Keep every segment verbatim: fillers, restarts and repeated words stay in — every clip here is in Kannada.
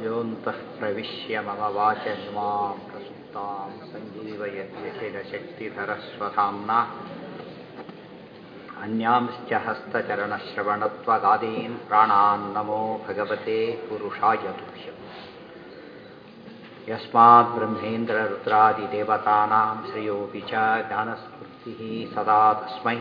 ಯೋऽन्तಃ ಪ್ರವಿಶ್ಯ ಮಮ ವಾಚಮಿಮಾಂ ಪ್ರಸುಪ್ತಾಂ ಸಂಜೀವಯತ್ಯಖಿಲಶಕ್ತಿಧರಸ್ವಧಾಮ್ನಾ ಅನ್ಯಾಂಶ್ಚ ಹಸ್ತಚರಣಶ್ರವಣತ್ವಗಾದೀನ್ ಪ್ರಾಣಾನ್ ನಮೋ ಭಗವತೆ ಪುರುಷಾಯ ತುಭ್ಯಂ. ಯಸ್ಮಾತ್ ಬ್ರಹ್ಮೇಂದ್ರ ರುದ್ರಾದಿದೇವತಾನಾಂ ಶ್ರೇಯೋಪಿ ಚ ಜ್ಞಾನಸ್ಫೂರ್ತಿಃ ಸದಾ ತಸ್ಮೈ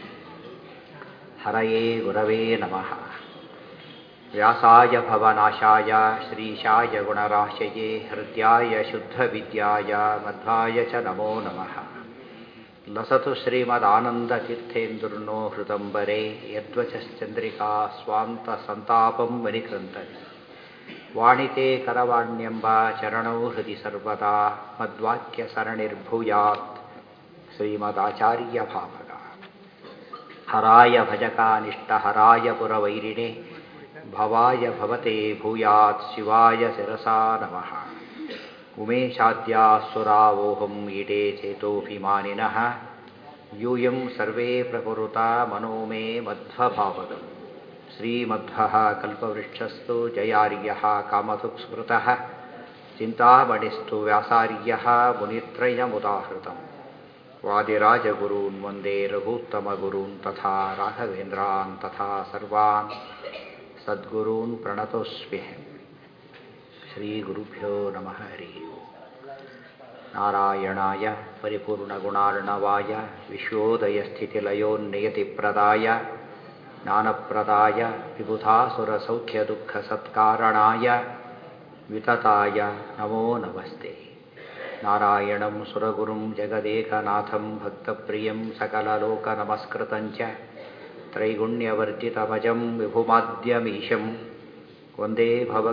ಹರಯೇ ಗುರವೇ ನಮಃ. ವ್ಯಾಸಾಯ ಭವನಾಶಾಯ ಶ್ರೀಶಾಯ ಗುಣರಾಶಯೇ ಹೃದ್ಯಾಯ ಶುದ್ಧವಿದ್ಯಾಯ ಮಧ್ವಾಯ ಚ ನಮೋ ನಮಃ. ಲಸತು ಶ್ರೀಮದಾನಂದತೀರ್ಥೇಂದುರ್ನೋ ಹೃದಂಬರೆ ಯದ್ವಚಶ್ಚಂದ್ರಿಕಾ ಸ್ವಾಂತ ಸಂತಾಪಂ ವನಿಕೃಂತನೆ. ವಾಣಿತೆ ಕರವಾಣ್ಯಂಬ ಚರಣೌ ಹೃದಿ ಸರ್ವದಾ ಮದ್ವಾಕ್ಯ ಸರಣಿರ್ಭೂಯಾತ್ ಶ್ರೀಮದಾಚಾರ್ಯ ಭಾವಗ. ಹರಾಯ ಭಜಕಾನಿಷ್ಟಹರಾಯ ಪುರವೈರಿಣೆ ಭವಾಯ ಭವತೆ ಭೂಯಾತ್ ಶಿವಾಯ ಶಿರಸಾ ನಮಃ. ಉಮೇಶಾದ್ಯಾಸುರಾವೋಹಂ ಈಡೇ ಚೇತೋಭಿಮಾನಿನಃ ಯೂಯಂ ಸರ್ವೇ ಪ್ರಕುರುತಾ ಮನೋ ಮೇ ಮಧ್ವಭಾವಗಂ. ಶ್ರೀಮಧ್ವಃ ಕಲ್ಪವೃಕ್ಷಸ್ತು ಜಯಾರ್ಯಃ ಕಾಮಧುಕ್ ಸ್ಮೃತಃ ಚಿಂತಾಮಣಿಸ್ತು ವ್ಯಾಸಾರ್ಯಃ ಮುನಿತ್ರಯಮುದಾಹೃತಂ. ವಾದಿರಾಜಗುರೂನ್ ವಂದೇ ರಘೂತ್ತಮಗುರೂನ್ ತಥಾ ರಾಘವೇಂದ್ರಾನ್ ತಥಾ ಸರ್ವಾನ್ ಸದ್ಗುರೂನ್ ಪ್ರಣತೋಸ್ಮ್ಯಹಂ. ಶ್ರೀಗುರುಭ್ಯೋ ನಮಃ. ಹರಿ ಓಂ. ನಾರಾಯಣಾಯ ಪರಿಪೂರ್ಣಗುಣಾರ್ಣವಾಯ ವಿಶ್ವೋದಯಸ್ಥಿತಿಲಯೋನ್ನಿಯತಿಪ್ರದಾಯ ಜ್ಞಾನಪ್ರದಾಯ ವಿಬುಧಾಸುರಸೌಖ್ಯದುಃಖಸತ್ಕಾರಣಾಯ ವಿತತಾಯ ನಮೋ ನಮಸ್ತೆ. ನಾರಾಯಣಂ ಸುರಗುರುಂ ಜಗದೇಕನಾಥಂ ಭಕ್ತಪ್ರಿಯಂ ಸಕಲಲೋಕನಮಸ್ಕೃತಂ ಚ ತ್ರೈಗುಣ್ಯವರ್ಜಿತಮಜಂ ವಿಭುಮಾದ್ಯಮೀಶಂ ವಂದೇ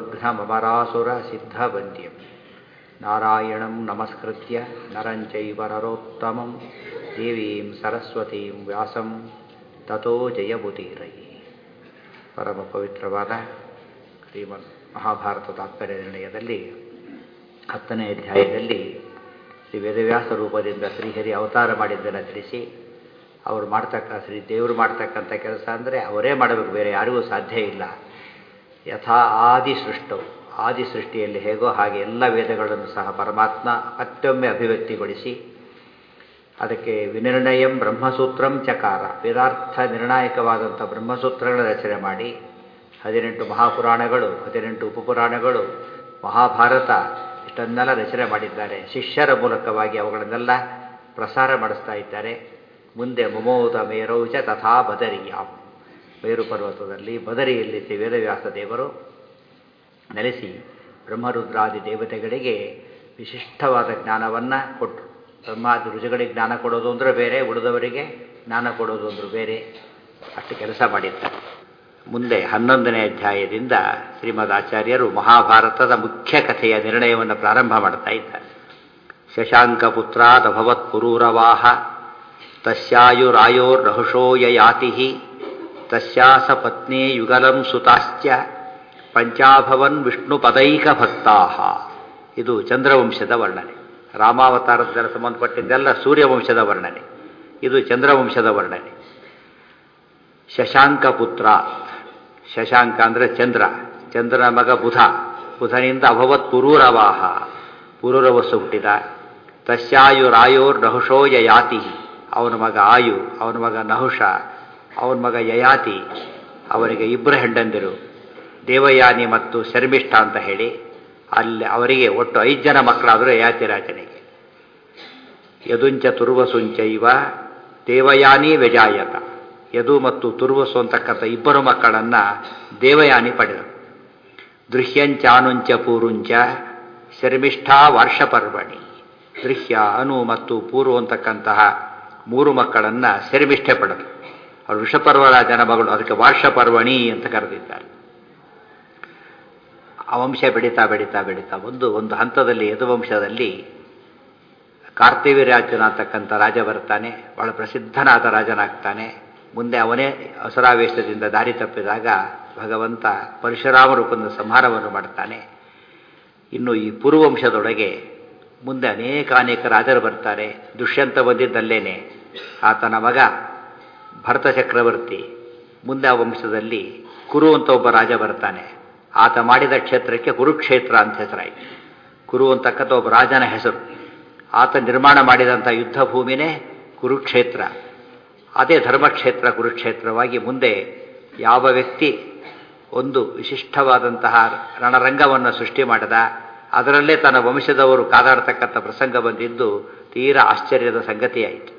ಭವಘ್ನಮರಾಸುರಸಿದ್ಧವಂದ್ಯಂ. ನಾರಾಯಣಂ ನಮಸ್ಕೃತ್ಯ ನರಂ ಚೈವ ನರೋತ್ತಮಂ ದೇವೀಂ ಸರಸ್ವತೀಂ ವ್ಯಾಸಂ ತತೋ ಜಯಮುದೀರಯೇ. ಪರಮ ಪವಿತ್ರವಾದ ಶ್ರೀಮದ್ ಮಹಾಭಾರತ ತಾತ್ಪರ್ಯ ನಿರ್ಣಯದಲ್ಲಿ ಹತ್ತನೇ ಅಧ್ಯಾಯದಲ್ಲಿ ಶ್ರೀ ವೇದವ್ಯಾಸ ರೂಪದಿಂದ ಶ್ರೀಹರಿ ಅವತಾರ ಮಾಡಿದ್ದನ್ನು ತಿಳಿಸಿ, ಅವರು ಮಾಡ್ತಕ್ಕ ಶ್ರೀ ದೇವರು ಮಾಡ್ತಕ್ಕಂಥ ಕೆಲಸ ಅಂದರೆ ಅವರೇ ಮಾಡಬೇಕು, ಬೇರೆ ಯಾರಿಗೂ ಸಾಧ್ಯ ಇಲ್ಲ. ಯಥಾ ಆದಿ ಸೃಷ್ಟವು, ಆದಿ ಸೃಷ್ಟಿಯಲ್ಲಿ ಹೇಗೋ ಹಾಗೆ ಎಲ್ಲ ವೇದಗಳನ್ನು ಸಹ ಪರಮಾತ್ಮ ಮತ್ತೊಮ್ಮೆ ಅಭಿವ್ಯಕ್ತಿಗೊಳಿಸಿ ಅದಕ್ಕೆ ವಿನಿರ್ಣಯಂ ಬ್ರಹ್ಮಸೂತ್ರಂ ಚಕಾರ, ವೇದಾರ್ಥ ನಿರ್ಣಾಯಕವಾದಂಥ ಬ್ರಹ್ಮಸೂತ್ರಗಳ ರಚನೆ ಮಾಡಿ ಹದಿನೆಂಟು ಮಹಾಪುರಾಣಗಳು, ಹದಿನೆಂಟು ಉಪಪುರಾಣಗಳು, ಮಹಾಭಾರತ ಇಷ್ಟನ್ನೆಲ್ಲ ರಚನೆ ಮಾಡಿದ್ದಾರೆ. ಶಿಷ್ಯರ ಮೂಲಕವಾಗಿ ಅವುಗಳನ್ನೆಲ್ಲ ಪ್ರಸಾರ ಮಾಡಿಸ್ತಾ ಇದ್ದಾರೆ. ಮುಂದೆ ಮಮೋದ ಮೇರೌಚ ತಥಾ ಬದರಿಯಾಂ, ಮೇರು ಪರ್ವತದಲ್ಲಿ ಬದರಿಯಲ್ಲಿ ಶ್ರೀ ವೇದವ್ಯಾಸ ದೇವರು ನೆಲೆಸಿ ಬ್ರಹ್ಮರುದ್ರಾದಿ ದೇವತೆಗಳಿಗೆ ವಿಶಿಷ್ಟವಾದ ಜ್ಞಾನವನ್ನು ಕೊಟ್ಟರು. ಬ್ರಹ್ಮಾದಿ ರುಜುಗಳಿಗೆ ಜ್ಞಾನ ಕೊಡೋದು ಅಂದರೆ ಬೇರೆ, ಉಳಿದವರಿಗೆ ಜ್ಞಾನ ಕೊಡೋದು ಅಂದ್ರೆ ಬೇರೆ, ಅಷ್ಟು ಕೆಲಸ ಮಾಡಿದ್ದಾರೆ. ಮುಂದೆ ಹನ್ನೊಂದನೇ ಅಧ್ಯಾಯದಿಂದ ಶ್ರೀಮದ್ ಆಚಾರ್ಯರು ಮಹಾಭಾರತದ ಮುಖ್ಯ ಕಥೆಯ ನಿರ್ಣಯವನ್ನು ಪ್ರಾರಂಭ ಮಾಡ್ತಾ ಇದ್ದಾರೆ. ಶಶಾಂಕ ಪುತ್ರಾದಭವತ್ ಪುರೂರವಾಹ ತಸ್ಯಾಯುರಾಯೋರ್ನಹುಷೋ ಯಯಾತಿ ತಸ್ಯಾಸ ಪತ್ನೇ ಯುಗಲಂ ಸುತಾಶ್ಚ ಪಂಚಾಭವನ್ ವಿಷ್ಣು ಪದೈಕ ಭಕ್ತಾಹ. ಇದು ಚಂದ್ರವಂಶದ ವರ್ಣನೆ. ರಾಮಾವತಾರದ ಸಂಬಂಧಪಟ್ಟಿದ್ದೆಲ್ಲ ಸೂರ್ಯವಂಶದ ವರ್ಣನೆ, ಇದು ಚಂದ್ರವಂಶದ ವರ್ಣನೆ. ಶಶಾಂಕ ಪುತ್ರ, ಶಶಾಂಕ ಅಂದರೆ ಚಂದ್ರ, ಚಂದ್ರನ ಮಗ ಬುಧ, ಬುಧನಿಂದ ಅಭವತ್ ಪುರೂರವಾಹ, ಪುರೂರವಸ್ಸು ಹುಟ್ಟಿದ. ತಸ್ಯಾಯುರಾಯೋರ್ ನಹುಷೋ ಯಯಾತಿ, ಅವನ ಮಗ ಆಯು, ಅವನ ಮಗ ನಹುಷ, ಅವನ ಮಗ ಯಯಾತಿ, ಅವರಿಗೆ ಇಬ್ಬರು ಹೆಂಡಂದಿರು ದೇವಯಾನಿ ಮತ್ತು ಶರ್ಮಿಷ್ಠ ಅಂತ ಹೇಳಿ. ಅಲ್ಲಿ ಅವರಿಗೆ ಒಟ್ಟು ಐದು ಜನ ಮಕ್ಕಳಾದರೂ ಯಯಾತಿ ರಾಜನಿಗೆ. ಯದುಂಚ ತುರ್ವಸುಂಚೈವ ದೇವಯಾನಿ ವ್ಯಜಾಯತ, ಯದು ಮತ್ತು ತುರ್ವಸು ಅಂತಕ್ಕಂಥ ಇಬ್ಬರು ಮಕ್ಕಳನ್ನು ದೇವಯಾನಿ ಪಡೆದರು. ದೃಶ್ಯಂಚಾನುಂಚ ಪೂರುಂಚ ಶರ್ಮಿಷ್ಠಾ ವಾರ್ಷಪರ್ವಣಿ, ದೃಶ್ಯ, ಅನು ಮತ್ತು ಪೂರು ಅಂತಕ್ಕಂತಹ ಮೂರು ಮಕ್ಕಳನ್ನು ಶರ್ಮಿಷ್ಠೆ ಪಡೆದರು. ಅವರು ವೃಷಪರ್ವರಾಜನ ಮಗಳು, ಅದಕ್ಕೆ ವಾರ್ಷಪರ್ವಣಿ ಅಂತ ಕರೆದಿದ್ದಾರೆ. ಆ ವಂಶ ಬೆಳೀತಾ ಬೆಳೀತಾ ಬೆಳೀತಾ ಒಂದು ಒಂದು ಹಂತದಲ್ಲಿ ಯದುವಂಶದಲ್ಲಿ ಕಾರ್ತಿವೀರ್ಯಾರ್ಜುನ ಅಂತಕ್ಕಂಥ ರಾಜ ಬರ್ತಾನೆ, ಬಹಳ ಪ್ರಸಿದ್ಧನಾದ ರಾಜನಾಗ್ತಾನೆ. ಮುಂದೆ ಅವನೇ ಅಸುರಾವೇಶದಿಂದ ದಾರಿ ತಪ್ಪಿದಾಗ ಭಗವಂತ ಪರಶುರಾಮ ರೂಪದ ಸಂಹಾರವನ್ನು ಮಾಡ್ತಾನೆ. ಇನ್ನು ಈ ಪುರುವಂಶದೊಳಗೆ ಮುಂದೆ ಅನೇಕ ಅನೇಕ ರಾಜರು ಬರ್ತಾರೆ. ದುಷ್ಯಂತ ಬಂದಿದ್ದಲ್ಲೇನೆ, ಆತನ ಮಗ ಭರತ ಚಕ್ರವರ್ತಿ. ಮುಂದೆ ಆ ವಂಶದಲ್ಲಿ ಕುರು ಅಂತ ಒಬ್ಬ ರಾಜ ಬರ್ತಾನೆ. ಆತ ಮಾಡಿದ ಕ್ಷೇತ್ರಕ್ಕೆ ಕುರುಕ್ಷೇತ್ರ ಅಂತ ಹೆಸರಾಯಿತು. ಕುರು ಅಂತಕ್ಕಂಥ ಒಬ್ಬ ರಾಜನ ಹೆಸರು. ಆತ ನಿರ್ಮಾಣ ಮಾಡಿದಂಥ ಯುದ್ಧ ಭೂಮಿನೇ ಕುರುಕ್ಷೇತ್ರ. ಅದೇ ಧರ್ಮಕ್ಷೇತ್ರ ಕುರುಕ್ಷೇತ್ರವಾಗಿ ಮುಂದೆ ಯಾವ ವ್ಯಕ್ತಿ ಒಂದು ವಿಶಿಷ್ಟವಾದಂತಹ ರಣರಂಗವನ್ನು ಸೃಷ್ಟಿ ಮಾಡಿದ, ಅದರಲ್ಲೇ ತನ್ನ ವಂಶದವರು ಕಾದಾಡ್ತಕ್ಕಂಥ ಪ್ರಸಂಗ ಬಂದಿದ್ದು ತೀರಾ ಆಶ್ಚರ್ಯದ ಸಂಗತಿಯಾಯಿತು.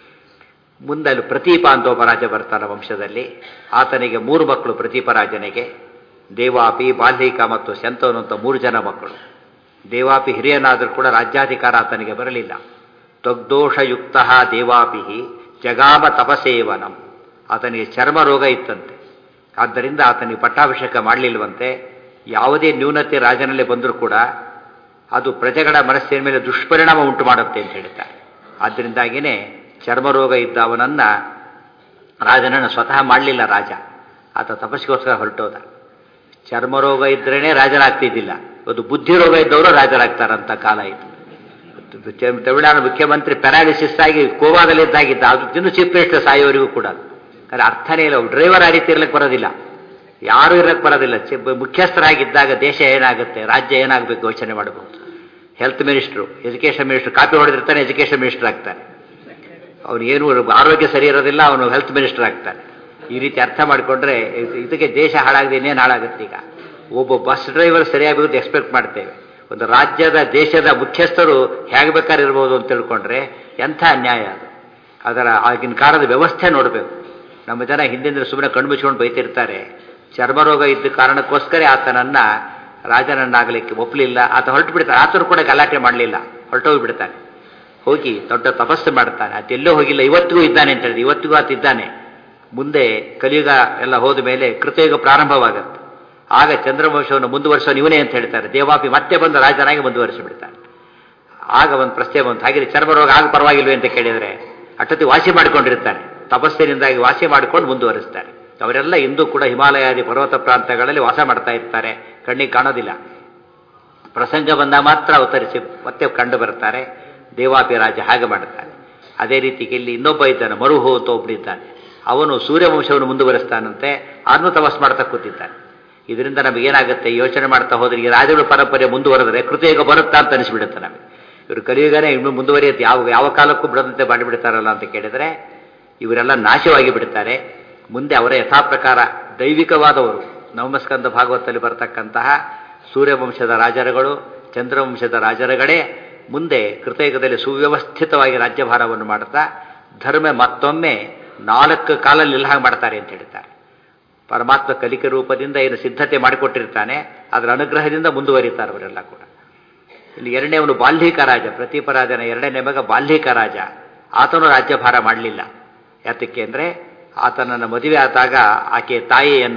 ಮುಂದೆ ಅಲ್ಲಿ ಪ್ರತೀಪ ಅಂತ ಒಬ್ಬ ರಾಜ ಬರ್ತಾನೆ ವಂಶದಲ್ಲಿ. ಆತನಿಗೆ ಮೂರು ಮಕ್ಕಳು. ಪ್ರತೀಪ ರಾಜನಿಗೆ ದೇವಾಪಿ, ಬಾಲ್ಹಿಕ ಮತ್ತು ಶಂತನು ಅಂತ ಮೂರು ಜನ ಮಕ್ಕಳು. ದೇವಾಪಿ ಹಿರಿಯನಾದರೂ ಕೂಡ ರಾಜ್ಯಾಧಿಕಾರ ಆತನಿಗೆ ಬರಲಿಲ್ಲ. ತ್ವಗ್ದೋಷಯುಕ್ತ ದೇವಾಪಿ ಜಗಾಮ ತಪಸೇವನಂ. ಆತನಿಗೆ ಚರ್ಮ ರೋಗ ಇತ್ತಂತೆ. ಆದ್ದರಿಂದ ಆತನಿಗೆ ಪಟ್ಟಾಭಿಷೇಕ ಮಾಡಲಿಲ್ವಂತೆ. ಯಾವುದೇ ನ್ಯೂನತೆ ರಾಜನಲ್ಲಿ ಬಂದರೂ ಕೂಡ ಅದು ಪ್ರಜೆಗಳ ಮನಸ್ಸಿನ ಮೇಲೆ ದುಷ್ಪರಿಣಾಮ ಉಂಟು ಮಾಡುತ್ತೆ ಅಂತ ಹೇಳ್ತಾರೆ. ಆದ್ದರಿಂದಾಗಿಯೇ ಚರ್ಮರೋಗ ಇದ್ದ ಅವನನ್ನು ರಾಜನನ್ನು ಸ್ವತಃ ಮಾಡಲಿಲ್ಲ ರಾಜ. ಆತ ತಪಸ್ಸಿಗೋಸ್ಕರ ಹೊರಟೋದ. ಚರ್ಮರೋಗ ಇದ್ರೇ ರಾಜರಾಗ್ತಿದ್ದಿಲ್ಲ. ಇವತ್ತು ಬುದ್ಧಿ ರೋಗ ಇದ್ದವರು ರಾಜರಾಗ್ತಾರಂಥ ಕಾಲ ಇದು. ತಮಿಳುನಾಡು ಮುಖ್ಯಮಂತ್ರಿ ಪ್ಯಾರಾಲಿಸಿಸ್ ಆಗಿ ಕೋವಾದಲ್ಲಿದ್ದಾಗಿದ್ದ. ಅದು ತಿನ್ನು ಚಿಪ್ಪೆಷ್ಟು ಸಾಯೋವರೆಗೂ ಕೂಡ. ಆದರೆ ಅರ್ಥನೇ ಇಲ್ಲ. ಡ್ರೈವರ್ ಆ ರೀತಿ ಇರ್ಲಿಕ್ಕೆ ಬರೋದಿಲ್ಲ, ಯಾರೂ ಇರಕ್ಕೆ ಬರೋದಿಲ್ಲ. ಮುಖ್ಯಸ್ಥರಾಗಿದ್ದಾಗ ದೇಶ ಏನಾಗುತ್ತೆ, ರಾಜ್ಯ ಏನಾಗಬೇಕು ಯೋಚನೆ ಮಾಡಬಹುದು. Health minister, education minister copy ಹೊಡೆದಿರ್ತಾನೆ, ಎಜುಕೇಷನ್ ಮಿನಿಸ್ಟರ್ ಆಗ್ತಾನೆ. ಅವನು ಏನು ಆರೋಗ್ಯ ಸರಿ ಇರೋದಿಲ್ಲ, ಅವನು ಹೆಲ್ತ್ ಮಿನಿಸ್ಟರ್ ಆಗ್ತಾನೆ. ಈ ರೀತಿ ಅರ್ಥ ಮಾಡಿಕೊಂಡ್ರೆ ಇದಕ್ಕೆ ದೇಶ ಹಾಳಾಗದೆ ಇನ್ನೇನು ಹಾಳಾಗುತ್ತೆ. ಈಗ ಒಬ್ಬ ಬಸ್ ಡ್ರೈವರ್ ಸರಿಯಾಗಬೇಕು ಎಕ್ಸ್ಪೆಕ್ಟ್ ಮಾಡ್ತೇವೆ. ಒಂದು ರಾಜ್ಯದ ದೇಶದ ಮುಖ್ಯಸ್ಥರು ಹೇಗೆ ಬೇಕಾದ್ರೆ ಇರ್ಬೋದು ಅಂತ ತಿಳ್ಕೊಂಡ್ರೆ ಎಂಥ ಅನ್ಯಾಯ ಅದು. ಅದರ ಆಗಿನ ಕಾಲದ ವ್ಯವಸ್ಥೆ ನೋಡಬೇಕು. ನಮ್ಮ ಜನ ಹಿಂದಿನ ಸುಮ್ಮನೆ ಕಣ್ಣು ಮುಚ್ಕೊಂಡು ಬೈತಿರ್ತಾರೆ. ಚರ್ಮರೋಗ ಇದ್ದ ಕಾರಣಕ್ಕೋಸ್ಕರ ಆತನನ್ನು ರಾಜನನ್ನಾಗಲಿಕ್ಕೆ ಒಪ್ಪಲಿಲ್ಲ. ಆತ ಹೊರಟು ಬಿಡ್ತಾನೆ. ಆತನು ಕೂಡ ಗಲಾಟೆ ಮಾಡಲಿಲ್ಲ, ಹೊರಟೋಗಿ ಬಿಡ್ತಾನೆ. ಹೋಗಿ ದೊಡ್ಡ ತಪಸ್ಸು ಮಾಡ್ತಾನೆ. ಆತೆಲ್ಲೋ ಹೋಗಿಲ್ಲ, ಇವತ್ತಿಗೂ ಇದ್ದಾನೆ ಅಂತ ಹೇಳಿದೆ. ಇವತ್ತಿಗೂ ಆತ ಇದ್ದಾನೆ. ಮುಂದೆ ಕಲಿಯುಗ ಎಲ್ಲ ಹೋದ ಮೇಲೆ ಕೃತಯುಗ ಪ್ರಾರಂಭವಾಗುತ್ತೆ. ಆಗ ಚಂದ್ರವಂಶವನ್ನು ಮುಂದುವರಿಸೋನು ಇವನೇ ಅಂತ ಹೇಳ್ತಾರೆ. ದೇವಾಪಿ ಮತ್ತೆ ಬಂದು ರಾಜನಾಗಿ ಮುಂದುವರಿಸಿಬಿಡ್ತಾನೆ. ಆಗ ಒಂದು ಪ್ರಶ್ನೆ ಬಂತು, ಹಾಗೆ ಚರ್ಮರೋಗ ಆಗ ಪರವಾಗಿಲ್ವೇ ಅಂತ ಕೇಳಿದರೆ ಅಷ್ಟೊತ್ತಿ ವಾಸಿ ಮಾಡಿಕೊಂಡಿರ್ತಾನೆ. ತಪಸ್ಸಿನಿಂದಾಗಿ ವಾಸಿ ಮಾಡಿಕೊಂಡು ಮುಂದುವರಿಸ್ತಾರೆ. ಅವರೆಲ್ಲ ಇಂದು ಕೂಡ ಹಿಮಾಲಯಾದಿ ಪರ್ವತ ಪ್ರಾಂತಗಳಲ್ಲಿ ವಾಸ ಮಾಡ್ತಾ ಇರ್ತಾರೆ. ಕಣ್ಣಿಗೆ ಕಾಣೋದಿಲ್ಲ. ಪ್ರಸಂಗ ಬಂದ ಮಾತ್ರ ಅವತರಿಸಿ ಮತ್ತೆ ಕಂಡು ಬರ್ತಾರೆ. ದೇವಾಪಿ ರಾಜ ಹಾಗೆ ಮಾಡ್ತಾನೆ. ಅದೇ ರೀತಿ ಇಲ್ಲಿ ಇನ್ನೊಬ್ಬ ಇದ್ದಾನೆ, ಮರುಹು ಅಂತ ಒಬ್ಬನಿದ್ದಾನೆ. ಅವನು ಸೂರ್ಯವಂಶವನ್ನು ಮುಂದುವರಿಸ್ತಾನಂತೆ. ಅದನ್ನು ತಪಸ್ ಮಾಡ್ತಾ ಕೂತಿದ್ದಾನೆ. ಇದರಿಂದ ನಮಗೇನಾಗುತ್ತೆ, ಯೋಚನೆ ಮಾಡ್ತಾ ಹೋದ್ರೆ ಈ ರಾಜಗಳ ಪರಂಪರೆ ಮುಂದುವರೆದರೆ ಕೃತಯುಗ ಬರುತ್ತಾ ಅಂತ ಅನಿಸ್ಬಿಡುತ್ತೆ ನಮಗೆ. ಇವರು ಕಲಿಯುಗನೇ ಇನ್ನು ಮುಂದುವರಿಯುತ್ತೆ, ಯಾವ ಯಾವ ಕಾಲಕ್ಕೂ ಬಿಡದಂತೆ ಮಾಡಿಬಿಡ್ತಾರಲ್ಲ ಅಂತ ಕೇಳಿದರೆ ಇವರೆಲ್ಲ ನಾಶವಾಗಿ ಬಿಡ್ತಾರೆ. ಮುಂದೆ ಅವರ ಯಥಾಪ್ರಕಾರ ದೈವಿಕವಾದವರು ನವಮಸ್ಕಂದ ಭಾಗವತದಲ್ಲಿ ಬರತಕ್ಕಂತಹ ಸೂರ್ಯವಂಶದ ರಾಜರುಗಳು, ಚಂದ್ರವಂಶದ ರಾಜರುಗಳೇ ಮುಂದೆ ಕೃತಯುಗದಲ್ಲಿ ಸುವ್ಯವಸ್ಥಿತವಾಗಿ ರಾಜ್ಯಭಾರವನ್ನು ಮಾಡ್ತಾ ಧರ್ಮ ಮತ್ತೊಮ್ಮೆ ನಾಲ್ಕು ಕಾಲಲ್ಲಿ ಇಲ್ಲ ಹಾಗೆ ಮಾಡ್ತಾರೆ ಅಂತ ಹೇಳ್ತಾರೆ. ಪರಮಾತ್ಮ ಕಲಿಕೆ ರೂಪದಿಂದ ಏನು ಸಿದ್ಧತೆ ಮಾಡಿಕೊಟ್ಟಿರ್ತಾನೆ, ಅದರ ಅನುಗ್ರಹದಿಂದ ಮುಂದುವರಿತಾರೆ ಅವರೆಲ್ಲ ಕೂಡ. ಇಲ್ಲಿ ಎರಡನೇವನು ಬಾಲ್ಹಿಕ ರಾಜ, ಪ್ರತೀಪ ರಾಜನ ಎರಡನೇ ಮಗ ಬಾಲ್ಹಿಕ ರಾಜ. ಆತನು ರಾಜ್ಯಭಾರ ಮಾಡಲಿಲ್ಲ. ಯಾತಕ್ಕೆ ಅಂದರೆ ಆತನನ್ನು ಮದುವೆ ಆದಾಗ ಆಕೆ ತಾಯಿಯನ್ನ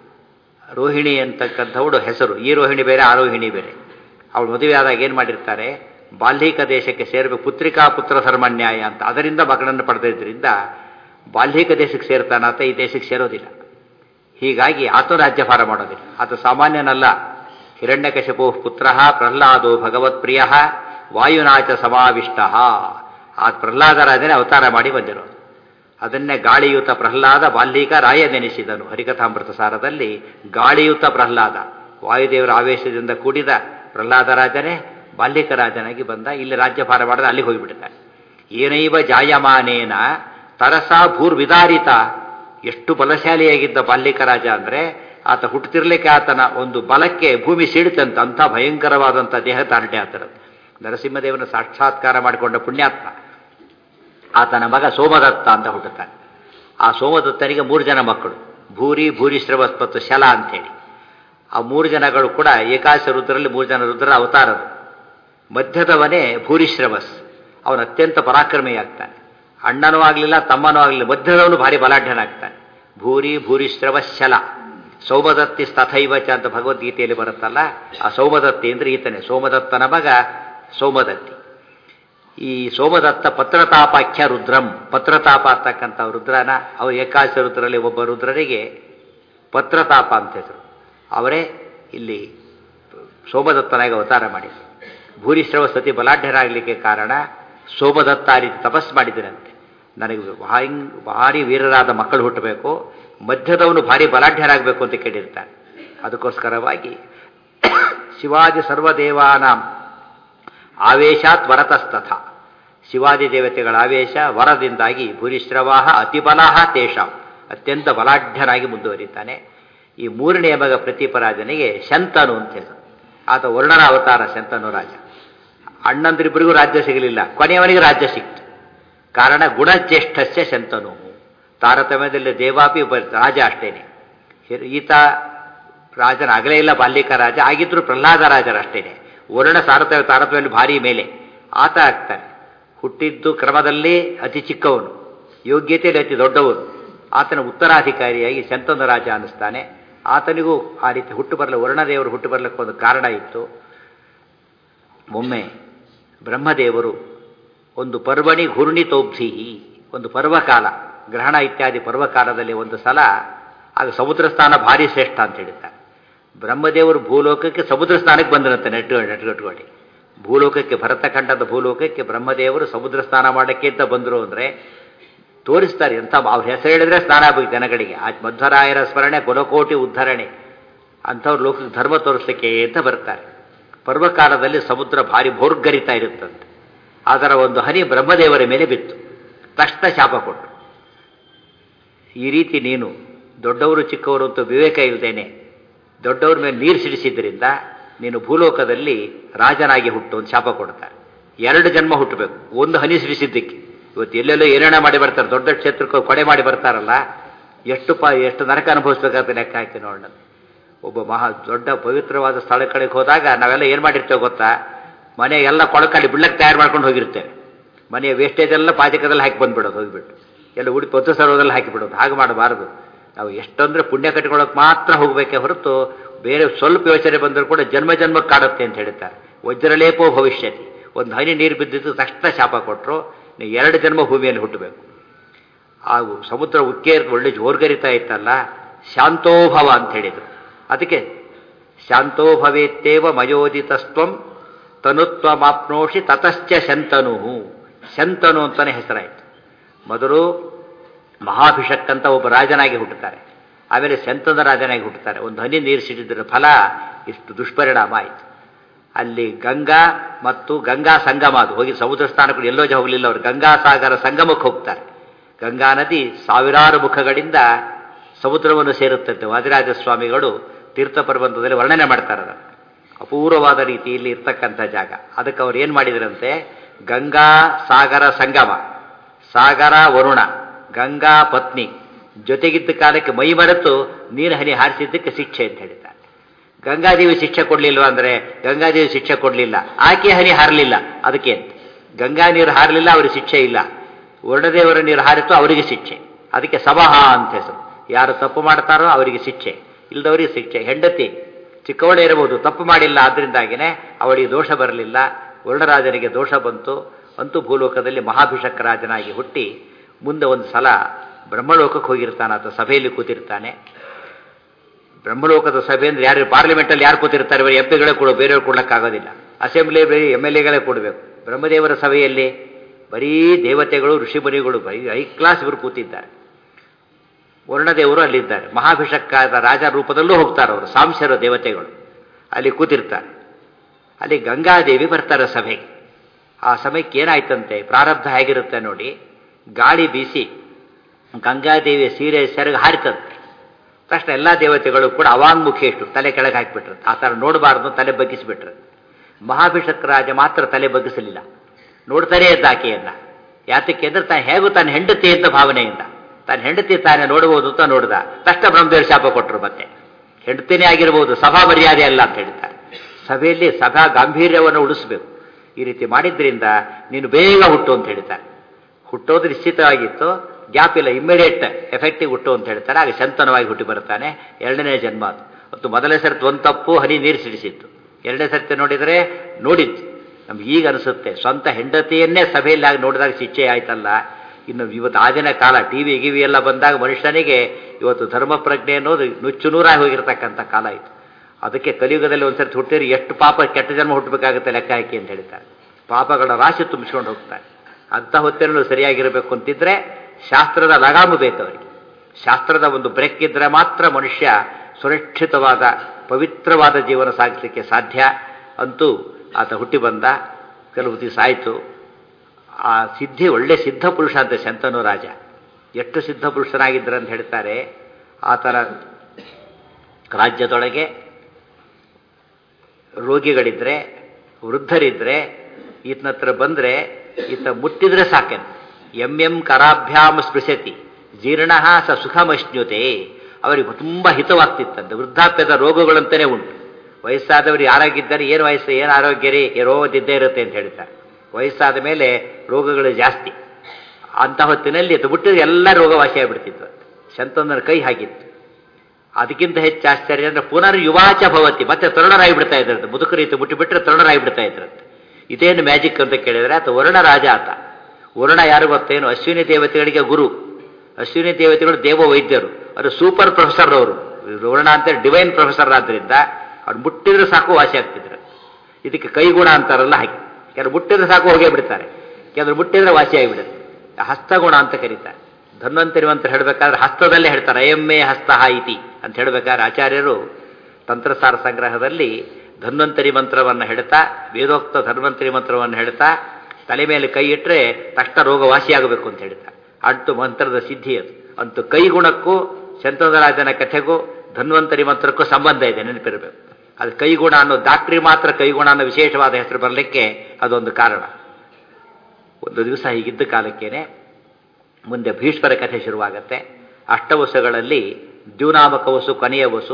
ರೋಹಿಣಿ ಅಂತಕ್ಕಂಥವಳು ಹೆಸರು. ಈ ರೋಹಿಣಿ ಬೇರೆ, ಆ ರೋಹಿಣಿ ಬೇರೆ. ಅವಳು ಮದುವೆ ಆದಾಗ ಏನು ಮಾಡಿರ್ತಾರೆ, ಬಾಲ್ಹಿಕ ದೇಶಕ್ಕೆ ಸೇರಬೇಕು, ಪುತ್ರಿಕಾ ಪುತ್ರ ಧರ್ಮನ್ಯಾಯ ಅಂತ ಅದರಿಂದ ಮಗನನ್ನು ಪಡೆದಿದ್ದರಿಂದ ಬಾಲ್ಹಿಕ ದೇಶಕ್ಕೆ ಸೇರ್ತಾನಾತ, ಈ ದೇಶಕ್ಕೆ ಸೇರೋದಿಲ್ಲ. ಹೀಗಾಗಿ ಆತ ರಾಜ್ಯಭಾರ ಮಾಡೋದಿಲ್ಲ. ಆತ ಸಾಮಾನ್ಯನಲ್ಲ. ಹಿರಣ್ಯಕಶಿಪು ಪುತ್ರ ಪ್ರಹ್ಲಾದೋ ಭಗವತ್ಪ್ರಿಯ ವಾಯುನಾಚ ಸಮಾವಿಷ್ಟ. ಆ ಪ್ರಹ್ಲಾದ ರಾಜನೇ ಅವತಾರ ಮಾಡಿ ಬಂದಿರೋದು. ಅದನ್ನೇ ಗಾಳಿಯುತ ಪ್ರಹ್ಲಾದ ಬಾಲ್ಹಿಕ ರಾಯನೆನಿಸಿದನು. ಹರಿಕಥಾಮೃತ ಸಾರದಲ್ಲಿ ಗಾಳಿಯುತ ಪ್ರಹ್ಲಾದ, ವಾಯುದೇವರ ಆವೇಶದಿಂದ ಕೂಡಿದ ಪ್ರಹ್ಲಾದ ರಾಜನೇ ಬಾಲ್ಹಿಕ ರಾಜನಾಗಿ ಬಂದ. ಇಲ್ಲಿ ರಾಜ್ಯಭಾರ ಮಾಡಿದ, ಅಲ್ಲಿಗೆ ಹೋಗಿಬಿಡ್ತಾನೆ. ಏನೈವ ಜಾಯಮಾನೇನ ತರಸಾ ಭೂರ್ವಿದಾರಿತ. ಎಷ್ಟು ಬಲಶಾಲಿಯಾಗಿದ್ದ ಬಾಲ್ಹಿಕ ರಾಜ ಅಂದರೆ ಆತ ಹುಟ್ಟುತ್ತಿರ್ಲಿಕ್ಕೆ ಆತನ ಒಂದು ಬಲಕ್ಕೆ ಭೂಮಿ ಸೀಳುತ್ತಂತ. ಅಂಥ ಭಯಂಕರವಾದಂಥ ದೇಹ ತಾರಟೆ ಆತರದ್ದು. ನರಸಿಂಹದೇವನ ಸಾಕ್ಷಾತ್ಕಾರ ಮಾಡಿಕೊಂಡ ಪುಣ್ಯಾತ್ಮ. ಆತನ ಮಗ ಸೋಮದತ್ತ ಅಂತ ಹುಟ್ಟುತ್ತಾನೆ. ಆ ಸೋಮದತ್ತನಿಗೆ ಮೂರು ಜನ ಮಕ್ಕಳು, ಭೂರಿ, ಭೂರಿಶ್ರವಸ್ ಮತ್ತು ಶಲ ಅಂಥೇಳಿ. ಆ ಮೂರು ಜನಗಳು ಕೂಡ ಏಕಾಶ ರುದ್ರಲ್ಲಿ ಮೂರು ಜನ ರುದ್ರರ ಅವತಾರರು. ಮಧ್ಯದವನೇ ಭೂರಿಶ್ರವಸ್. ಅವನು ಅತ್ಯಂತ ಪರಾಕ್ರಮಿಯಾಗ್ತಾನೆ. ಅಣ್ಣನೂ ಆಗಲಿಲ್ಲ, ತಮ್ಮನೂ ಆಗಲಿಲ್ಲ, ಮಧ್ಯದವನು ಭಾರಿ ಬಲಾಢ್ಯನಾಗ್ತಾನೆ. ಭೂರಿ, ಭೂರಿಶ್ರವಸ್, ಶಲ. ಸೋಮದತ್ತಿ ತಥೈವಚ ಅಂತ ಭಗವದ್ಗೀತೆಯಲ್ಲಿ ಬರುತ್ತಲ್ಲ, ಆ ಸೋಮದತ್ತಿ ಅಂದರೆ ಈತನೇ. ಸೋಮದತ್ತನ ಮಗ ಸೋಮದತ್ತಿ. ಈ ಸೋಮದತ್ತ ಪತ್ರತಾಪಾಖ್ಯ ರುದ್ರಂ. ಪತ್ರತಾಪ ಅಂತಕ್ಕಂಥ ರುದ್ರನ, ಅವರು ಏಕಾಶ ರುದ್ರಲ್ಲಿ ಒಬ್ಬ ರುದ್ರರಿಗೆ ಪತ್ರತಾಪ ಅಂತ ಹೆಸರು. ಅವರೇ ಇಲ್ಲಿ ಸೋಮದತ್ತನಾಗಿ ಅವತಾರ ಮಾಡಿದರು. ಭೂರಿಶ್ರವ ಸತಿ ಬಲಾಢ್ಯರಾಗಲಿಕ್ಕೆ ಕಾರಣ ಸೋಮದತ್ತ ಆ ರೀತಿ ತಪಸ್ಸು ಮಾಡಿದರಂತೆ. ನನಗೆ ಭಾರಿ ಭಾರಿ ವೀರರಾದ ಮಕ್ಕಳು ಹುಟ್ಟಬೇಕು, ಮಧ್ಯದವನು ಭಾರಿ ಬಲಾಢ್ಯರಾಗಬೇಕು ಅಂತ ಕೇಳಿರ್ತಾನೆ. ಅದಕ್ಕೋಸ್ಕರವಾಗಿ ಶಿವಾದಿ ಸರ್ವದೇವಾನಾಂ ಆವೇಶಾತ್ ವರತಸ್ತಥ, ಶಿವಾದಿ ದೇವತೆಗಳ ಆವೇಶ ವರದಿಂದಾಗಿ ಭೂರಿಶ್ರವಾಹ ಅತಿಬಲಃ ತೇಷಾಂ, ಅತ್ಯಂತ ಬಲಾಢ್ಯನಾಗಿ ಮುಂದುವರಿತಾನೆ. ಈ ಮೂರನೆಯ ಮಗ ಪ್ರತಿಪರಾಜನಿಗೆ ಶಂತನು ಅಂತ ಹೆಸರು. ಆತ ವರ್ಣನ ಅವತಾರ ಶಂತನು ರಾಜ. ಅಣ್ಣಂದ್ರಿಬ್ಬರಿಗೂ ರಾಜ್ಯ ಸಿಗಲಿಲ್ಲ, ಕೊನೆಯವನಿಗೆ ರಾಜ್ಯ ಸಿಕ್ತು. ಕಾರಣ ಗುಣಜ್ಯೇಷ್ಠಸ್ಯ ಶಂತನು, ತಾರತಮ್ಯದಲ್ಲಿ ದೇವಾಪಿ ರಾಜ ಅಷ್ಟೇನೆ. ಈತ ರಾಜನ ಆಗಲೇ ಇಲ್ಲ, ಬಾಲ್ಯಕ ರಾಜ ಆಗಿದ್ರು ಪ್ರಹ್ಲಾದ ರಾಜರಷ್ಟೇನೆ. ವರ್ಣ ತಾರತಮ್ಯ ತಾರತಮ್ಯದಲ್ಲಿ ಭಾರಿ ಮೇಲೆ ಆತ ಆಗ್ತಾನೆ. ಹುಟ್ಟಿದ್ದು ಕ್ರಮದಲ್ಲಿ ಅತಿ ಚಿಕ್ಕವನು, ಯೋಗ್ಯತೆಯಲ್ಲಿ ಅತಿ ದೊಡ್ಡವನು. ಆತನ ಉತ್ತರಾಧಿಕಾರಿಯಾಗಿ ಶಂತನು ರಾಜ ಅನ್ನಿಸ್ತಾನೆ. ಆತನಿಗೂ ಆ ರೀತಿ ಹುಟ್ಟು ಬರಲು ವರ್ಣದೇವರು ಹುಟ್ಟು ಬರಲಿಕ್ಕೆ ಒಂದು ಕಾರಣ ಇತ್ತು. ಒಮ್ಮೆ ಬ್ರಹ್ಮದೇವರು ಒಂದು ಪರ್ವಣಿ ಘೂರ್ಣಿತೋಬ್ಧಿಹಿ, ಒಂದು ಪರ್ವಕಾಲ, ಗ್ರಹಣ ಇತ್ಯಾದಿ ಪರ್ವಕಾಲದಲ್ಲಿ ಒಂದು ಸಲ ಆಗ ಸಮುದ್ರ ಸ್ನಾನ ಭಾರಿ ಶ್ರೇಷ್ಠ ಅಂತ ಹೇಳಿದ್ದಾರೆ. ಬ್ರಹ್ಮದೇವರು ಭೂಲೋಕಕ್ಕೆ ಸಮುದ್ರ ಸ್ನಾನಕ್ಕೆ ಬಂದರಂತೆ ನೆಟ್ಟು ನೆಟ್ಗಟ್ಕೊಂಡು. ಭೂಲೋಕಕ್ಕೆ ಭರತಖಂಡದ ಭೂಲೋಕಕ್ಕೆ ಬ್ರಹ್ಮದೇವರು ಸಮುದ್ರ ಸ್ನಾನ ಮಾಡೋಕ್ಕೆ ಅಂತ ಬಂದರು ಅಂದರೆ ತೋರಿಸ್ತಾರೆ. ಎಂಥ ಅವ್ರ ಹೆಸರು ಹೇಳಿದ್ರೆ ಸ್ನಾನ ಆಗಬೇಕು ಜನಗಳಿಗೆ. ಆ ಮಧ್ವರಾಯರ ಸ್ಮರಣೆ ಕುಲಕೋಟಿ ಉದ್ಧರಣೆ, ಅಂಥವ್ರು ಲೋಕಕ್ಕೆ ಧರ್ಮ ತೋರಿಸಲಿಕ್ಕೆ ಅಂತ ಬರ್ತಾರೆ. ಪರ್ವಕಾಲದಲ್ಲಿ ಸಮುದ್ರ ಭಾರಿ ಭೋರ್ಗರಿತಾ ಇರುತ್ತಂತೆ. ಅದರ ಒಂದು ಹನಿ ಬ್ರಹ್ಮದೇವರ ಮೇಲೆ ಬಿತ್ತು. ತಕ್ಷಣ ಶಾಪ ಕೊಟ್ಟು, ಈ ರೀತಿ ನೀನು ದೊಡ್ಡವರು ಚಿಕ್ಕವರು ಅಂತ ವಿವೇಕ ಇಲ್ಲದೇನೆ ದೊಡ್ಡವ್ರ ಮೇಲೆ ನೀರು ಸಿಡಿಸಿದ್ರಿಂದ ನೀನು ಭೂಲೋಕದಲ್ಲಿ ರಾಜನಾಗಿ ಹುಟ್ಟು ಒಂದು ಶಾಪ ಕೊಡ್ತಾರೆ. ಎರಡು ಜನ್ಮ ಹುಟ್ಟಬೇಕು, ಒಂದು ಹನಿ ಸಿಡಿಸಿದ್ದಕ್ಕೆ. ಇವತ್ತು ಎಲ್ಲೆಲ್ಲೋ ಏನೇಣ ಮಾಡಿ ಬರ್ತಾರೆ, ದೊಡ್ಡ ಕ್ಷೇತ್ರಕ್ಕೆ ಕೊಡೆ ಮಾಡಿ ಬರ್ತಾರಲ್ಲ, ಎಷ್ಟು ಪ ಎಷ್ಟು ನರಕ ಅನುಭವಿಸ್ಬೇಕಾದ್ರೆ ಲೆಕ್ಕ ಹಾಕಿ ನೋಡೋಣ. ಒಬ್ಬ ಮಹಾ ದೊಡ್ಡ ಪವಿತ್ರವಾದ ಸ್ಥಳ ಕಡೆಗೆ ಹೋದಾಗ ನಾವೆಲ್ಲ ಏನು ಮಾಡಿರ್ತೇವೆ ಗೊತ್ತಾ, ಮನೆ ಎಲ್ಲ ಕೊಳಕಲ್ಲಿ ಬಿಳ್ಳಕ್ಕೆ ತಯಾರು ಮಾಡ್ಕೊಂಡು ಹೋಗಿರ್ತೇವೆ. ಮನೆಯ ವೇಸ್ಟೇಜ್ ಎಲ್ಲ ಪಾಚಕದಲ್ಲಿ ಹಾಕಿ ಬಂದುಬಿಡೋದು, ಹೋಗಿಬಿಟ್ಟು ಎಲ್ಲ ಉಡಿ ಪತ್ತು ಸರ್ವದಲ್ಲಿ ಹಾಕಿಬಿಡೋದು. ಹಾಗೆ ಮಾಡಬಾರ್ದು. ನಾವು ಎಷ್ಟಂದ್ರೆ ಪುಣ್ಯ ಕಟ್ಕೊಳ್ಳೋಕೆ ಮಾತ್ರ ಹೋಗಬೇಕೇ ಹೊರತು ಬೇರೆ ಸ್ವಲ್ಪ ಯೋಚನೆ ಬಂದರೂ ಕೂಡ ಜನ್ಮ ಜನ್ಮಕ್ಕೆ ಕಾಡುತ್ತೆ ಅಂತ ಹೇಳ್ತಾರೆ. ವಜ್ರಲೇಪೋ ಭವಿಷ್ಯತಿ, ಒಂದು ಹನಿ ನೀರು ಬಿದ್ದಿದ್ದು ತಕ್ಷಣ ಶಾಪ ಕೊಟ್ಟರು, ನೀವು ಎರಡು ಜನ್ಮ ಭೂಮಿಯಲ್ಲಿ ಹುಟ್ಟಬೇಕು. ಹಾಗೂ ಸಮುದ್ರ ಉಕ್ಕೇ ಒಳ್ಳೆ ಜೋರ್ಗರಿತಾ ಇತ್ತಲ್ಲ, ಶಾಂತೋಭವ ಅಂತ ಹೇಳಿದರು. ಅದಕ್ಕೆ ಶಾಂತೋಭವೇತ್ತೇವ ಮಯೋದಿತಸ್ತ್ವಂ ತನುತ್ವಮಾಪ್ನೋಷಿ ತತಶ್ಚ ಶಂತನು, ಶಂತನು ಅಂತಲೇ ಹೆಸರಾಯಿತು. ಮೊದಲು ಮಹಾಭಿಷಕ್ ಅಂತ ಒಬ್ಬ ರಾಜನಾಗಿ ಹುಟ್ಟುತ್ತಾರೆ, ಆಮೇಲೆ ಶಂತನ ರಾಜನಾಗಿ ಹುಟ್ಟುತ್ತಾರೆ. ಒಂದು ಹನಿ ನೀರು ಸಿಡಿದ್ರ ಫಲ ಇಷ್ಟು ದುಷ್ಪರಿಣಾಮ ಆಯಿತು. ಅಲ್ಲಿ ಗಂಗಾ ಮತ್ತು ಗಂಗಾ ಸಂಗಮ, ಅದು ಹೋಗಿ ಸಮುದ್ರ ಸ್ಥಾನಗಳು ಎಲ್ಲೋ ಜ ಹೋಗಲಿಲ್ಲ ಅವರು, ಗಂಗಾ ಸಾಗರ ಸಂಗಮಕ್ಕೆ ಹೋಗ್ತಾರೆ. ಗಂಗಾ ನದಿ ಸಾವಿರಾರು ಮುಖಗಳಿಂದ ಸಮುದ್ರವನ್ನು ಸೇರುತ್ತಂತೆ. ವಾದಿರಾಜ ಸ್ವಾಮಿಗಳು ತೀರ್ಥ ಪ್ರಬಂಧದಲ್ಲಿ ವರ್ಣನೆ ಮಾಡ್ತಾರೆ. ಅದನ್ನು ಅಪೂರ್ವವಾದ ರೀತಿಯಲ್ಲಿ ಇರ್ತಕ್ಕಂಥ ಜಾಗ. ಅದಕ್ಕೆ ಅವ್ರು ಏನು ಮಾಡಿದರಂತೆ, ಗಂಗಾ ಸಾಗರ ಸಂಗಮ, ಸಾಗರ ವರುಣ, ಗಂಗಾ ಪತ್ನಿ ಜೊತೆಗಿದ್ದ ಕಾಲಕ್ಕೆ ಮೈ ಮರೆತು ನೀರು ಹನಿ ಹಾರಿಸಿದ್ದಕ್ಕೆ ಶಿಕ್ಷೆ ಅಂತ ಹೇಳಿದ್ದಾರೆ. ಗಂಗಾದೇವಿ ಶಿಕ್ಷೆ ಕೊಡಲಿಲ್ವ ಅಂದರೆ ಗಂಗಾದೇವಿ ಶಿಕ್ಷೆ ಕೊಡಲಿಲ್ಲ, ಆಕೆ ಹನಿ ಹಾರಲಿಲ್ಲ, ಅದಕ್ಕೆ ಅಂತ. ಗಂಗಾ ನೀರು ಹಾರಲಿಲ್ಲ, ಅವರಿಗೆ ಶಿಕ್ಷೆ ಇಲ್ಲ. ವರ್ಣದೇವರ ನೀರು ಹಾರಿತು, ಅವರಿಗೆ ಶಿಕ್ಷೆ. ಅದಕ್ಕೆ ಸಮಹ ಅಂತ ಹೆಸರು. ಯಾರು ತಪ್ಪು ಮಾಡ್ತಾರೋ ಅವರಿಗೆ ಶಿಕ್ಷೆ, ಇಲ್ಲದವರಿಗೆ ಶಿಕ್ಷೆ. ಹೆಂಡತಿ ಚಿಕ್ಕವಳೇ ಇರಬಹುದು, ತಪ್ಪು ಮಾಡಿಲ್ಲ, ಆದ್ದರಿಂದಾಗಿಯೇ ಅವಳಿಗೆ ದೋಷ ಬರಲಿಲ್ಲ, ವರ್ಣರಾಜನಿಗೆ ದೋಷ ಬಂತು. ಅಂತೂ ಭೂಲೋಕದಲ್ಲಿ ಮಹಾಭಿಷಕ್ ರಾಜನಾಗಿ ಹುಟ್ಟಿ ಮುಂದೆ ಒಂದು ಸಲ ಬ್ರಹ್ಮಲೋಕಕ್ಕೆ ಹೋಗಿರ್ತಾನೆ. ಆತ ಸಭೆಯಲ್ಲಿ ಕೂತಿರ್ತಾನೆ. ಬ್ರಹ್ಮಲೋಕದ ಸಭೆ ಅಂದರೆ ಯಾರು, ಪಾರ್ಲಿಮೆಂಟಲ್ಲಿ ಯಾರು ಕೂತಿರ್ತಾರೆ, ಬರೀ ಎಂ ಪಿಗಳೇ ಕೊಡು, ಬೇರೆಯವ್ರು ಕೊಡೋಕ್ಕಾಗೋದಿಲ್ಲ. ಅಸೆಂಬ್ಲಿ ಬರೀ ಎಮ್ ಎಲ್ ಎಗಳೇ ಕೊಡಬೇಕು. ಬ್ರಹ್ಮದೇವರ ಸಭೆಯಲ್ಲಿ ಬರೀ ದೇವತೆಗಳು, ಋಷಿಮುನಿಗಳು, ಬರೀ ಹೈ ಕ್ಲಾಸ್ ಇವರು ಕೂತಿದ್ದಾರೆ. ವರ್ಣದೇವರು ಅಲ್ಲಿದ್ದಾರೆ. ಮಹಾಭಿಷಕ್ಕಾದ ರಾಜ ರೂಪದಲ್ಲೂ ಹೋಗ್ತಾರೆ ಅವರು, ಸಾಂಶರ ದೇವತೆಗಳು ಅಲ್ಲಿ ಕೂತಿರ್ತಾರೆ. ಅಲ್ಲಿ ಗಂಗಾದೇವಿ ಬರ್ತಾರೆ ಸಭೆಗೆ. ಆ ಸಮಯಕ್ಕೆ ಏನಾಯ್ತಂತೆ, ಪ್ರಾರಬ್ಧ ಹೇಗಿರುತ್ತೆ ನೋಡಿ, ಗಾಳಿ ಬೀಸಿ ಗಂಗಾದೇವಿಯ ಸೀರೆ ಸೆರಗು ಹಾರಿತಂತೆ. ತಕ್ಷಣ ಎಲ್ಲ ದೇವತೆಗಳು ಕೂಡ ಅವಾಂಗ್ಮುಖಿ ಎಷ್ಟು ತಲೆ ಕೆಳಗೆ ಹಾಕಿಬಿಟ್ರು. ಆ ಥರ ನೋಡಬಾರ್ದು, ತಲೆ ಬಗ್ಗಿಸಿಬಿಟ್ರು. ಮಹಾಭಿಷಕ್ ರಾಜ ಮಾತ್ರ ತಲೆ ಬಗ್ಗಿಸಲಿಲ್ಲ, ನೋಡ್ತಾನೇ ಇದ್ದ ಆಕೆಯನ್ನ. ಯಾತಕ್ಕೆ ಅಂದರೆ ತಾನು ಹೇಗೂ ತಾನು ಹೆಂಡತಿ ಅಂತ ಭಾವನೆಯಿಂದ, ತಾನು ಹೆಂಡತಿ ತಾನೇ ನೋಡ್ಬೋದು ಅಂತ ನೋಡ್ದ. ತಕ್ಷಣ ಬ್ರಹ್ಮದೇವರು ಶಾಪ ಕೊಟ್ಟರು. ಮತ್ತೆ ಹೆಂಡತಿನೇ ಆಗಿರ್ಬೋದು, ಸಭಾ ಮರ್ಯಾದೆ ಅಲ್ಲ ಅಂತ ಹೇಳ್ತಾರೆ. ಸಭೆಯಲ್ಲಿ ಸಭಾ ಗಾಂಭೀರ್ಯವನ್ನು ಉಳಿಸ್ಬೇಕು. ಈ ರೀತಿ ಮಾಡಿದ್ರಿಂದ ನೀನು ಬೇಗ ಹುಟ್ಟು ಅಂತ ಹೇಳ್ತಾರೆ. ಹುಟ್ಟೋದು ನಿಶ್ಚಿತವಾಗಿತ್ತು, ಗ್ಯಾಪ್ ಇಲ್ಲ, ಇಮ್ಮಿಡಿಯೇಟ್ ಎಫೆಕ್ಟಿವ್ ಹುಟ್ಟು ಅಂತ ಹೇಳ್ತಾರೆ. ಆಗ ಶಂತನವಾಗಿ ಹುಟ್ಟಿ ಬರ್ತಾನೆ. ಎರಡನೇ ಜನ್ಮ ಅದು. ಮತ್ತು ಮೊದಲನೇ ಸರ್ತಿ ಒಂದು ತಪ್ಪು, ಹನಿ ನೀರು ಸಿಡಿಸಿತ್ತು. ಎರಡನೇ ಸರ್ತಿ ನೋಡಿದರೆ ನೋಡಿದ್ದು ನಮ್ಗೆ ಈಗ ಅನಿಸುತ್ತೆ, ಸ್ವಂತ ಹೆಂಡತಿಯನ್ನೇ ಸಭೆಯಲ್ಲಿ ಆಗಿ ನೋಡಿದಾಗ ಶಿಕ್ಷೆ ಆಯ್ತಲ್ಲ. ಇನ್ನು ಇವತ್ತು ಆಗಿನ ಕಾಲ ಟಿ ವಿ ಗಿವಿ ಎಲ್ಲ ಬಂದಾಗ ಮನುಷ್ಯನಿಗೆ ಇವತ್ತು ಧರ್ಮ ಪ್ರಜ್ಞೆ ಅನ್ನೋದು ನುಚ್ಚು ನೂರಾಗಿ ಹೋಗಿರ್ತಕ್ಕಂಥ ಕಾಲ ಆಯಿತು. ಅದಕ್ಕೆ ಕಲಿಯುಗದಲ್ಲಿ ಒಂದ್ಸರ್ತಿ ಹುಟ್ಟಿದ್ರೆ ಎಷ್ಟು ಪಾಪ ಕೆಟ್ಟ ಜನ್ಮ ಹುಟ್ಟಬೇಕಾಗುತ್ತೆ ಲೆಕ್ಕ ಹಾಕಿ ಅಂತ ಹೇಳ್ತಾರೆ. ಪಾಪಗಳ ರಾಶಿ ತುಂಬಿಸ್ಕೊಂಡು ಹೋಗ್ತಾರೆ. ಅಂಥ ಹೊತ್ತೇನೂ ಸರಿಯಾಗಿರಬೇಕು ಅಂತಿದ್ರೆ ಶಾಸ್ತ್ರದ ಲಗಾಮು ಬೇಕು ಅವರಿಗೆ. ಶಾಸ್ತ್ರದ ಒಂದು ಬ್ರೇಕ್ ಇದ್ದರೆ ಮಾತ್ರ ಮನುಷ್ಯ ಸುರಕ್ಷಿತವಾದ ಪವಿತ್ರವಾದ ಜೀವನ ಸಾಗಿಸಲಿಕ್ಕೆ ಸಾಧ್ಯ. ಅಂತೂ ಆತ ಹುಟ್ಟಿ ಬಂದ. ಕೆಲವು ದಿವಸ ಆಯಿತು. ಆ ಸಿದ್ಧಿ ಒಳ್ಳೆ ಸಿದ್ಧ ಪುರುಷ ಅಂತ ಶಂತನು ರಾಜ. ಎಷ್ಟು ಸಿದ್ಧ ಪುರುಷನಾಗಿದ್ದರು ಅಂತ ಹೇಳ್ತಾರೆ. ಆತನ ರಾಜ್ಯದೊಳಗೆ ರೋಗಿಗಳಿದ್ರೆ, ವೃದ್ಧರಿದ್ರೆ ಈತನ ಹತ್ರ ಬಂದರೆ ಈತ ಮುಟ್ಟಿದ್ರೆ ಸಾಕೇನು. ಎಂ ಎಂ ಕರಾಭ್ಯಾಂ ಸ್ಪೃಶತಿ ಜೀರ್ಣ ಸ ಸುಖಮಶ್ನುತೆ. ಅವರಿಗೆ ತುಂಬ ಹಿತವಾಗ್ತಿತ್ತಂತೆ. ವೃದ್ಧಾಪ್ಯದ ರೋಗಗಳಂತಲೇ ಉಂಟು. ವಯಸ್ಸಾದವರು ಯಾರಾಗಿದ್ದಾರೆ, ಏನು ವಯಸ್ಸು, ಏನು ಆರೋಗ್ಯ ರೀ, ರೋಗದಿದ್ದೇ ಇರುತ್ತೆ ಅಂತ ಹೇಳ್ತಾರೆ. ವಯಸ್ಸಾದ ಮೇಲೆ ರೋಗಗಳು ಜಾಸ್ತಿ. ಅಂಥ ಹೊತ್ತಿನಲ್ಲಿ ಅದು ಮುಟ್ಟಿದ್ರೆ ಎಲ್ಲ ರೋಗ ವಾಸಿಯಾಗಿಬಿಡ್ತಿತ್ತು. ಶಂತನರ ಕೈ ಹಾಗಿತ್ತು. ಅದಕ್ಕಿಂತ ಹೆಚ್ಚು ಆಶ್ಚರ್ಯ ಅಂದರೆ ಪುನರ್ ಯುವಾಚ ಭವತಿ, ಮತ್ತೆ ತರುಣರಾಗಿ ಬಿಡ್ತಾ ಇದ್ರಂತೆ. ಮುದುಕರೀತು ಮುಟ್ಟಿಬಿಟ್ರೆ ತರುಣರಾಗಿ ಬಿಡ್ತಾ ಇದ್ರಂತೆ. ಇದೇನು ಮ್ಯಾಜಿಕ್ ಅಂತ ಕೇಳಿದರೆ ಆತ ವರುಣ ರಾಜ. ಆತ ವರುಣ ಯಾರು ಗೊತ್ತೇನು? ಅಶ್ವಿನಿ ದೇವತೆಗಳಿಗೆ ಗುರು. ಅಶ್ವಿನಿ ದೇವತೆಗಳು ದೇವ ವೈದ್ಯರು. ಅದು ಸೂಪರ್ ಪ್ರೊಫೆಸರ್ ಅವರು. ವರುಣ ಅಂತ ಡಿವೈನ್ ಪ್ರೊಫೆಸರ್ ಆದ್ದರಿಂದ ಅವ್ರು ಮುಟ್ಟಿದ್ರೆ ಸಾಕು ವಾಸಿ ಆಗ್ತಿದ್ರು. ಇದಕ್ಕೆ ಕೈಗುಣ ಅಂತಾರಲ್ಲ ಹಾಗೆ. ಕೆಲವರು ಮುಟ್ಟಿದ್ರೆ ಸಾಕು ಹೋಗೇ ಬಿಡ್ತಾರೆ, ಕೆಲವರು ಮುಟ್ಟಿದ್ರೆ ವಾಸಿ ಆಗಿಬಿಡುತ್ತೆ. ಹಸ್ತಗುಣ ಅಂತ ಕರೀತಾರೆ. ಧನ್ವಂತರಿ ಮಂತ್ರ ಹೇಳಬೇಕಾದ್ರೆ ಹಸ್ತದಲ್ಲೇ ಹೇಳ್ತಾರೆ. ಅಯಮ್ಮೆ ಹಸ್ತ ಇತಿ ಅಂತ ಹೇಳಬೇಕಾದ್ರೆ ಆಚಾರ್ಯರು ತಂತ್ರಸಾರ ಸಂಗ್ರಹದಲ್ಲಿ ಧನ್ವಂತರಿ ಮಂತ್ರವನ್ನು ಹೇಳ್ತಾ, ವೇದೋಕ್ತ ಧನ್ವಂತರಿ ಮಂತ್ರವನ್ನು ಹೇಳ್ತಾ ತಲೆ ಮೇಲೆ ಕೈ ಇಟ್ಟರೆ ತಕ್ಷಣ ರೋಗ ವಾಸಿಯಾಗಬೇಕು ಅಂತ ಹೇಳ್ತಾರೆ. ಅಂಟು ಮಂತ್ರದ ಸಿದ್ಧಿ ಅದು. ಅಂತೂ ಕೈಗುಣಕ್ಕೂ ಶಂತನರಾಜನ ಕಥೆಗೂ ಧನ್ವಂತರಿ ಮಂತ್ರಕ್ಕೂ ಸಂಬಂಧ ಇದೆ, ನೆನಪಿರಬೇಕು. ಅದು ಕೈಗುಣ ಅನ್ನೋ ಡಾಕ್ಟ್ರಿಗೆ ಮಾತ್ರ ಕೈಗುಣ ಅನ್ನೋ ವಿಶೇಷವಾದ ಹೆಸರು ಬರಲಿಕ್ಕೆ ಅದೊಂದು ಕಾರಣ. ಒಂದು ದಿವಸ ಹೀಗಿದ್ದ ಕಾಲಕ್ಕೇನೆ ಮುಂದೆ ಭೀಷ್ಮರ ಕಥೆ ಶುರುವಾಗತ್ತೆ. ಅಷ್ಟವಸುಗಳಲ್ಲಿ ದ್ಯುನಾಮಕ ವಸು ಕೊನೆಯ ವಸು.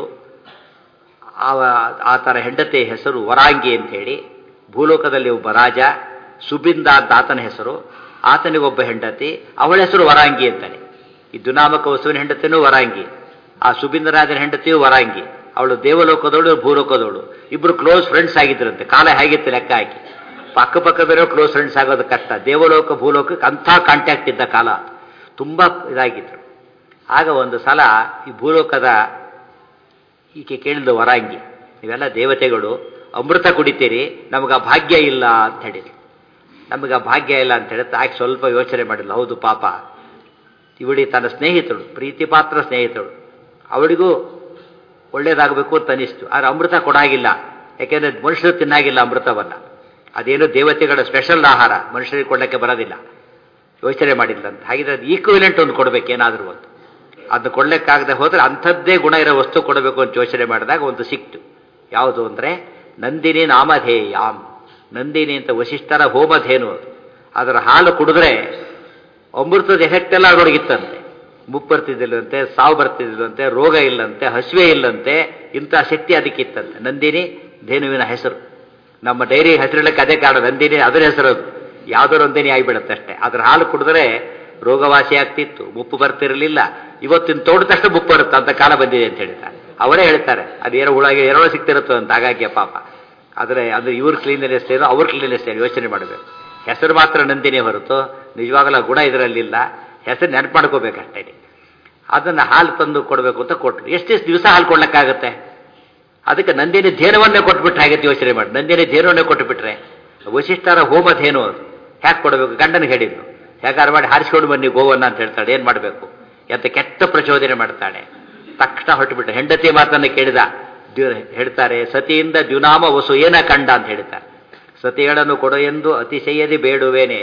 ಆತನ ಹೆಂಡತಿ ಹೆಸರು ವರಾಂಗಿ ಅಂಥೇಳಿ. ಭೂಲೋಕದಲ್ಲಿ ಒಬ್ಬ ರಾಜ ಸುಬಿಂದ ಅಂತ ಆತನ ಹೆಸರು. ಆತನಿಗೊಬ್ಬ ಹೆಂಡತಿ, ಅವಳ ಹೆಸರು ವರಾಂಗಿ ಅಂತಾನೆ. ಈ ದ್ಯುನಾಮಕ ವಸುವಿನ ಹೆಂಡತಿನೂ ವರಾಂಗಿ, ಆ ಸುಬಿಂದ ರಾಜನ ಹೆಂಡತಿಯೂ ವರಾಂಗಿ. ಅವಳು ದೇವಲೋಕದವಳು, ಭೂಲೋಕದವಳು. ಇಬ್ಬರು ಕ್ಲೋಸ್ ಫ್ರೆಂಡ್ಸ್ ಆಗಿದ್ದರಂತೆ. ಕಾಲ ಹೇಗಿತ್ತು ಲೆಕ್ಕ ಹಾಕಿ. ಪಕ್ಕ ಪಕ್ಕ ಬೇರೆ ಕ್ಲೋಸ್ ಫ್ರೆಂಡ್ಸ್ ಆಗೋದು ಕಷ್ಟ. ದೇವಲೋಕ ಭೂಲೋಕಕ್ಕೆ ಅಂಥ ಕಾಂಟ್ಯಾಕ್ಟ್ ಇದ್ದ ಕಾಲ, ತುಂಬ ಇದಾಗಿದ್ರು. ಆಗ ಒಂದು ಸಲ ಈ ಭೂಲೋಕದ ಈಕೆ ಕೇಳಿದ ವರಾಂಗಿ, ನೀವೆಲ್ಲ ದೇವತೆಗಳು ಅಮೃತ ಕುಡಿತೀರಿ, ನಮಗೆ ಆ ಭಾಗ್ಯ ಇಲ್ಲ ಅಂತ ಹೇಳಿದ್ರು. ನಮಗೆ ಆ ಭಾಗ್ಯ ಇಲ್ಲ ಅಂತ ಹೇಳುತ್ತೆ. ಆಕೆ ಸ್ವಲ್ಪ ಯೋಚನೆ ಮಾಡಿಲ್ಲ. ಹೌದು ಪಾಪ, ಇವಳಿ ತನ್ನ ಸ್ನೇಹಿತಳು, ಪ್ರೀತಿ ಪಾತ್ರ ಸ್ನೇಹಿತಳು, ಅವಳಿಗೂ ಒಳ್ಳೇದಾಗಬೇಕು ಅಂತ ಅನಿಸ್ತು. ಆದರೆ ಅಮೃತ ಕೊಡಾಗಿಲ್ಲ, ಯಾಕೆಂದರೆ ಮನುಷ್ಯರು ತಿನ್ನಾಗಿಲ್ಲ ಅಮೃತವನ್ನು. ಅದೇನು ದೇವತೆಗಳ ಸ್ಪೆಷಲ್ ಆಹಾರ, ಮನುಷ್ಯರಿಗೆ ಕೊಡಲಿಕ್ಕೆ ಬರೋದಿಲ್ಲ. ಯೋಚನೆ ಮಾಡಿಲ್ಲಂತ. ಹಾಗಿದ್ರೆ ಅದು ಈಕ್ವಿಲೆಂಟ್ ಒಂದು ಕೊಡಬೇಕೇನಾದರೂ ಒಂದು. ಅದನ್ನು ಕೊಡಲಿಕ್ಕಾಗದೆ ಹೋದರೆ ಅಂಥದ್ದೇ ಗುಣ ಇರೋ ವಸ್ತು ಕೊಡಬೇಕು ಅಂತ ಯೋಚನೆ ಮಾಡಿದಾಗ ಒಂದು ಸಿಕ್ತು. ಯಾವುದು ಅಂದರೆ ನಂದಿನಿ ನಾಮಧೇಯಾಮ್. ನಂದಿನಿ ಅಂತ ವಶಿಷ್ಠರ ಹೋಮಧೇನು ಅದು. ಅದರ ಹಾಲು ಕುಡಿದ್ರೆ ಅಮೃತದ ಎಫೆಕ್ಟ್ ಎಲ್ಲ ಅದರೊಳಗಿತ್ತಂತೆ. ಮುಪ್ಪು ಬರ್ತಿದ್ದಿಲ್ಲಂತೆ, ಸಾವು ಬರ್ತಿದ್ದಿಲ್ಲಂತೆ, ರೋಗ ಇಲ್ಲಂತೆ, ಹಸಿವೆ ಇಲ್ಲಂತೆ. ಇಂಥ ಶಕ್ತಿ ಅದಕ್ಕಿತ್ತಂತೆ. ನಂದಿನಿ ಧೇನುವಿನ ಹೆಸರು. ನಮ್ಮ ಡೈರಿ ಹೆಸರಿಡಕ್ಕೆ ಅದೇ ಕಾರಣ. ನಂದಿನಿ ಅದರ ಹೆಸರು. ಅದು ಯಾವುದೋ ನಂದಿನಿ ಆಗಿಬಿಡುತ್ತೆ ಅಷ್ಟೇ. ಅದರ ಹಾಲು ಕುಡಿದ್ರೆ ರೋಗವಾಸಿ ಆಗ್ತಿತ್ತು, ಮುಪ್ಪು ಬರ್ತಿರಲಿಲ್ಲ. ಇವತ್ತಿನ ತೋಡಿದ ತಕ್ಷಣ ಮುಪ್ಪು ಬರುತ್ತೆ ಅಂತ ಕಾಲ ಬಂದಿದೆ ಅಂತ ಹೇಳ್ತಾರೆ. ಅವರೇ ಹೇಳ್ತಾರೆ ಅದೇನೋ ಹುಳಾಗಿ ಎರಡೋ ಸಿಗ್ತಿರುತ್ತೋ ಅಂತ. ಹಾಗಾಗಿ ಪಾಪ. ಆದರೆ ಅದು ಇವ್ರ ಕ್ಲೀನ್ನೆಸ್ ಏನೋ ಅವ್ರ ಕ್ಲೀನ್ನೆಸ್ ಏನು ಯೋಚನೆ ಮಾಡಬೇಕು. ಹೆಸರು ಮಾತ್ರ ನಂದಿನಿ ಹೊರತು ನಿಜವಾಗಲೂ ಗುಣ ಇದರಲ್ಲಿಲ್ಲ. ಹೆಸರು ನೆನಪು ಮಾಡ್ಕೋಬೇಕಷ್ಟೇ. ಅದನ್ನು ಹಾಲು ತಂದು ಕೊಡಬೇಕು ಅಂತ ಕೊಟ್ಟರು. ಎಷ್ಟೆಷ್ಟು ದಿವಸ ಹಾಲು ಕೊಡ್ಲಿಕ್ಕಾಗತ್ತೆ? ಅದಕ್ಕೆ ನಂದಿನಿ ಧೇನುವನ್ನೇ ಕೊಟ್ಬಿಟ್ರೆ ಆಗತ್ತೆ. ಯೋಚನೆ ಮಾಡಿ, ನಂದಿನಿ ಧೇನುವನ್ನೇ ಕೊಟ್ಟುಬಿಟ್ರೆ. ವಶಿಷ್ಠರ ಹೋಮಧೇನು ಅದು. ಹ್ಯಾಕೆ ಕೊಡಬೇಕು? ಗಂಡನಿಗೆ ಹೇಳಿದ್ರು, ಹೇಗಾರು ಮಾಡಿ ಹಾರಿಸ್ಕೊಂಡು ಬನ್ನಿ ಗೋವನ್ನ ಅಂತ ಹೇಳ್ತಾಳೆ. ಏನು ಮಾಡಬೇಕು ಅಂತ ಕೆಟ್ಟ ಪ್ರಚೋದನೆ ಮಾಡ್ತಾಳೆ. ತಕ್ಷಣ ಹೊರಟುಬಿಟ್ರೆ. ಹೆಂಡತಿ ಮಾತನ್ನು ಕೇಳಿದ. ಹೇಳ್ತಾರೆ, ಸತಿಯಿಂದ ದ್ಯುನಾಮ ವಸು ಏನ ಕಂಡ ಅಂತ ಹೇಳ್ತಾರೆ. ಸತಿಗಳನ್ನು ಕೊಡು ಎಂದು ಅತಿಶಯದಿ ಬೇಡುವೇನೆ,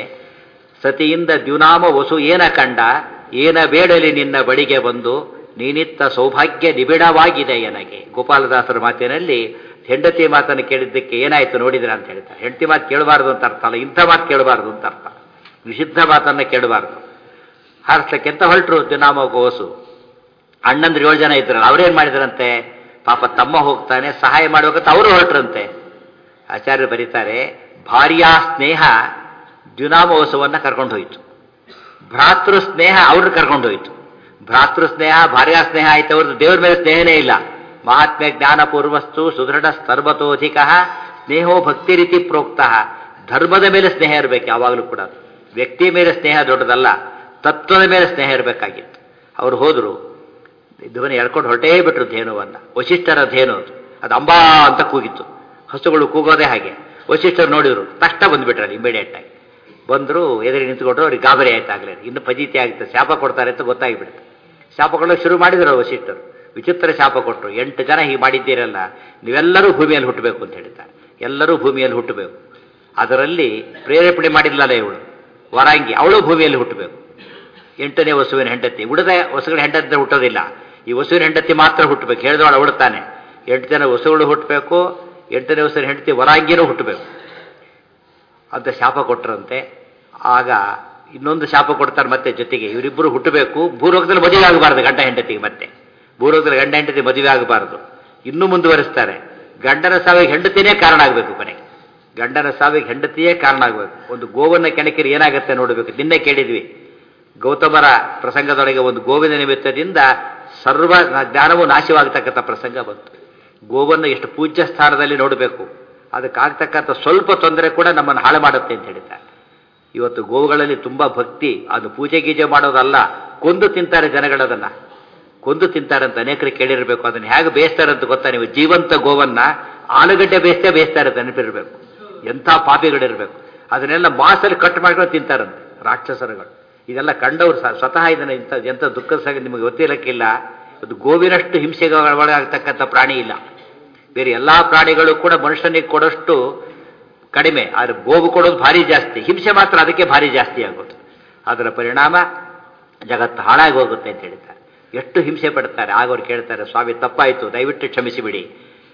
ಸತಿಯಿಂದ ದ್ಯುನಾಮ ವಸು ಏನ ಕಂಡ, ಏನ ಬೇಡಲಿ ನಿನ್ನ ಬಳಿಗೆ ಬಂದು, ನೀನಿತ್ತ ಸೌಭಾಗ್ಯ ನಿಬಿಡವಾಗಿದೆ ನನಗೆ. ಗೋಪಾಲದಾಸರ ಮಾತಿನಲ್ಲಿ ಹೆಂಡತಿ ಮಾತನ್ನು ಕೇಳಿದ್ದಕ್ಕೆ ಏನಾಯ್ತು ನೋಡಿದ್ರೆ ಅಂತ ಹೇಳ್ತಾರೆ. ಹೆಂಡತಿ ಮಾತು ಕೇಳಬಾರ್ದು ಅಂತ ಅರ್ಥ ಅಲ್ಲ, ಇಂಥ ಮಾತು ಕೇಳಬಾರ್ದು ಅಂತ ಅರ್ಥ. ನಿಷಿದ್ಧ ಮಾತನ್ನು ಕೇಳಬಾರ್ದು. ಹಾರಿಸ್ಲಿಕ್ಕೆ ಅಂತ ಹೊರಟರು ದ್ಯುನಾಮ ವಸು. ಅಣ್ಣಂದ್ರೆ ಏಳು ಜನ ಇದ್ರಲ್ಲ, ಅವ್ರೇನು ಮಾಡಿದ್ರಂತೆ? ಪಾಪ ತಮ್ಮ ಹೋಗ್ತಾನೆ, ಸಹಾಯ ಮಾಡ್ಬೇಕಂತ ಅವರು ಹೊರಟ್ರಂತೆ. ಆಚಾರ್ಯರು ಬರೀತಾರೆ, ಭಾರ್ಯಾ ಸ್ನೇಹ ದ್ಯುನಾಮ ವಸುವನ್ನು ಕರ್ಕೊಂಡು ಹೋಯಿತು. ಭ್ರಾತೃ ಸ್ನೇಹ ಅವ್ರನ್ನ ಕರ್ಕೊಂಡು ಹೋಯಿತು. ಭ್ರಾತೃ ಸ್ನೇಹ ಭಾರ್ಯಾ ಸ್ನೇಹ ಆಯ್ತು. ಅವ್ರದ್ದು ದೇವ್ರ ಮೇಲೆ ಸ್ನೇಹನೇ ಇಲ್ಲ. ಮಹಾತ್ಮೆ ಜ್ಞಾನಪೂರ್ವಸ್ತು ಸುದೃಢ ಸರ್ವತೋಧಿಕ ಸ್ನೇಹೋ ಭಕ್ತಿ ರೀತಿ ಪ್ರೋಕ್ತ. ಧರ್ಮದ ಮೇಲೆ ಸ್ನೇಹ ಇರಬೇಕು ಯಾವಾಗಲೂ ಕೂಡ. ವ್ಯಕ್ತಿಯ ಮೇಲೆ ಸ್ನೇಹ ದೊಡ್ಡದಲ್ಲ, ತತ್ವದ ಮೇಲೆ ಸ್ನೇಹ ಇರಬೇಕಾಗಿತ್ತು. ಅವರು ಹೋದರು, ಇದನ್ನು ಎಳ್ಕೊಂಡು ಹೊರಟೇ ಬಿಟ್ರು ಧೇನುವನ್ನು. ವಶಿಷ್ಠರ ಧೇನು ಅದು. ಅದು ಅಂಬಾ ಅಂತ ಕೂಗಿತ್ತು. ಹಸುಗಳು ಕೂಗೋದೇ ಹಾಗೆ. ವಶಿಷ್ಠರು ನೋಡಿದ್ರು, ತಕ್ಷಣ ಬಂದುಬಿಟ್ರಲ್ಲಿ ಇಮಿಡಿಯೇಟ್ ಆಗಿ ಬಂದರು. ಎದುರು ನಿಂತ್ಕೊಂಡ್ರು. ಅವ್ರಿಗೆ ಗಾಬರಿ ಆಯ್ತಾಗಲೇ. ಇನ್ನು ಫಜೀತಿ ಆಗುತ್ತೆ, ಶಾಪ ಕೊಡ್ತಾರೆ ಅಂತ ಗೊತ್ತಾಗಿಬಿಡುತ್ತೆ. ಶಾಪ ಕೊಡೋಕೆ ಶುರು ಮಾಡಿದ್ರು ವಶಿಷ್ಠರು. ವಿಚಿತ್ರ ಶಾಪ ಕೊಟ್ಟರು. ಎಂಟು ಜನ ಹೀಗೆ ಮಾಡಿದ್ದೀರಲ್ಲ, ನೀವೆಲ್ಲರೂ ಭೂಮಿಯಲ್ಲಿ ಹುಟ್ಟಬೇಕು ಅಂತ ಹೇಳ್ತಾರೆ. ಎಲ್ಲರೂ ಭೂಮಿಯಲ್ಲಿ ಹುಟ್ಟಬೇಕು. ಅದರಲ್ಲಿ ಪ್ರೇರೇಪಣೆ ಮಾಡಿಲ್ಲಲ್ಲ ಇವಳು ವರಾಂಗಿ, ಅವಳು ಭೂಮಿಯಲ್ಲಿ ಹುಟ್ಟಬೇಕು. ಎಂಟನೇ ವಸುವಿನ ಹೆಂಡತಿ, ಉಳಿದ ವಸುಗಳ ಹೆಂಡತಿ ಹುಟ್ಟೋದಿಲ್ಲ, ಈ ವಸುವಿನ ಹೆಂಡತಿ ಮಾತ್ರ ಹುಟ್ಟಬೇಕು. ಹೇಳಿದವಳು ಅವಳುತ್ತಾನೆ. ಎಂಟು ಜನ ವಸುಗಳು ಹುಟ್ಟಬೇಕು, ಎಂಟನೇ ವಸುವಿನ ಹೆಂಡತಿ ವರಾಂಗಿನೂ ಹುಟ್ಟಬೇಕು ಅಂತ ಶಾಪ ಕೊಟ್ಟರಂತೆ. ಆಗ ಇನ್ನೊಂದು ಶಾಪ ಕೊಡ್ತಾರೆ ಮತ್ತೆ ಜೊತೆಗೆ, ಇವರಿಬ್ಬರು ಹುಟ್ಟಬೇಕು, ಭೂಲೋಕದಲ್ಲಿ ಮದುವೆ ಆಗಬಾರ್ದು ಗಂಡ ಹೆಂಡತಿಗೆ. ಮತ್ತೆ ಭೂಲೋಕದಲ್ಲಿ ಗಂಡ ಹೆಂಡತಿ ಮದುವೆ ಆಗಬಾರದು. ಇನ್ನೂ ಮುಂದುವರಿಸ್ತಾರೆ, ಗಂಡನ ಸಾವಿಗೆ ಹೆಂಡತಿನೇ ಕಾರಣ ಆಗಬೇಕು. ಕೊನೆಗೆ ಗಂಡನ ಸಾವಿಗೆ ಹೆಂಡತಿಯೇ ಕಾರಣ ಆಗಬೇಕು. ಒಂದು ಗೋವನ್ನು ಕೆಣಕಿರಿ ಏನಾಗುತ್ತೆ ನೋಡಬೇಕು. ನಿನ್ನೆ ಕೇಳಿದ್ವಿ, ಗೌತಮರ ಪ್ರಸಂಗದೊಳಗೆ ಒಂದು ಗೋವಿನ ನಿಮಿತ್ತದಿಂದ ಸರ್ವ ಜ್ಞಾನವೂ ನಾಶವಾಗತಕ್ಕಂಥ ಪ್ರಸಂಗ ಬಂತು. ಗೋವನ್ನು ಎಷ್ಟು ಪೂಜ್ಯ ಸ್ಥಾನದಲ್ಲಿ ನೋಡಬೇಕು, ಅದಕ್ಕಾಗ್ತಕ್ಕಂಥ ಸ್ವಲ್ಪ ತೊಂದರೆ ಕೂಡ ನಮ್ಮನ್ನು ಹಾಳು ಮಾಡುತ್ತೆ ಅಂತ ಹೇಳಿದ್ದಾರೆ. ಇವತ್ತು ಗೋವುಗಳಲ್ಲಿ ತುಂಬ ಭಕ್ತಿ, ಅದು ಪೂಜೆ ಗೀಜೆ ಮಾಡೋದಲ್ಲ, ಕೊಂದು ತಿಂತಾರೆ ಜನಗಳದನ್ನು, ಕೊಂದು ತಿಂತಾರೆ ಅಂತ ಅನೇಕರು ಕೇಳಿರಬೇಕು. ಅದನ್ನು ಹೇಗೆ ಬೇಯಿಸ್ತಾರೆ ಅಂತ ಗೊತ್ತಾ ನೀವು? ಜೀವಂತ ಗೋವನ್ನ ಆಲೂಗಡ್ಡೆ ಬೇಯಿಸ್ತೇ ಬೇಯಿಸ್ತಾರೆ ಅಂತ ನೆನಪಿರಬೇಕು. ಎಂಥ ಪಾಪಿಗಳಿರಬೇಕು. ಅದನ್ನೆಲ್ಲ ಮಾಸಲ್ಲಿ ಕಟ್ ಮಾಡ್ಕೊಂಡು ತಿಂತಾರಂತೆ ರಾಕ್ಷಸರುಗಳು. ಇದೆಲ್ಲ ಕಂಡವರು ಸ್ವತಃ ಇದನ್ನು ಇಂಥ ಎಂಥ ದುಃಖದ ಸಂಗತಿ ನಿಮಗೆ ಗೊತ್ತಿರಕ್ಕಿಲ್ಲ. ಅದು ಗೋವಿನಷ್ಟು ಹಿಂಸೆಗೆ ಒಳಗಾಗ್ತಕ್ಕಂಥ ಪ್ರಾಣಿ ಇಲ್ಲ. ಬೇರೆ ಎಲ್ಲ ಪ್ರಾಣಿಗಳು ಕೂಡ ಮನುಷ್ಯನಿಗೆ ಕೊಡೋಷ್ಟು ಕಡಿಮೆ, ಆದರೆ ಗೋವು ಕೊಡೋದು ಭಾರಿ ಜಾಸ್ತಿ, ಹಿಂಸೆ ಮಾತ್ರ ಅದಕ್ಕೆ ಭಾರಿ ಜಾಸ್ತಿ ಆಗೋದು. ಅದರ ಪರಿಣಾಮ ಜಗತ್ತು ಹಾಳಾಗಿ ಹೋಗುತ್ತೆ ಅಂತ ಹೇಳ್ತಾರೆ. ಎಷ್ಟು ಹಿಂಸೆ ಪಡ್ತಾರೆ. ಆಗ ಅವ್ರು ಕೇಳ್ತಾರೆ, ಸ್ವಾಮಿ ತಪ್ಪಾಯಿತು, ದಯವಿಟ್ಟು ಕ್ಷಮಿಸಿಬಿಡಿ.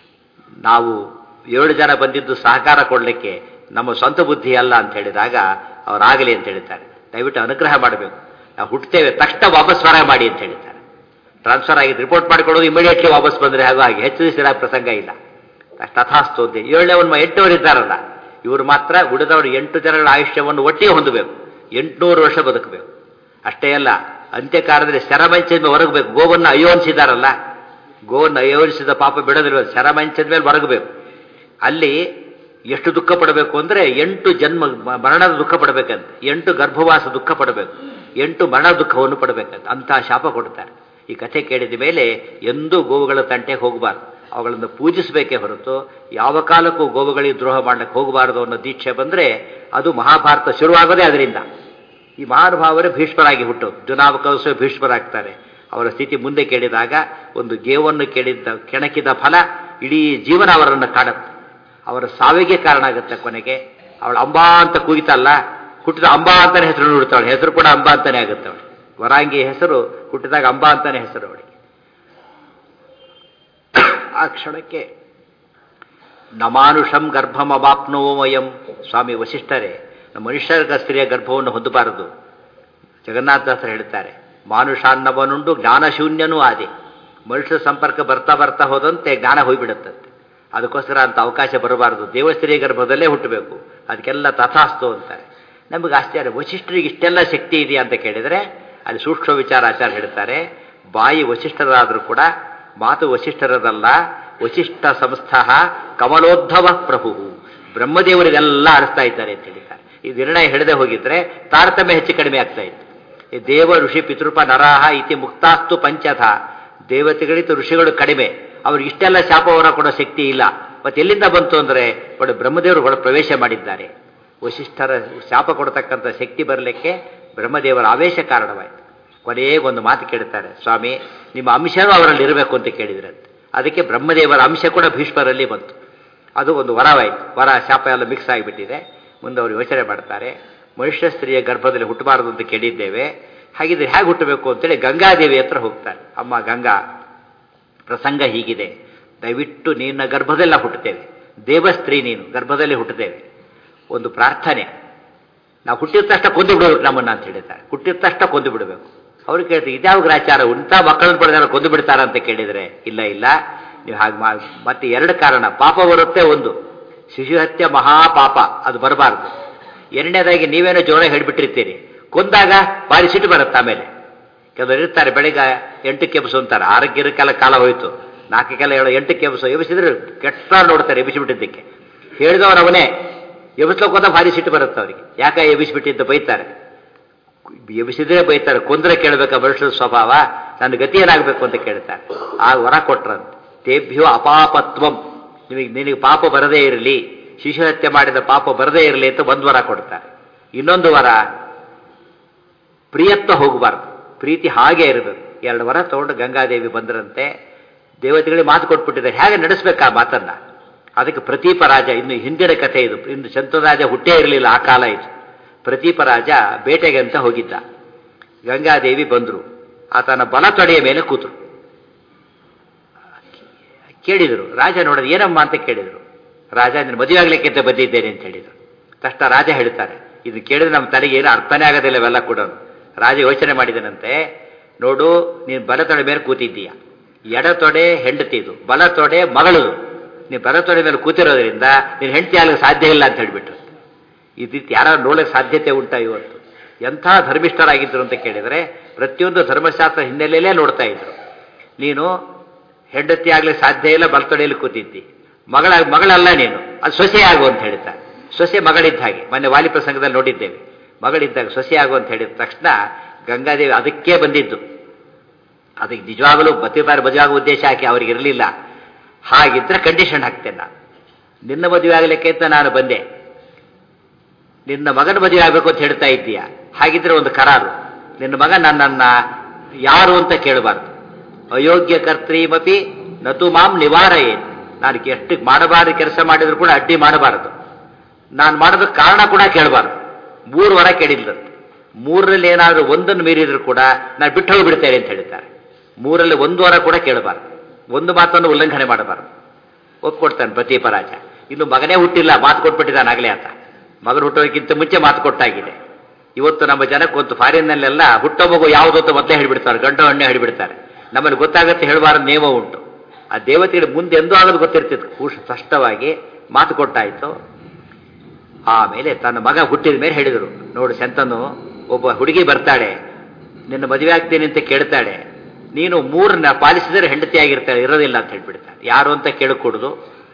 ನಾವು ಏಳು ಜನ ಬಂದಿದ್ದು ಸಹಕಾರ ಕೊಡಲಿಕ್ಕೆ, ನಮ್ಮ ಸ್ವಂತ ಬುದ್ಧಿ ಅಲ್ಲ ಅಂತ ಹೇಳಿದಾಗ ಅವರಾಗಲಿ ಅಂತ ಹೇಳ್ತಾರೆ. ದಯವಿಟ್ಟು ಅನುಗ್ರಹ ಮಾಡಬೇಕು, ನಾವು ಹುಟ್ಟುತ್ತೇವೆ, ತಕ್ಷಣ ವಾಪಸ್ ಸ್ವರ ಮಾಡಿ ಅಂತ ಹೇಳ್ತಾರೆ. ಟ್ರಾನ್ಸ್ಫರ್ ಆಗಿದ್ದು ರಿಪೋರ್ಟ್ ಮಾಡಿಕೊಡೋದು ಇಮಿಡಿಯೇಟ್ಲಿ ವಾಪಸ್ ಬಂದರೆ ಹಾಗೂ ಹಾಗೆ ಹೆಚ್ಚು ದಿವಸ ಪ್ರಸಂಗ ಇಲ್ಲ. ತಥಾಸ್ತು ಅಂತ ಏಳನೇ ಒಂದು ಎಂಟುವರು ಇದ್ದಾರಲ್ಲ, ಇವರು ಮಾತ್ರ ಉಳಿದವರು ಎಂಟು ಜನಗಳ ಆಯುಷ್ಯವನ್ನು ಒಟ್ಟಿಗೆ ಹೊಂದಬೇಕು, ಎಂಟುನೂರು ವರ್ಷ ಬದುಕಬೇಕು. ಅಷ್ಟೇ ಅಲ್ಲ, ಅಂತ್ಯಕಾಲದಲ್ಲಿ ಶರಮಂಚದ ಮೇಲೆ ಹೊರಗಬೇಕು. ಗೋವನ್ನು ಅಯೋನಿಸಿದಾರಲ್ಲ, ಗೋವನ್ನು ಅಯೋನಿಸಿದ ಪಾಪ ಬಿಡೋದಿಲ್ಲ, ಶರಮಂಚದ ಮೇಲೆ ಹೊರಗಬೇಕು. ಅಲ್ಲಿ ಎಷ್ಟು ದುಃಖ ಪಡಬೇಕು ಅಂದರೆ ಎಂಟು ಜನ್ಮ ಮರಣದ ದುಃಖ ಪಡಬೇಕಂತ, ಎಂಟು ಗರ್ಭವಾಸ ದುಃಖ ಪಡಬೇಕು, ಎಂಟು ಮರಣ ದುಃಖವನ್ನು ಪಡಬೇಕಂತ ಅಂತಹ ಶಾಪ ಕೊಡ್ತಾರೆ. ಈ ಕಥೆ ಕೇಳಿದ ಮೇಲೆ ಎಂದೂ ಗೋವುಗಳ ತಂಟೆಗೆ ಹೋಗಬಾರ್ದು, ಅವುಗಳನ್ನು ಪೂಜಿಸಬೇಕೇ ಹೊರತು ಯಾವ ಕಾಲಕ್ಕೂ ಗೋವುಗಳಿಗೆ ದ್ರೋಹ ಮಾಡಲಿಕ್ಕೆ ಹೋಗಬಾರದು ಅನ್ನೋ ದೀಕ್ಷೆ ಬಂದರೆ ಅದು ಮಹಾಭಾರತ ಶುರುವಾಗೋದೇ ಅದರಿಂದ. ಈ ಮಹಾನುಭಾವರೇ ಭೀಷ್ಮರಾಗಿ ಹುಟ್ಟೋದು, ಜುನಾವಕೌಸ ಭೀಷ್ಮರಾಗ್ತಾರೆ. ಅವರ ಸ್ಥಿತಿ ಮುಂದೆ ಕೇಳಿದಾಗ ಒಂದು ಗೇವನ್ನು ಕೇಳಿದ್ದ ಕೆಣಕಿದ ಫಲ ಇಡೀ ಜೀವನ ಅವರನ್ನು ಕಾಡುತ್ತೆ, ಅವರ ಸಾವಿಗೆ ಕಾರಣ ಆಗುತ್ತೆ. ಕೊನೆಗೆ ಅವಳು ಅಂಬಾ ಅಂತ ಕೂಗಿತಲ್ಲ, ಹುಟ್ಟಿದ ಅಂಬಾ ಅಂತಾನೆ ಹೆಸರು ನೋಡ್ತಾವಳೆ, ಹೆಸರು ಕೂಡ ಅಂಬಾ ಅಂತಾನೆ ಆಗುತ್ತೆ. ಅವಳು ವರಾಂಗಿ ಹೆಸರು ಹುಟ್ಟಿದಾಗ ಅಂಬಾ ಅಂತಾನೆ ಹೆಸರು ಅವಳಿಗೆ. ಆ ಕ್ಷಣಕ್ಕೆ ನಮಾನುಷಂ ಗರ್ಭಮ ಅವಾಪ್ನೋಮಯಂ. ಸ್ವಾಮಿ ವಸಿಷ್ಠರೇ, ನಮ್ಮ ಮನುಷ್ಯರ ಸ್ತ್ರೀಯ ಗರ್ಭವನ್ನು ಹೊಂದಬಾರದು. ಜಗನ್ನಾಥದಾಸರು ಹೇಳ್ತಾರೆ, ಮಾನುಷಾನ್ನವನುಂಡು ಜ್ಞಾನಶೂನ್ಯನೂ ಆದೆ. ಮನುಷ್ಯರ ಸಂಪರ್ಕ ಬರ್ತಾ ಬರ್ತಾ ಹೋದಂತೆ ಜ್ಞಾನ ಹೋಗ್ಬಿಡುತ್ತಂತೆ. ಅದಕ್ಕೋಸ್ಕರ ಅಂತ ಅವಕಾಶ ಬರಬಾರದು, ದೇವಸ್ತ್ರೀಯ ಗರ್ಭದಲ್ಲೇ ಹುಟ್ಟಬೇಕು. ಅದಕ್ಕೆಲ್ಲ ತಥಾಸ್ತು ಅಂತಾರೆ. ನಮಗೆ ಆಶ್ಚರ್ಯ, ವಸಿಷ್ಠರಿಗೆ ಇಷ್ಟೆಲ್ಲ ಶಕ್ತಿ ಇದೆಯಾ ಅಂತ ಕೇಳಿದರೆ ಅಲ್ಲಿ ಸೂಕ್ಷ್ಮ ವಿಚಾರ ಆಚಾರ ಹೇಳ್ತಾರೆ. ಬಾಯಿ ವಸಿಷ್ಠರಾದರೂ ಕೂಡ ಮಾತು ವಸಿಷ್ಠರದಲ್ಲ, ವಸಿಷ್ಠ ಸಂಸ್ಥಾ ಕಮಲೋದ್ಧವ ಪ್ರಭು, ಬ್ರಹ್ಮದೇವರಿಗೆಲ್ಲ ಆರಿಸ್ತಾ ಇದ್ದಾರೆ ಅಂತ ಹೇಳಿದ್ದಾರೆ. ಈ ನಿರ್ಣಯ ಹಿಡದೆ ಹೋಗಿದ್ರೆ ತಾರತಮ್ಯ ಹೆಚ್ಚು ಕಡಿಮೆ ಆಗ್ತಾ ಇತ್ತು. ಈ ದೇವ ಋಷಿ ಪಿತೃಪ ನರಾಹ ಇತಿ ಮುಕ್ತಾಸ್ತು ಪಂಚಥ. ದೇವತೆಗಳಿತ್ತು ಋಷಿಗಳು ಕಡಿಮೆ, ಅವ್ರಿಗೆ ಇಷ್ಟೆಲ್ಲ ಶಾಪವರ ಕೊಡೋ ಶಕ್ತಿ ಇಲ್ಲ. ಮತ್ತೆ ಎಲ್ಲಿಂದ ಬಂತು ಅಂದರೆ ಒಳ್ಳೆ ಬ್ರಹ್ಮದೇವರು ಒಳ ಪ್ರವೇಶ ಮಾಡಿದ್ದಾರೆ. ವಸಿಷ್ಠರ ಶಾಪ ಕೊಡತಕ್ಕಂಥ ಶಕ್ತಿ ಬರಲಿಕ್ಕೆ ಬ್ರಹ್ಮದೇವರ ಆವೇಶ ಕಾರಣವಾಯಿತು. ಕೊನೆಗೊಂದು ಮಾತು ಕೇಳ್ತಾರೆ, ಸ್ವಾಮಿ ನಿಮ್ಮ ಅಂಶನೂ ಅವರಲ್ಲಿ ಇರಬೇಕು ಅಂತ ಕೇಳಿದ್ರಂತೆ. ಅದಕ್ಕೆ ಬ್ರಹ್ಮದೇವರ ಅಂಶ ಕೂಡ ಭೀಷ್ಮರಲ್ಲಿ ಬಂತು. ಅದು ಒಂದು ವರವಾಯಿತು. ವರ ಶಾಪ ಎಲ್ಲ ಮಿಕ್ಸ್ ಆಗಿಬಿಟ್ಟಿದೆ. ಮುಂದೆ ಅವರು ಯೋಚನೆ ಮಾಡ್ತಾರೆ, ಮನುಷ್ಯ ಸ್ತ್ರೀಯ ಗರ್ಭದಲ್ಲಿ ಹುಟ್ಟಬಾರದು ಅಂತ ಕೇಳಿದ್ದೇವೆ, ಹಾಗಿದ್ರೆ ಹೇಗೆ ಹುಟ್ಟಬೇಕು ಅಂತೇಳಿ ಗಂಗಾದೇವಿ ಹತ್ರ ಹೋಗ್ತಾರೆ. ಅಮ್ಮ ಗಂಗಾ, ಪ್ರಸಂಗ ಹೀಗಿದೆ, ದಯವಿಟ್ಟು ನಿನ್ನ ಗರ್ಭದೆಲ್ಲ ಹುಟ್ಟುತ್ತೇವೆ, ದೇವಸ್ತ್ರೀ ನೀನು, ಗರ್ಭದಲ್ಲಿ ಹುಟ್ಟುತ್ತೇವೆ. ಒಂದು ಪ್ರಾರ್ಥನೆ, ನಾವು ಹುಟ್ಟಿದ ತಕ್ಷಣ ಕೊಂದು ಬಿಡಬೇಕು ನಮ್ಮನ್ನು ಅಂತ ಹೇಳಿದ್ದಾರೆ. ಹುಟ್ಟಿದ ತಕ್ಷಣ ಕೊಂದು ಬಿಡಬೇಕು. ಅವ್ರು ಕೇಳ್ತೀವಿ, ಇದ್ಯಾವ ಗ್ರಾಚಾರ, ಇಂಥ ಮಕ್ಕಳನ್ನು ಪಡೆದಾರ ಕೊಂದು ಬಿಡ್ತಾರ ಅಂತ ಕೇಳಿದರೆ, ಇಲ್ಲ ಇಲ್ಲ ನೀವು ಹಾಗೆ ಮಾ ಮತ್ತೆ ಎರಡು ಕಾರಣ ಪಾಪ ಬರುತ್ತೆ. ಒಂದು ಶಿಶು ಹತ್ಯೆ ಮಹಾಪಾಪ, ಅದು ಬರಬಾರ್ದು. ಎರಡನೇದಾಗಿ ನೀವೇನೋ ಜೋರ ಹೇಳಿಬಿಟ್ಟಿರ್ತೀರಿ, ಕೊಂದಾಗ ಭಾರಿ ಸಿಟ್ಟು ಬರುತ್ತೆ. ಆಮೇಲೆ ಕೆಲವರು ಇರ್ತಾರೆ, ಬೆಳಿಗ್ಗೆ ಎಂಟಕ್ಕೆ ಎಬ್ಸು ಅಂತಾರೆ, ಆರೋಗ್ಯಕ್ಕೆಲ್ಲ ಕಾಲ ಹೋಯ್ತು, ನಾಲ್ಕಕ್ಕೆಲ್ಲ ಹೇಳೋ ಎಂಟಕ್ಕೆ ಎಬ್ಸು, ಎಬ್ಸಿದ್ರೆ ಕೆಟ್ಟ ನೋಡ್ತಾರೆ ಎಬ್ಬಿಸಿಬಿಟ್ಟಿದ್ದಕ್ಕೆ. ಹೇಳಿದವರು ಅವನೇ, ಎಬ್ಸ್ಲಕ್ಕೆ ಹೋದ ಭಾರಿ ಸಿಟ್ಟು ಬರುತ್ತೆ ಅವರಿಗೆ. ಯಾಕೆ ಎಬ್ಬಿಸಿಬಿಟ್ಟಿದ್ದು ಬೈತಾರೆ, ಎಬ್ಬಿಸಿದ್ರೆ ಬೈತಾರೆ, ಕೊಂದ್ರೆ ಕೇಳಬೇಕಾ ಮನುಷ್ಯರ ಸ್ವಭಾವ, ನನ್ನ ಗತಿ ಏನಾಗಬೇಕು ಅಂತ ಕೇಳ್ತಾರೆ. ಆ ವರ ಕೊಟ್ರಂತೆ, ತೇಭ್ಯೋ ಅಪಾಪತ್ವಂ, ನಿಮಗೆ ನಿನಗೆ ಪಾಪ ಬರದೇ ಇರಲಿ, ಶಿಶು ಹತ್ಯೆ ಮಾಡಿದ ಪಾಪ ಬರದೇ ಇರಲಿ ಅಂತ ಒಂದು ವರ ಕೊಡ್ತಾರೆ. ಇನ್ನೊಂದು ವರ, ಪ್ರಿಯತ್ವ ಹೋಗಬಾರ್ದು, ಪ್ರೀತಿ ಹಾಗೆ ಇರಬೇಕು. ಎರಡು ವರ ತಗೊಂಡು ಗಂಗಾದೇವಿ ಬಂದರಂತೆ. ದೇವತೆಗಳಿಗೆ ಮಾತು ಕೊಟ್ಬಿಟ್ಟಿದ್ದಾರೆ, ಹೇಗೆ ನಡೆಸ್ಬೇಕು ಆ ಮಾತನ್ನ. ಅದಕ್ಕೆ ಪ್ರತೀಪ ರಾಜ, ಇನ್ನು ಹಿಂದಿನ ಕಥೆ ಇದು, ಇನ್ನು ಶಂತರಾಜ ಹುಟ್ಟೇ ಇರಲಿಲ್ಲ ಆ ಕಾಲ ಇದು. ಪ್ರತೀಪ ರಾಜ ಬೇಟೆಗೆ ಅಂತ ಹೋಗಿದ್ದ. ಗಂಗಾದೇವಿ ಬಂದರು, ಆತನ ಬಲ ತೊಡೆಯ ಮೇಲೆ ಕೂತರು. ಕೇಳಿದರು, ರಾಜ ನೋಡೋದು ಏನಮ್ಮ ಅಂತ ಕೇಳಿದರು. ರಾಜ ನೀನು ಮದುವೆ ಆಗ್ಲಿಕ್ಕೆ ಅಂತ ಬಂದಿದ್ದೇನೆ ಅಂತ ಹೇಳಿದರು. ತಕ್ಷಣ ರಾಜ ಹೇಳ್ತಾರೆ, ಇದು ಕೇಳಿದ್ರೆ ನಮ್ಮ ತಲೆಗೆ ಏನು ಅರ್ಥನೇ ಆಗೋದಿಲ್ಲ ಇವೆಲ್ಲ ಕೂಡ. ರಾಜ ಯೋಚನೆ ಮಾಡಿದನಂತೆ, ನೋಡು ನೀನು ಬಲ ತೊಡೆ ಮೇಲೆ ಕೂತಿದ್ದೀಯ, ಎಡ ತೊಡೆ ಹೆಂಡತಿದು, ಬಲ ತೊಡೆ ಮಗಳದು. ನೀನು ಬಲ ತೊಡೆ ಮೇಲೆ ಕೂತಿರೋದ್ರಿಂದ ನೀನು ಹೆಂಡತಿ ಆಗಲಿಕ್ಕೆ ಸಾಧ್ಯ ಇಲ್ಲ ಅಂತ ಹೇಳಿಬಿಟ್ರು. ಈ ರೀತಿ ಯಾರು ನೋಡೋಕ್ಕೆ ಸಾಧ್ಯತೆ ಉಂಟಾ ಇವತ್ತು? ಎಂಥ ಧರ್ಮಿಷ್ಠರಾಗಿದ್ದರು ಅಂತ ಕೇಳಿದರೆ ಪ್ರತಿಯೊಂದು ಧರ್ಮಶಾಸ್ತ್ರ ಹಿನ್ನೆಲೆಯಲ್ಲೇ ನೋಡ್ತಾ ಇದ್ರು. ನೀನು ಹೆಂಡತಿ ಆಗ್ಲಿಕ್ಕೆ ಸಾಧ್ಯ ಇಲ್ಲ, ಬಲತೊಡೆಯಲ್ಲಿ ಕೂತಿದ್ದಿ, ಮಗಳ ಮಗಳಲ್ಲ ನೀನು, ಅದು ಸೊಸೆ ಆಗು ಅಂತ ಹೇಳ್ತಾರೆ. ಸೊಸೆ ಮಗಳಿದ್ದ ಹಾಗೆ, ಮೊನ್ನೆ ವಾಲಿ ಪ್ರಸಂಗದಲ್ಲಿ ನೋಡಿದ್ದೇವೆ. ಮಗಳಿದ್ದಾಗ ಸೊಸೆ ಆಗು ಅಂತ ಹೇಳಿದ ತಕ್ಷಣ ಗಂಗಾದೇವಿ ಅದಕ್ಕೆ ಬಂದಿದ್ದು. ಅದಕ್ಕೆ ನಿಜವಾಗಲೂ ಬತ್ತಿಬಾರಿ ಮದುವೆ ಆಗೋ ಉದ್ದೇಶ ಹಾಕಿ ಅವ್ರಿಗೆ ಇರಲಿಲ್ಲ. ಹಾಗಿದ್ರೆ ಕಂಡೀಷನ್ ಹಾಕ್ತೇನೆ ನಾನು, ನಿನ್ನ ಮದುವೆ ಆಗಲಿಕ್ಕೆ ಅಂತ ನಾನು ಬಂದೆ, ನಿನ್ನ ಮಗನ ಮದುವೆ ಆಗಬೇಕು ಅಂತ ಹೇಳ್ತಾ ಇದ್ದೀಯ, ಹಾಗಿದ್ರೆ ಒಂದು ಕರಾರು, ನಿನ್ನ ಮಗ ನನ್ನನ್ನ ಯಾರು ಅಂತ ಕೇಳಬಾರ್ದು. ಅಯೋಗ್ಯ ಕರ್ತ್ರೀಮಪಿ ನತು ಮಾಂ ನಿವಾರಯೇನ್, ನಾನು ಎಷ್ಟು ಮಾಡಬಾರದು ಕೆಲಸ ಮಾಡಿದ್ರು ಕೂಡ ಅಡ್ಡಿ ಮಾಡಬಾರದು, ನಾನು ಮಾಡೋದಕ್ಕೆ ಕಾರಣ ಕೂಡ ಕೇಳಬಾರ್ದು. ಮೂರು ವರ ಕೇಳಿಲ್ಲಂತೆ. ಮೂರರಲ್ಲಿ ಏನಾದರೂ ಒಂದನ್ನು ಮೀರಿದ್ರು ಕೂಡ ನಾನು ಬಿಟ್ಟು ಹೋಗಿಬಿಡ್ತೇನೆ ಅಂತ ಹೇಳ್ತಾರೆ. ಮೂರಲ್ಲಿ ಒಂದು ವರ ಕೂಡ ಕೇಳಬಾರ್ದು, ಒಂದು ಮಾತನ್ನು ಉಲ್ಲಂಘನೆ ಮಾಡಬಾರ್ದು. ಒಪ್ಕೊಡ್ತಾನೆ ಪ್ರತೀಪರಾಜ. ಇನ್ನು ಮಗನೇ ಹುಟ್ಟಿಲ್ಲ, ಮಾತು ಕೊಟ್ಬಿಟ್ಟಿದ್ದಾನೆ ಆಗಲೇ ಆತ. ಮಗನ ಹುಟ್ಟೋದಕ್ಕಿಂತ ಮುಂಚೆ ಮಾತು ಕೊಟ್ಟಾಗಿದೆ. ಇವತ್ತು ನಮ್ಮ ಜನಕ್ಕೊಂದು ಫಾರಿನ್ನಲ್ಲೆಲ್ಲ ಹುಟ್ಟೋ ಮಗು ಯಾವುದು ಅಂತ ಮೊದಲೇ ಹೇಳಿಬಿಡ್ತಾರೆ, ಗಂಡು ಹಣ್ಣೆ ಹೇಳಿಬಿಡ್ತಾರೆ. ನಮ್ಮಲ್ಲಿ ಗೊತ್ತಾಗತ್ತೆ ಹೇಳಬಾರದು ನಿಯಮ ಉಂಟು. ಆ ದೇವತೆಗಳು ಮುಂದೆ ಎಂದೂ ಆಗೋದು ಗೊತ್ತಿರ್ತಿತ್ತು. ಕೂಶ ಸ್ಪಷ್ಟವಾಗಿ ಮಾತು ಕೊಟ್ಟಾಯಿತು. ಆಮೇಲೆ ತನ್ನ ಮಗ ಹುಟ್ಟಿದ ಮೇಲೆ ಹೇಳಿದರು, ನೋಡು ಶಂತನು, ಒಬ್ಬ ಹುಡುಗಿ ಬರ್ತಾಳೆ, ನಿನ್ನ ಮದುವೆ ಆಗ್ತೀನಿ ಅಂತ ಕೇಳ್ತಾಳೆ, ನೀನು ಮೂರನ್ನ ಪಾಲಿಸಿದರೆ ಹೆಂಡತಿಯಾಗಿರ್ತಾಳೆ, ಇರೋದಿಲ್ಲ ಅಂತ ಹೇಳ್ಬಿಡ್ತಾಳೆ. ಯಾರು ಅಂತ ಕೇಳಿಕೊಡುದು,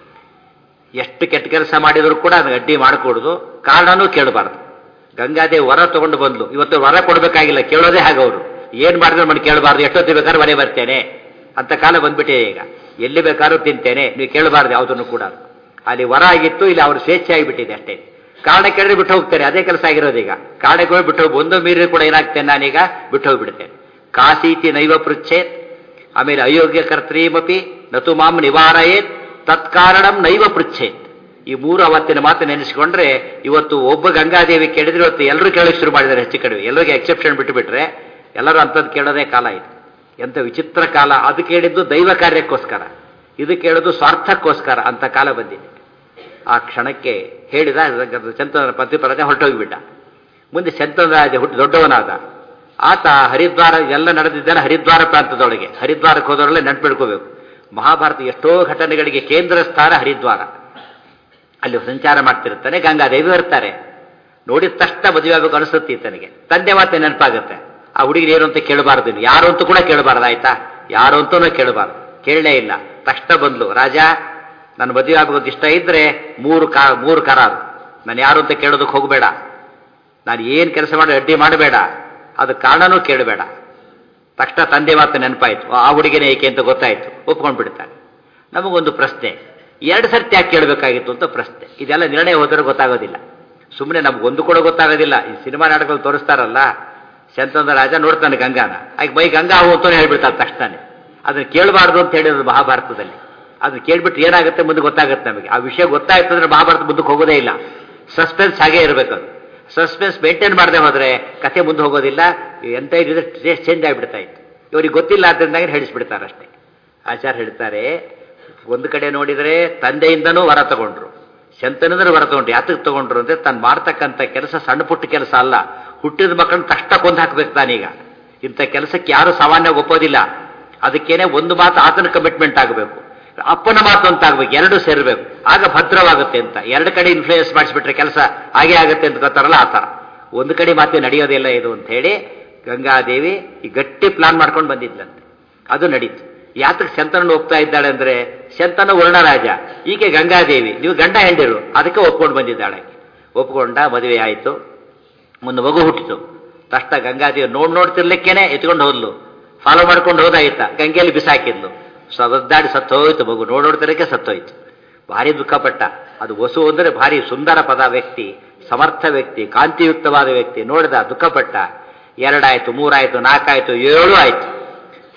ಎಷ್ಟು ಕೆಟ್ಟ ಕೆಲಸ ಮಾಡಿದ್ರು ಕೂಡ ಅದನ್ನು ಅಡ್ಡಿ ಮಾಡಿಕೊಡುದು, ಕಾರಣನೂ ಕೇಳಬಾರ್ದು. ಗಂಗಾದೇವಿ ವರ ತಗೊಂಡು ಬಂದ್ಲು. ಇವತ್ತು ವರ ಕೊಡಬೇಕಾಗಿಲ್ಲ, ಕೇಳೋದೇ ಹಾಗವರು. ಏನು ಮಾಡಿದ್ರು ಮನೆ ಕೇಳಬಾರ್ದು, ಎಷ್ಟೊತ್ತಿ ಬೇಕಾದ್ರೂ ಮನೆ ಬರ್ತೇನೆ ಅಂತ ಕಾಲ ಬಂದ್ಬಿಟ್ಟೆ. ಈಗ ಎಲ್ಲಿ ಬೇಕಾದ್ರೂ ತಿಂತೇನೆ, ನೀವು ಕೇಳಬಾರ್ದು ಯಾವುದನ್ನು ಕೂಡ. ಅಲ್ಲಿ ವರ ಆಗಿತ್ತು, ಇಲ್ಲಿ ಅವ್ರು ಸ್ವೇಚ್ಛೆ ಆಗಿಬಿಟ್ಟಿದೆ ಅಷ್ಟೇ. ಕಾರಣ ಕೇಳಿದ್ರೆ ಬಿಟ್ಟು ಹೋಗ್ತಾರೆ, ಅದೇ ಕೆಲಸ ಆಗಿರೋದು. ಈಗ ಕಾರಣಕ್ಕೆ ಹೋಗಿ ಬಿಟ್ಟು ಹೋಗಿ ಒಂದು ಮೀರಿ ಕೂಡ ಏನಾಗ್ತೇನೆ ನಾನೀಗ ಬಿಟ್ಟು ಹೋಗಿಬಿಡ್ತೇನೆ. ಕಾಸೀತಿ ನೈವ ಪೃಚ್ಛೇತ್, ಆಮೇಲೆ ಅಯೋಗ್ಯ ಕರ್ತ್ರೀಮಪಿ ನತು ಮಾಂ ನಿವಾರಯೇತ್ ತತ್ಕಾರಣಂ ನೈವ ಪೃಚ್ಛೇತ್. ಈ ಮೂರು ಅವತ್ತಿನ ಮಾತು ನೆನೆಸಿಕೊಂಡ್ರೆ ಇವತ್ತು ಒಬ್ಬ ಗಂಗಾದೇವಿ ಕೇಳಿದ್ರೆ ಇವತ್ತು ಎಲ್ಲರೂ ಕೇಳೋಕೆ ಶುರು ಮಾಡಿದ್ದಾರೆ. ಹೆಚ್ಚು ಕಡಿಮೆ ಎಲ್ಲರಿಗೆ ಎಕ್ಸೆಪ್ಷನ್ ಬಿಟ್ಟು ಬಿಟ್ರೆ ಎಲ್ಲರೂ ಅಂಥದ್ದು ಕೇಳೋದೇ ಕಾಲ ಇದು. ಎಂಥ ವಿಚಿತ್ರ ಕಾಲ. ಅದು ಕೇಳಿದ್ದು ದೈವ ಕಾರ್ಯಕ್ಕೋಸ್ಕರ, ಇದು ಕೇಳೋದು ಸ್ವಾರ್ಥಕ್ಕೋಸ್ಕರ ಅಂತ ಕಾಲ ಬಂದಿದೆ. ಆ ಕ್ಷಣಕ್ಕೆ ಹೇಳಿದ ಶಂತನ ಪ್ರತಿಪರಾಜ ಹೊರಟೋಗಿಬಿಟ್ಟ. ಮುಂದೆ ಶಂತನರಾಜ ಹುಟ್ಟು ದೊಡ್ಡವನಾದ. ಆತ ಹರಿದ್ವಾರ ಎಲ್ಲ ನಡೆದಿದ್ದಾನೆ ಹರಿದ್ವಾರ ಪ್ರಾಂತದೊಳಗೆ. ಹರಿದ್ವಾರಕ್ಕೆ ಹೋದವರಲ್ಲೇ ನೆನ್ಪಿಡ್ಕೋಬೇಕು. ಮಹಾಭಾರತ ಎಷ್ಟೋ ಘಟನೆಗಳಿಗೆ ಕೇಂದ್ರ ಸ್ಥಾನ ಹರಿದ್ವಾರ. ಅಲ್ಲಿ ಸಂಚಾರ ಮಾಡ್ತಿರ್ತಾನೆ. ಗಂಗಾದೇವಿ ಬರ್ತಾರೆ. ನೋಡಿದ ತಕ್ಷಣ ಮದುವೆ ಆಗಬೇಕು ಅನಿಸುತ್ತೆ ತನಗೆ. ತಂದೆ ಮಾತೆ ನೆನಪಾಗುತ್ತೆ. ಆ ಹುಡುಗಿನ ಏನು ಅಂತ ಕೇಳಬಾರ್ದು, ಯಾರು ಅಂತೂ ಕೂಡ ಕೇಳಬಾರ್ದು. ಆಯ್ತಾ, ಯಾರು ಅಂತೂ ಕೇಳಬಾರ್ದು. ಕೇಳಲೇ ಇಲ್ಲ. ತಕ್ಷಣ ಬಂದ್ಲು, ರಾಜ ನನ್ನ ಮದುವೆ ಆಗೋದು ಇಷ್ಟ ಇದ್ರೆ ಮೂರು ಕಾ ಮೂರು ಕರಾರು, ನಾನು ಯಾರು ಅಂತ ಕೇಳೋದಕ್ಕೆ ಹೋಗಬೇಡ, ನಾನು ಏನು ಕೆಲಸ ಮಾಡಿ ಅಡ್ಡಿ ಮಾಡಬೇಡ, ಅದು ಕಾರಣನೂ ಕೇಳಬೇಡ. ತಕ್ಷಣ ತಂದೆ ಮಾತು ನೆನಪಾಯಿತು. ಆ ಹುಡುಗಿನೇ ಏಕೆ ಅಂತ ಗೊತ್ತಾಯಿತು. ಒಪ್ಕೊಂಡು ಬಿಡ್ತಾನೆ. ನಮಗೊಂದು ಪ್ರಶ್ನೆ, ಎರಡು ಸರ್ತಿ ಯಾಕೆ ಕೇಳಬೇಕಾಗಿತ್ತು ಅಂತ ಪ್ರಶ್ನೆ. ಇದೆಲ್ಲ ನಿರ್ಣಯ ಹೋದರೆ ಗೊತ್ತಾಗೋದಿಲ್ಲ. ಸುಮ್ಮನೆ ನಮಗೊಂದು ಕೂಡ ಗೊತ್ತಾಗೋದಿಲ್ಲ. ಈ ಸಿನಿಮಾ ನಾಟಕಗಳು ತೋರಿಸ್ತಾರಲ್ಲ, ಶಂತನ ರಾಜ ನೋಡ್ತಾನೆ ಗಂಗಾನ, ಆಗ ಬೈ ಗಂಗಾ ಹೂ ಅಂತಾನೆ ಹೇಳ್ಬಿಡ್ತಾರೆ ತಕ್ಷಣ. ಅದನ್ನು ಕೇಳಬಾರ್ದು ಅಂತ ಹೇಳಿದ್ರು ಮಹಾಭಾರತದಲ್ಲಿ. ಅದನ್ನ ಕೇಳ್ಬಿಟ್ಟು ಏನಾಗುತ್ತೆ ಮುಂದೆ ಗೊತ್ತಾಗುತ್ತೆ ನಮಗೆ. ಆ ವಿಷಯ ಗೊತ್ತಾಯ್ತು ಅಂದ್ರೆ ಮಹಾಭಾರತ ಮುಂದಕ್ಕೆ ಹೋಗೋದೇ ಇಲ್ಲ. ಸಸ್ಪೆನ್ಸ್ ಹಾಗೇ ಇರಬೇಕು. ಅದು ಸಸ್ಪೆನ್ಸ್ ಮೇಂಟೈನ್ ಮಾಡದೆ ಹೋದರೆ ಕಥೆ ಮುಂದೆ ಹೋಗೋದಿಲ್ಲ. ಎಂತ ಇದ್ರೆ ಚೇಂಜ್ ಆಗಿಬಿಡ್ತಾ ಇತ್ತು. ಇವ್ರಿಗೆ ಗೊತ್ತಿಲ್ಲ ಅದರಿಂದಾಗಿ ಹೇಳಿಸ್ಬಿಡ್ತಾರೆ ಅಷ್ಟೇ. ಆಚಾರ್ಯ ಹೇಳ್ತಾರೆ, ಒಂದು ಕಡೆ ನೋಡಿದರೆ ತಂದೆಯಿಂದನೂ ವರ ತಗೊಂಡ್ರು, ಶಂತನಿಂದನೂ ವರ ತಗೊಂಡ್ರು. ಯಾತಕ್ಕೆ ತಗೊಂಡ್ರು ಅಂದರೆ ತಾನು ಮಾಡ್ತಕ್ಕಂಥ ಕೆಲಸ ಸಣ್ಣ ಪುಟ್ಟ ಕೆಲಸ ಅಲ್ಲ. ಹುಟ್ಟಿದ ಮಕ್ಕಳನ್ನ ತಕ್ಷಣ ಕೊಂದು ಹಾಕ್ಬೇಕು ತಾನೀಗ. ಇಂಥ ಕೆಲಸಕ್ಕೆ ಯಾರು ಸಾಮಾನ್ಯವಾಗಿ ಒಪ್ಪೋದಿಲ್ಲ. ಅದಕ್ಕೇನೆ ಒಂದು ಮಾತು ಆತನ ಕಮಿಟ್ಮೆಂಟ್ ಆಗಬೇಕು, ಅಪ್ಪನ ಮಾತು ಅಂತ ಆಗ್ಬೇಕು, ಎರಡೂ ಸೇರಬೇಕು. ಆಗ ಭದ್ರವಾಗುತ್ತೆ ಅಂತ. ಎರಡು ಕಡೆ ಇನ್ಫ್ಲೂಯೆನ್ಸ್ ಮಾಡಿಸ್ಬಿಟ್ರೆ ಕೆಲಸ ಹಾಗೆ ಆಗುತ್ತೆ ಅಂತ ಗೊತ್ತಾರಲ್ಲ, ಆ ಥರ. ಒಂದು ಕಡೆ ಮಾತೆ ನಡೆಯೋದಿಲ್ಲ ಇದು ಅಂತ ಹೇಳಿ ಗಂಗಾದೇವಿ ಈ ಗಟ್ಟಿ ಪ್ಲಾನ್ ಮಾಡ್ಕೊಂಡು ಬಂದಿದ್ಲಂತೆ. ಅದು ನಡೀತು. ಯಾತಕ್ಕೆ ಶಂತನನ್ನು ಒಪ್ತಾ ಇದ್ದಾಳೆ ಅಂದರೆ, ಶಂತನ ವರ್ಣರಾಜ, ಈಕೆ ಗಂಗಾದೇವಿ, ನೀವು ಗಂಡ ಹೆಂಡಿರು, ಅದಕ್ಕೆ ಒಪ್ಕೊಂಡು ಬಂದಿದ್ದಾಳೆ. ಒಪ್ಕೊಂಡ, ಮದುವೆ ಆಯಿತು. ಮುಂದೆ ಮಗು ಹುಟ್ಟಿತು. ತಕ್ಷಣ ಗಂಗಾದೇವಿ ನೋಡ್ ನೋಡ್ತಿರ್ಲಿಕ್ಕೇನೆ ಎತ್ಕೊಂಡು ಹೋದ್ಲು. ಫಾಲೋ ಮಾಡ್ಕೊಂಡು ಹೋದಾಯ್ತ, ಗಂಗೆಯಲ್ಲಿ ಬಿಸಾಕಿದ್ಲು. ಸದ್ದಾಡಿ ಸತ್ತೋಯ್ತು ಮಗು. ನೋಡೋಡ್ತಿರಕ್ಕೆ ಸತ್ತೋಯ್ತು. ಭಾರಿ ದುಃಖಪಟ್ಟ. ಅದು ವಸು ಅಂದರೆ ಭಾರಿ ಸುಂದರ ಪದ ವ್ಯಕ್ತಿ, ಸಮರ್ಥ ವ್ಯಕ್ತಿ, ಕಾಂತಿಯುಕ್ತವಾದ ವ್ಯಕ್ತಿ. ನೋಡಿದ, ದುಃಖಪಟ್ಟ. ಎರಡಾಯ್ತು, ಮೂರಾಯ್ತು, ನಾಲ್ಕಾಯ್ತು, ಏಳು ಆಯ್ತು.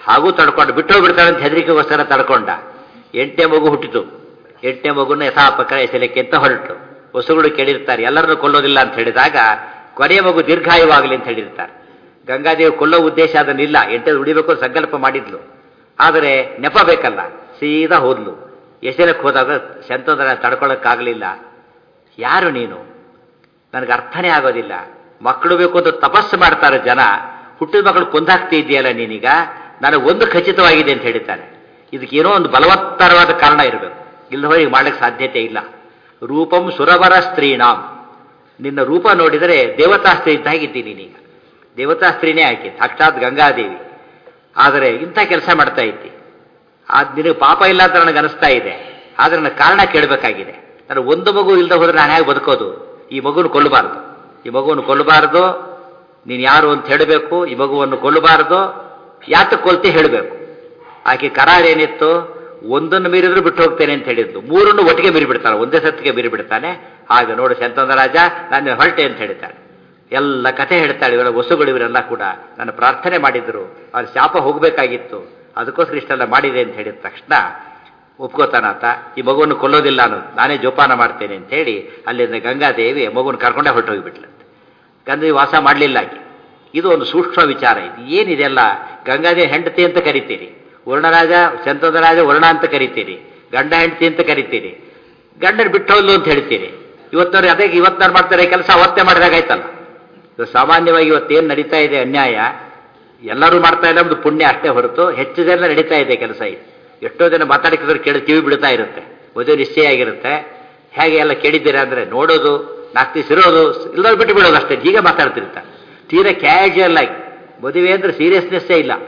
ಹಾಗೂ ತಡ್ಕೊಂಡು ಬಿಟ್ಟು ಹೋಗ್ಬಿಡ್ತಾಳೆ ಅಂತ ಹೆದರಿಕೆಗೋಸ್ಕರ ತಡ್ಕೊಂಡ. ಎಂಟನೇ ಮಗು ಹುಟ್ಟಿತು. ಎಂಟನೇ ಮಗುನ ಯಥಾಪಕರ ಎಸೆಲಿಕ್ಕೆ ಅಂತ ಹೊರಟು. ವಸುಗಳು ಕೇಳಿರ್ತಾರೆ ಎಲ್ಲರನ್ನೂ ಕೊಲ್ಲೋದಿಲ್ಲ ಅಂತ ಹೇಳಿದಾಗ ಕೊನೆಯ ಮಗು ದೀರ್ಘಾಯುವಾಗಲಿ ಅಂತ ಹೇಳಿರ್ತಾರೆ. ಗಂಗಾದೇವಿ ಕೊಲ್ಲೋ ಉದ್ದೇಶ ಅದನ್ನಿಲ್ಲ, ಎಂಟನೇ ಉಳಿಬೇಕು ಸಂಕಲ್ಪ ಮಾಡಿದ್ಲು. ಆದರೆ ನೆಪ ಬೇಕಲ್ಲ, ಸೀದಾ ಹೋದ್ಲು. ಎಸೆಲಕ್ಕೆ ಹೋದಾಗ ಶಂತೋದರ ತಡ್ಕೊಳ್ಳೋಕ್ಕಾಗಲಿಲ್ಲ. ಯಾರು ನೀನು? ನನಗೆ ಅರ್ಥನೇ ಆಗೋದಿಲ್ಲ. ಮಕ್ಕಳು ಬೇಕು ಅಂತ ತಪಸ್ಸು ಮಾಡ್ತಾರೆ ಜನ, ಹುಟ್ಟಿದ ಮಕ್ಕಳು ಕೊಂದಾಕ್ತಿ ಇದೆಯಲ್ಲ ನೀನೀಗ, ನನಗೆ ಒಂದು ಖಚಿತವಾಗಿದೆ ಅಂತ ಹೇಳ್ತಾನೆ. ಇದಕ್ಕೇನೋ ಒಂದು ಬಲವತ್ತರವಾದ ಕಾರಣ ಇರಬೇಕು, ಇಲ್ಲ ಹೋಗಿ ಮಾಡ್ಲಿಕ್ಕೆ ಸಾಧ್ಯತೆ ಇಲ್ಲ. ರೂಪಂ ಸುರವರ ಸ್ತ್ರೀಣಾಂ, ನಿನ್ನ ರೂಪ ನೋಡಿದರೆ ದೇವತಾ ಸ್ತ್ರೀ ಇದ್ದಾಗಿದ್ದೀನಿ ನೀನೀಗ. ದೇವತಾ ಸ್ತ್ರೀನೇ ಆಕೆ, ಸಾಕ್ಷಾತ್ ಗಂಗಾದೇವಿ. ಆದರೆ ಇಂಥ ಕೆಲಸ ಮಾಡ್ತಾ ಇದ್ದಿ, ಅದು ನಿನಗೆ ಪಾಪ ಇಲ್ಲ ಅಂತ ನನಗೆ ಅನಿಸ್ತಾ ಇದೆ. ಆದರೆ ನನ್ನ ಕಾರಣ ಕೇಳಬೇಕಾಗಿದೆ. ನಾನು ಒಂದು ಮಗು ಇಲ್ಲದೆ ಹೋದ್ರೆ ನಾನು ಹೇಗೆ ಬದುಕೋದು? ಈ ಮಗುವನ್ನು ಕೊಲ್ಲಬಾರ್ದು, ಈ ಮಗುವನ್ನು ಕೊಲ್ಲಬಾರ್ದು, ನೀನು ಯಾರು ಅಂತ ಹೇಳಬೇಕು. ಈ ಮಗುವನ್ನು ಕೊಲ್ಲಬಾರ್ದು, ಯಾತಕ್ಕೆ ಕೊಲ್ತಿ ಹೇಳಬೇಕು. ಆಕೆ ಕರಾಳ ಏನಿತ್ತು, ಒಂದನ್ನು ಮೀರಿದ್ರು ಬಿಟ್ಟು ಹೋಗ್ತೇನೆ ಅಂತ ಹೇಳಿದ್ದು, ಮೂರನ್ನು ಒಟ್ಟಿಗೆ ಮೀರಿಬಿಡ್ತಾನೆ, ಒಂದೇ ಸತ್ತಿಗೆ ಮೀರಿಬಿಡ್ತಾನೆ. ಆಗ ನೋಡು ಶಂತನ ರಾಜ ನಾನು ಹೊರಟೆ ಅಂತ ಹೇಳ್ತಾನೆ. ಎಲ್ಲ ಕಥೆ ಹೇಳ್ತಾಳೆ. ಇವರ ವಸುಗಳು ಇವರೆಲ್ಲ ಕೂಡ ನನ್ನ ಪ್ರಾರ್ಥನೆ ಮಾಡಿದ್ರು, ಅವ್ರ ಶಾಪ ಹೋಗಬೇಕಾಗಿತ್ತು, ಅದಕ್ಕೋಸ್ಕರ ಇಷ್ಟೆಲ್ಲ ಮಾಡಿದೆ ಅಂತ ಹೇಳಿದ ತಕ್ಷಣ ಒಪ್ಕೋತಾನಾತ. ಈ ಮಗುವನ್ನು ಕೊಲ್ಲೋದಿಲ್ಲ ಅನ್ನೋದು, ನಾನೇ ಜೋಪಾನ ಮಾಡ್ತೇನೆ ಅಂತ ಹೇಳಿ ಅಲ್ಲಿಂದ ಗಂಗಾದೇವಿ ಮಗುವನ್ನು ಕರ್ಕೊಂಡೇ ಹೊರಟೋಗಿಬಿಟ್ಲಂತೆ. ಗಂಗಾದೇವಿ ವಾಸ ಮಾಡಲಿಲ್ಲ ಆಕೆ. ಇದು ಒಂದು ಸೂಕ್ಷ್ಮ ವಿಚಾರ. ಇದು ಏನಿದೆಲ್ಲ, ಗಂಗಾದೇವಿ ಹೆಂಡತಿ ಅಂತ ಕರಿತೀರಿ, ವರ್ಣರಾಜ ಶಂತನರಾಜ ವರ್ಣ ಅಂತ ಕರಿತೀರಿ, ಗಂಡ ಹೆಂಡತಿ ಅಂತ ಕರಿತೀರಿ, ಗಂಡನ ಬಿಟ್ಟು ಹೋದ್ಲು ಅಂತ ಹೇಳ್ತೀರಿ. ಇವತ್ತವ್ರು ಅದೇ ಇವತ್ತಾರು ಮಾಡ್ತಾರೆ ಕೆಲಸ ಅವತ್ತೇ ಮಾಡಿದಾಗಾಯ್ತಲ್ಲ. ಇದು ಸಾಮಾನ್ಯವಾಗಿ ಇವತ್ತೇನು ನಡೀತಾ ಇದೆ ಅನ್ಯಾಯ, ಎಲ್ಲರೂ ಮಾಡ್ತಾ ಇಲ್ಲ, ಒಂದು ಪುಣ್ಯ ಅಷ್ಟೇ ಹೊರತು ಹೆಚ್ಚು ಜನ ನಡೀತಾ ಇದೆ ಕೆಲಸ. ಇದು ಎಷ್ಟೋ ಜನ ಮಾತಾಡಿಕಿದ್ರು ಕೇಳಿ ಕಿವಿ ಬಿಡ್ತಾ ಇರುತ್ತೆ, ಮದುವೆ ನಿಶ್ಚಯ ಆಗಿರುತ್ತೆ. ಹೇಗೆ ಎಲ್ಲ ಕೇಳಿದ್ದೀರಾ ಅಂದರೆ ನೋಡೋದು, ನಾಲ್ಕು ದಿವಸ ಇರೋದು, ಇಲ್ಲದವ್ರು ಬಿಟ್ಟು ಬಿಡೋದು ಅಷ್ಟೇ, ಹೀಗೆ ಮಾತಾಡ್ತಿರ್ತಾರೆ. ತೀರಾ ಕ್ಯಾಶುಯಲ್ ಆಗಿ. ಮದುವೆ ಅಂದರೆ ಸೀರಿಯಸ್ನೆಸ್ಸೇ ಇಲ್ಲ.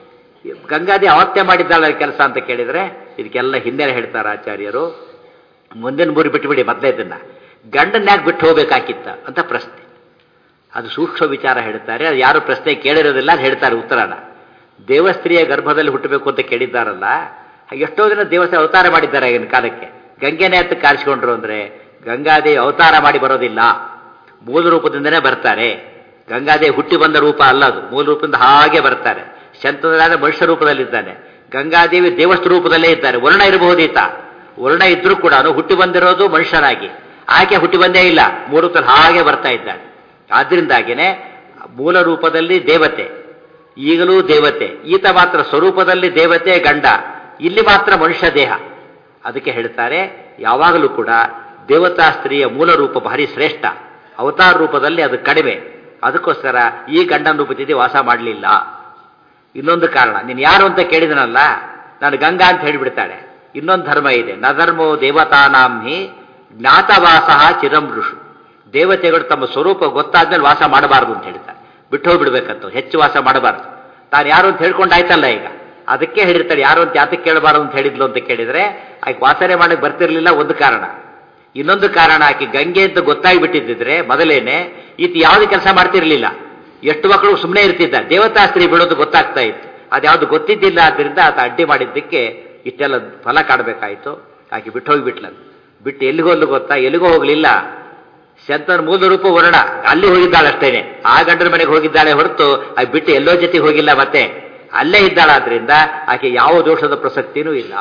ಗಂಗಾದಿ ಅವತ್ತೇ ಮಾಡಿದ್ದಾಳೆ ಕೆಲಸ ಅಂತ ಕೇಳಿದರೆ ಇದಕ್ಕೆಲ್ಲ ಹಿಂದೆ ಹೇಳ್ತಾರೆ ಆಚಾರ್ಯರು. ಮುಂದಿನ ಮೂರಿ ಬಿಟ್ಟುಬಿಡಿ ಮೊದಲೇ ಇದನ್ನು, ಗಂಡನ್ನ ಯಾಕೆ ಬಿಟ್ಟು ಹೋಗ್ಬೇಕಾಗಿತ್ತ ಅಂತ ಪ್ರಶ್ನೆ. ಅದು ಸೂಕ್ಷ್ಮ ವಿಚಾರ ಹೇಳ್ತಾರೆ. ಅದು ಯಾರು ಪ್ರಶ್ನೆ ಕೇಳಿರೋದಿಲ್ಲ, ಅದು ಹೇಳ್ತಾರೆ ಉತ್ತರನ. ದೇವಸ್ತ್ರೀಯ ಗರ್ಭದಲ್ಲಿ ಹುಟ್ಟಬೇಕು ಅಂತ ಕೇಳಿದ್ದಾರಲ್ಲ, ಎಷ್ಟೋ ಜನ ದೇವಸ್ಥಾನ ಅವತಾರ ಮಾಡಿದ್ದಾರೆ ಆಗಿನ ಕಾಲಕ್ಕೆ. ಗಂಗೆನೇ ಅಂತ ಕಾರಿಸಿಕೊಂಡ್ರು ಅಂದರೆ ಗಂಗಾದೇವಿ ಅವತಾರ ಮಾಡಿ ಬರೋದಿಲ್ಲ, ಮೂಲ ರೂಪದಿಂದನೇ ಬರ್ತಾರೆ. ಗಂಗಾದೇವಿ ಹುಟ್ಟಿ ಬಂದ ರೂಪ ಅಲ್ಲ ಅದು, ಮೂಲ ರೂಪದಿಂದ ಹಾಗೆ ಬರ್ತಾರೆ. ಶಂತನರಾದ ಮನುಷ್ಯ ರೂಪದಲ್ಲಿದ್ದಾನೆ, ಗಂಗಾದೇವಿ ದೇವಸ್ಥ ರೂಪದಲ್ಲೇ ಇದ್ದಾರೆ. ವರ್ಣ ಇರಬಹುದೀತ, ವರ್ಣ ಇದ್ರೂ ಕೂಡ ಹುಟ್ಟಿ ಬಂದಿರೋದು ಮನುಷ್ಯನಾಗಿ, ಆಕೆ ಹುಟ್ಟಿ ಬಂದೇ ಇಲ್ಲ, ಮೂಲ ರೂಪದಲ್ಲಿ ಹಾಗೆ ಬರ್ತಾ ಇದ್ದಾಳೆ. ಆದ್ದರಿಂದಾಗಿನೇ ಮೂಲ ರೂಪದಲ್ಲಿ ದೇವತೆ, ಈಗಲೂ ದೇವತೆ, ಈತ ಮಾತ್ರ ಸ್ವರೂಪದಲ್ಲಿ ದೇವತೆ ಗಂಡ, ಇಲ್ಲಿ ಮಾತ್ರ ಮನುಷ್ಯ ದೇಹ. ಅದಕ್ಕೆ ಹೇಳ್ತಾರೆ ಯಾವಾಗಲೂ ಕೂಡ ದೇವತಾ ಸ್ತ್ರೀಯ ಮೂಲ ರೂಪ ಭಾರಿ ಶ್ರೇಷ್ಠ, ಅವತಾರ ರೂಪದಲ್ಲಿ ಅದು ಕಡಿಮೆ. ಅದಕ್ಕೋಸ್ಕರ ಈ ಗಂಡನ ರೂಪದಲ್ಲಿ ವಾಸ ಮಾಡಲಿಲ್ಲ. ಇನ್ನೊಂದು ಕಾರಣ, ನೀನು ಯಾರು ಅಂತ ಕೇಳಿದನಲ್ಲ, ನಾನು ಗಂಗಾ ಅಂತ ಹೇಳಿಬಿಡ್ತಾಳೆ. ಇನ್ನೊಂದು ಧರ್ಮ ಇದೆ, ನ ಧರ್ಮೋ ದೇವತಾನಾಂ ಹಿ ಜ್ಞಾತವಾಸ ಚಿರಂ ಋಷು. ದೇವತೆಗಳು ತಮ್ಮ ಸ್ವರೂಪ ಗೊತ್ತಾದ್ಮೇಲೆ ವಾಸ ಮಾಡಬಾರ್ದು ಅಂತ ಹೇಳ್ತಾರೆ, ಬಿಟ್ಟು ಹೋಗ್ಬಿಡ್ಬೇಕಂತ, ಹೆಚ್ಚು ವಾಸ ಮಾಡಬಾರ್ದು. ತಾನು ಯಾರು ಅಂತ ಹೇಳ್ಕೊಂಡಾಯ್ತಲ್ಲ ಈಗ, ಅದಕ್ಕೆ ಹೇಳಿರ್ತಾರೆ ಯಾರು ಅಂತ ಯಾತಕ್ಕೆ ಕೇಳಬಾರ್ದು ಅಂತ ಹೇಳಿದ್ಲು ಅಂತ ಕೇಳಿದರೆ ಆಕೆ ವಾಸನೆ ಮಾಡಕ್ಕೆ ಬರ್ತಿರ್ಲಿಲ್ಲ, ಒಂದು ಕಾರಣ. ಇನ್ನೊಂದು ಕಾರಣ, ಆಕೆ ಗಂಗೆ ಅಂತ ಗೊತ್ತಾಗಿಬಿಟ್ಟಿದ್ದಿದ್ರೆ ಮೊದಲೇನೆ ಈತ ಯಾವುದೇ ಕೆಲಸ ಮಾಡ್ತಿರ್ಲಿಲ್ಲ, ಎಷ್ಟು ಮಕ್ಕಳು ಸುಮ್ಮನೆ ಇರ್ತಿದ್ದ. ದೇವತಾ ಸ್ತ್ರೀ ಬಿಡೋದು ಗೊತ್ತಾಗ್ತಾ ಇತ್ತು, ಅದ್ಯಾವುದು ಗೊತ್ತಿದ್ದಿಲ್ಲ. ಆದ್ದರಿಂದ ಆತ ಅಡ್ಡಿ ಮಾಡಿದ್ದಕ್ಕೆ ಇಷ್ಟೆಲ್ಲ ಫಲ ಕಾಡಬೇಕಾಯಿತು. ಆಕೆ ಬಿಟ್ಟು ಹೋಗಿಬಿಟ್ಲಂತ. ಬಿಟ್ಟು ಎಲ್ಲಿಗೋ ಅಲ್ಲೂ ಗೊತ್ತಾ, ಎಲ್ಲಿಗೋ ಹೋಗಲಿಲ್ಲ. ಶಂತನ ಮೂಲ ರೂಪ ವರ್ಣ, ಅಲ್ಲಿ ಹೋಗಿದ್ದಾಳೆ ಅಷ್ಟೇನೆ, ಆ ಗಂಡನ ಮನೆಗೆ ಹೋಗಿದ್ದಾಳೆ ಹೊರತು ಆಕೆ ಬಿಟ್ಟು ಎಲ್ಲೋ ಜೊತೆಗೆ ಹೋಗಿಲ್ಲ, ಮತ್ತೆ ಅಲ್ಲೇ ಇದ್ದಾಳಾದ್ರಿಂದ ಆಕೆ ಯಾವ ದೋಷದ ಪ್ರಸಕ್ತಿನೂ ಇಲ್ಲ.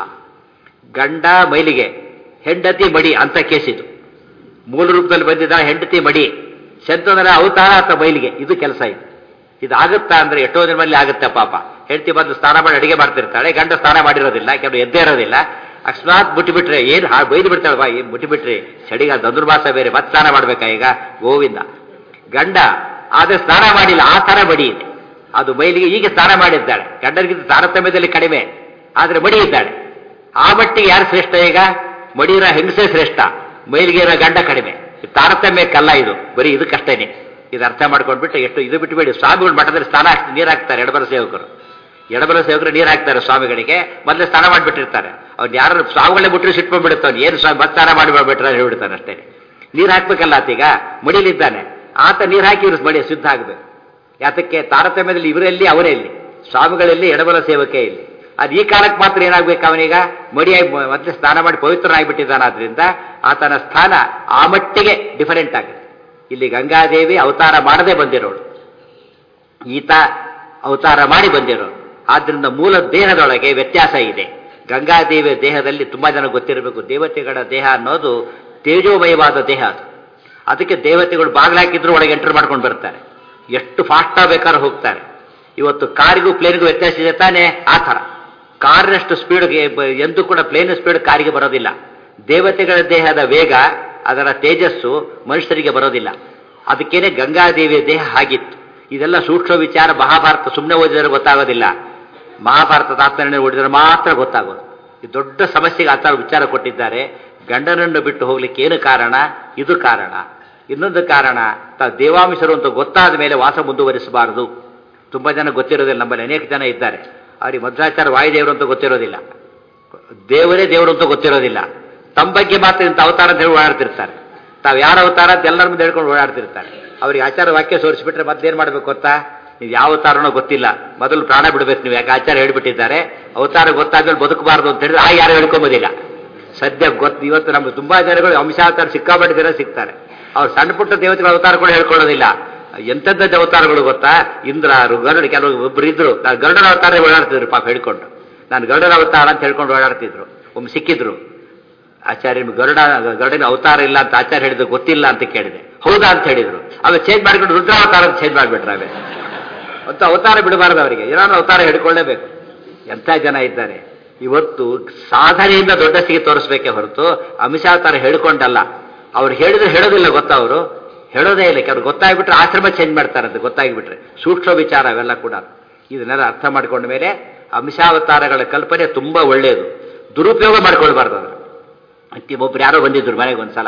ಗಂಡ ಮೈಲಿಗೆ, ಹೆಂಡತಿ ಮಡಿ ಅಂತ ಕೇಸಿದು. ಮೂಲ ರೂಪದಲ್ಲಿ ಬಂದಿದ್ದಾಳೆ ಹೆಂಡತಿ ಮಡಿ, ಶಂತನರ ಅವತಾರ ಅಥವಾ ಮೈಲಿಗೆ, ಇದು ಕೆಲಸ ಇದು. ಇದಾಗುತ್ತಾ ಅಂದರೆ ಎಷ್ಟೋ ಜನ ಮೇಲೆ ಆಗುತ್ತೆ ಪಾಪ. ಹೆಂಡತಿ ಬಂದು ಸ್ನಾನ ಮಾಡಿ ಅಡಿಗೆ ಮಾಡ್ತಿರ್ತಾಳೆ, ಗಂಡ ಸ್ನಾನ ಮಾಡಿರೋದಿಲ್ಲ, ಕೆಲವು ಎದ್ದೇ ಇರೋದಿಲ್ಲ. ಅಕಸ್ಮಾತ್ ಬಿಟ್ಟುಬಿಟ್ರೆ ಏನು ಹಾ ಬೈದು ಬಿಡ್ತಾಳೆ, ಬಾ ಏನು ಮುಟ್ಟಿಬಿಟ್ರಿ, ಚಳಿಗಾಲ ಧನುರ್ಮಾಸ ಬೇರೆ, ಮತ್ತೆ ಸ್ನಾನ ಮಾಡ್ಬೇಕಾ ಈಗ, ಗೋವಿಂದ. ಗಂಡ ಆದರೆ ಸ್ನಾನ ಮಾಡಿಲ್ಲ, ಆ ಥರ ಮಡಿ ಇದೆ ಅದು ಮೈಲಿಗೆ. ಈಗ ಸ್ನಾನ ಮಾಡಿದ್ದಾಳೆ, ಗಂಡನಿಗಿಂತ ತಾರತಮ್ಯದಲ್ಲಿ ಕಡಿಮೆ, ಆದರೆ ಮಡಿ ಇದ್ದಾಳೆ. ಆ ಮಟ್ಟಿಗೆ ಯಾರು ಶ್ರೇಷ್ಠ ಈಗ? ಮಡಿಯಿರೋ ಹೆಂಗಸೇ ಶ್ರೇಷ್ಠ, ಮೈಲಿಗೆ ಇರೋ ಗಂಡ ಕಡಿಮೆ. ತಾರತಮ್ಯಕ್ಕಲ್ಲ ಇದು, ಬರೀ ಇದಕ್ಕಷ್ಟೇನೆ. ಇದು ಅರ್ಥ ಮಾಡ್ಕೊಂಡ್ಬಿಟ್ಟು ಎಷ್ಟು ಇದು ಬಿಟ್ಟುಬೇಡಿ. ಸ್ವಾಮಿಗಳು ಮಠದಲ್ಲಿ ಸ್ನಾನ ಹಾಕಿ ನೀರು ಹಾಕ್ತಾರೆ, ಎಡಬಲ ಸೇವಕರು ಎಡಬಲ ಸೇವಕರು ನೀರು ಹಾಕ್ತಾರೆ ಸ್ವಾಮಿಗಳಿಗೆ, ಮೊದಲೇ ಸ್ನಾನ ಮಾಡಿಬಿಟ್ಟಿರ್ತಾರೆ. ಅವ್ನು ಯಾರು ಸ್ವಾಮಿಗಳೇ ಬಿಟ್ಟರೆ ಸಿಟ್ಕೊಂಡ್ಬಿಡುತ್ತಾನೆ, ಏನು ಸ್ವಾಮಿ ಮತ್ತೆ ಸ್ನಾನ ಮಾಡಿ ಮಾಡ್ಬಿಟ್ರೆ ಹೇಳ್ಬಿಡ್ತಾನೆ ಅಷ್ಟೇ. ನೀರು ಹಾಕ್ಬೇಕಲ್ಲ ಆತೀಗ, ಮಡಿಲಿದ್ದಾನೆ ಆತ, ನೀರು ಹಾಕಿ ಇವ್ರು ಮಡಿ ಶುದ್ಧ ಆಗಬೇಕು. ಯಾತಕ್ಕೆ? ತಾರತಮ್ಯದಲ್ಲಿ ಇವರಲ್ಲಿ ಅವರೇ ಇಲ್ಲಿ, ಸ್ವಾಮಿಗಳಲ್ಲಿ ಎಡಬಲ ಸೇವಕೆ ಇಲ್ಲಿ. ಅದು ಈ ಕಾಲಕ್ಕೆ ಮಾತ್ರ ಏನಾಗಬೇಕು, ಅವನೀಗ ಮಡಿಯಾಗಿ ಮತ್ತೆ ಸ್ನಾನ ಮಾಡಿ ಪವಿತ್ರನಾಗಿಬಿಟ್ಟಿದ್ದಾನೆ. ಆದ್ರಿಂದ ಆತನ ಸ್ಥಾನ ಆ ಮಟ್ಟಿಗೆ ಡಿಫರೆಂಟ್ ಆಗಿದೆ. ಇಲ್ಲಿ ಗಂಗಾದೇವಿ ಅವತಾರ ಮಾಡದೆ ಬಂದಿರೋಳು, ಈತ ಅವತಾರ ಮಾಡಿ ಬಂದಿರೋಳು. ಆದ್ದರಿಂದ ಮೂಲ ದೇಹದೊಳಗೆ ವ್ಯತ್ಯಾಸ ಇದೆ. ಗಂಗಾದೇವಿಯ ದೇಹದಲ್ಲಿ ತುಂಬಾ ಜನ ಗೊತ್ತಿರಬೇಕು, ದೇವತೆಗಳ ದೇಹ ಅನ್ನೋದು ತೇಜೋಮಯವಾದ ದೇಹ ಅದು. ಅದಕ್ಕೆ ದೇವತೆಗಳು ಬಾಗಿಲಾಕಿದ್ರು ಒಳಗೆ ಎಂಟರ್ ಮಾಡ್ಕೊಂಡು ಬರ್ತಾರೆ, ಎಷ್ಟು ಫಾಸ್ಟ್ ಬೇಕಾದ್ರೂ ಹೋಗ್ತಾರೆ. ಇವತ್ತು ಕಾರಿಗೂ ಪ್ಲೇನ್ಗೂ ವ್ಯತ್ಯಾಸ ಇದೆ ತಾನೇ, ಆ ಥರ ಕಾರಿನಷ್ಟು ಸ್ಪೀಡ್ಗೆ ಎಂದೂ ಕೂಡ ಪ್ಲೇನ್ ಸ್ಪೀಡ್ ಕಾರಿಗೆ ಬರೋದಿಲ್ಲ. ದೇವತೆಗಳ ದೇಹದ ವೇಗ, ಅದರ ತೇಜಸ್ಸು ಮನುಷ್ಯರಿಗೆ ಬರೋದಿಲ್ಲ. ಅದಕ್ಕೇನೆ ಗಂಗಾದೇವಿಯ ದೇಹ ಹಾಗಿತ್ತು. ಇದೆಲ್ಲ ಸೂಕ್ಷ್ಮ ವಿಚಾರ ಮಹಾಭಾರತ ಸುಮ್ಮನೆ ಓದಿದರೆ ಗೊತ್ತಾಗೋದಿಲ್ಲ, ಮಹಾಭಾರತ ತಾತ್ಪರ್ಯ ಓದಿದರೆ ಮಾತ್ರ ಗೊತ್ತಾಗೋದು. ಈ ದೊಡ್ಡ ಸಮಸ್ಯೆಗೆ ಆ ಥರ ವಿಚಾರ ಕೊಟ್ಟಿದ್ದಾರೆ. ಗಂಡನನ್ನು ಬಿಟ್ಟು ಹೋಗ್ಲಿಕ್ಕೆ ಏನು ಕಾರಣ? ಇದು ಕಾರಣ. ಇನ್ನೊಂದು ಕಾರಣ, ತಾವು ದೇವಾಂಶರು ಅಂತ ಗೊತ್ತಾದ ಮೇಲೆ ವಾಸ ಮುಂದುವರಿಸಬಾರದು. ತುಂಬ ಜನ ಗೊತ್ತಿರೋದಿಲ್ಲ, ನಮ್ಮಲ್ಲಿ ಅನೇಕ ಜನ ಇದ್ದಾರೆ, ಅವ್ರಿಗೆ ಮಧ್ವಾಚಾರ ವಾಯುದೇವರು ಅಂತ ಗೊತ್ತಿರೋದಿಲ್ಲ, ದೇವರೇ ದೇವರು ಅಂತ ಗೊತ್ತಿರೋದಿಲ್ಲ. ತಮ್ಮ ಬಗ್ಗೆ ಮಾತ್ರ ಇಂಥ ಅವತಾರ ಅಂತ ಹೇಳಿ ಓಡಾಡ್ತಿರ್ತಾರೆ. ತಾವು ಯಾರ ಅವತಾರ ಅಂತ ಎಲ್ಲರ ಮುಂದೆ ಹೇಳ್ಕೊಂಡು ಓಡಾಡ್ತಿರ್ತಾರೆ. ಅವ್ರಿಗೆ ಆಚಾರ ವಾಕ್ಯ ಸೋರಿಸ್ಬಿಟ್ರೆ ಮತ್ತೇನು ಮಾಡಬೇಕು ಗೊತ್ತಾ? ನೀವು ಯಾವ ಅವತಾರನೋ ಗೊತ್ತಿಲ್ಲ, ಮೊದಲು ಪ್ರಾಣ ಬಿಡಬೇಕು ನೀವು, ಯಾಕೆ ಆಚಾರ ಹೇಳ್ಬಿಟ್ಟಿದ್ದಾರೆ. ಅವತಾರ ಗೊತ್ತಾದ್ಮೇಲೆ ಬದುಕಬಾರ್ದು ಅಂತ ಹೇಳಿದ್ರೆ ಆ ಯಾರು ಹೇಳ್ಕೊಂಬೋದಿಲ್ಲ. ಸದ್ಯ ಗೊತ್ತು, ಇವತ್ತು ನಮ್ಗೆ ತುಂಬಾ ಜನಗಳು ಅಂಶಾವತಾರ ಸಿಕ್ಕಾಪಟ್ಟೆ ಜನ ಸಿಗ್ತಾರೆ. ಅವ್ರು ಸಣ್ಣ ಪುಟ್ಟ ದೇವತೆಗಳ ಅವತಾರ ಕೂಡ ಹೇಳ್ಕೊಳ್ಳೋದಿಲ್ಲ. ಎಂಥದ್ದು ಅವತಾರಗಳು ಗೊತ್ತಾ? ಇಂದ್ರ, ಗರುಡ, ಕೆಲವು ಒಬ್ರು ಇದ್ರು, ನಾನು ಗರುಡನ ಅವತಾರ ಓಡಾಡ್ತಿದ್ರು ಪಾಪ ಹೇಳ್ಕೊಂಡು. ನಾನು ಗರುಡನ ಅವತಾರ ಅಂತ ಹೇಳ್ಕೊಂಡು ಓಡಾಡ್ತಿದ್ರು. ಒಮ್ಮೆ ಸಿಕ್ಕಿದ್ರು ಆಚಾರ್ಯ, ಗರುಡ ಗರುಡನ ಅವತಾರ ಇಲ್ಲ ಅಂತ ಆಚಾರ್ಯ ಹೇಳಿದ್ರು, ಗೊತ್ತಿಲ್ಲ ಅಂತ ಕೇಳಿದೆ. ಹೌದಾ ಅಂತ ಹೇಳಿದ್ರು. ಅವ ಚೇಂಜ್ ಮಾಡಿಕೊಂಡು ರುದ್ರಾವತಾರ ಅಂತ ಚೇಂಜ್ ಮಾಡಿಬಿಟ್ರೆ ಅವೇ ಅಂತ ಅವತಾರ ಬಿಡಬಾರ್ದು. ಅವರಿಗೆ ಏನಾದ್ರು ಅವತಾರ ಹಿಡ್ಕೊಳ್ಳೇಬೇಕು. ಎಂಥ ಜನ ಇದ್ದಾರೆ ಇವತ್ತು. ಸಾಧನೆಯಿಂದ ದೊಡ್ಡಸ್ತಿಗೆ ತೋರಿಸ್ಬೇಕೇ ಹೊರತು ಅಂಶಾವತಾರ ಹೇಳ್ಕೊಂಡಲ್ಲ. ಅವ್ರು ಹೇಳಿದ್ರೆ ಹೇಳೋದಿಲ್ಲ, ಗೊತ್ತಾ? ಅವರು ಹೇಳೋದೇ ಇಲ್ಲ. ಕೆಲವ್ರು ಗೊತ್ತಾಗ್ಬಿಟ್ರೆ ಆಶ್ರಮ ಚೇಂಜ್ ಮಾಡ್ತಾರಂತೆ, ಗೊತ್ತಾಗ್ಬಿಟ್ರೆ. ಸೂಕ್ಷ್ಮ ವಿಚಾರ ಅವೆಲ್ಲ ಕೂಡ. ಇದನ್ನೆಲ್ಲ ಅರ್ಥ ಮಾಡ್ಕೊಂಡ ಮೇಲೆ ಅಂಶಾವತಾರಗಳ ಕಲ್ಪನೆ ತುಂಬ ಒಳ್ಳೆಯದು, ದುರುಪಯೋಗ ಮಾಡ್ಕೊಳ್ಬಾರ್ದು. ಅದನ್ನು ಅತಿ ಒಬ್ರು ಯಾರೋ ಬಂದಿದ್ರು ಮನೆಗೆ ಒಂದ್ಸಲ,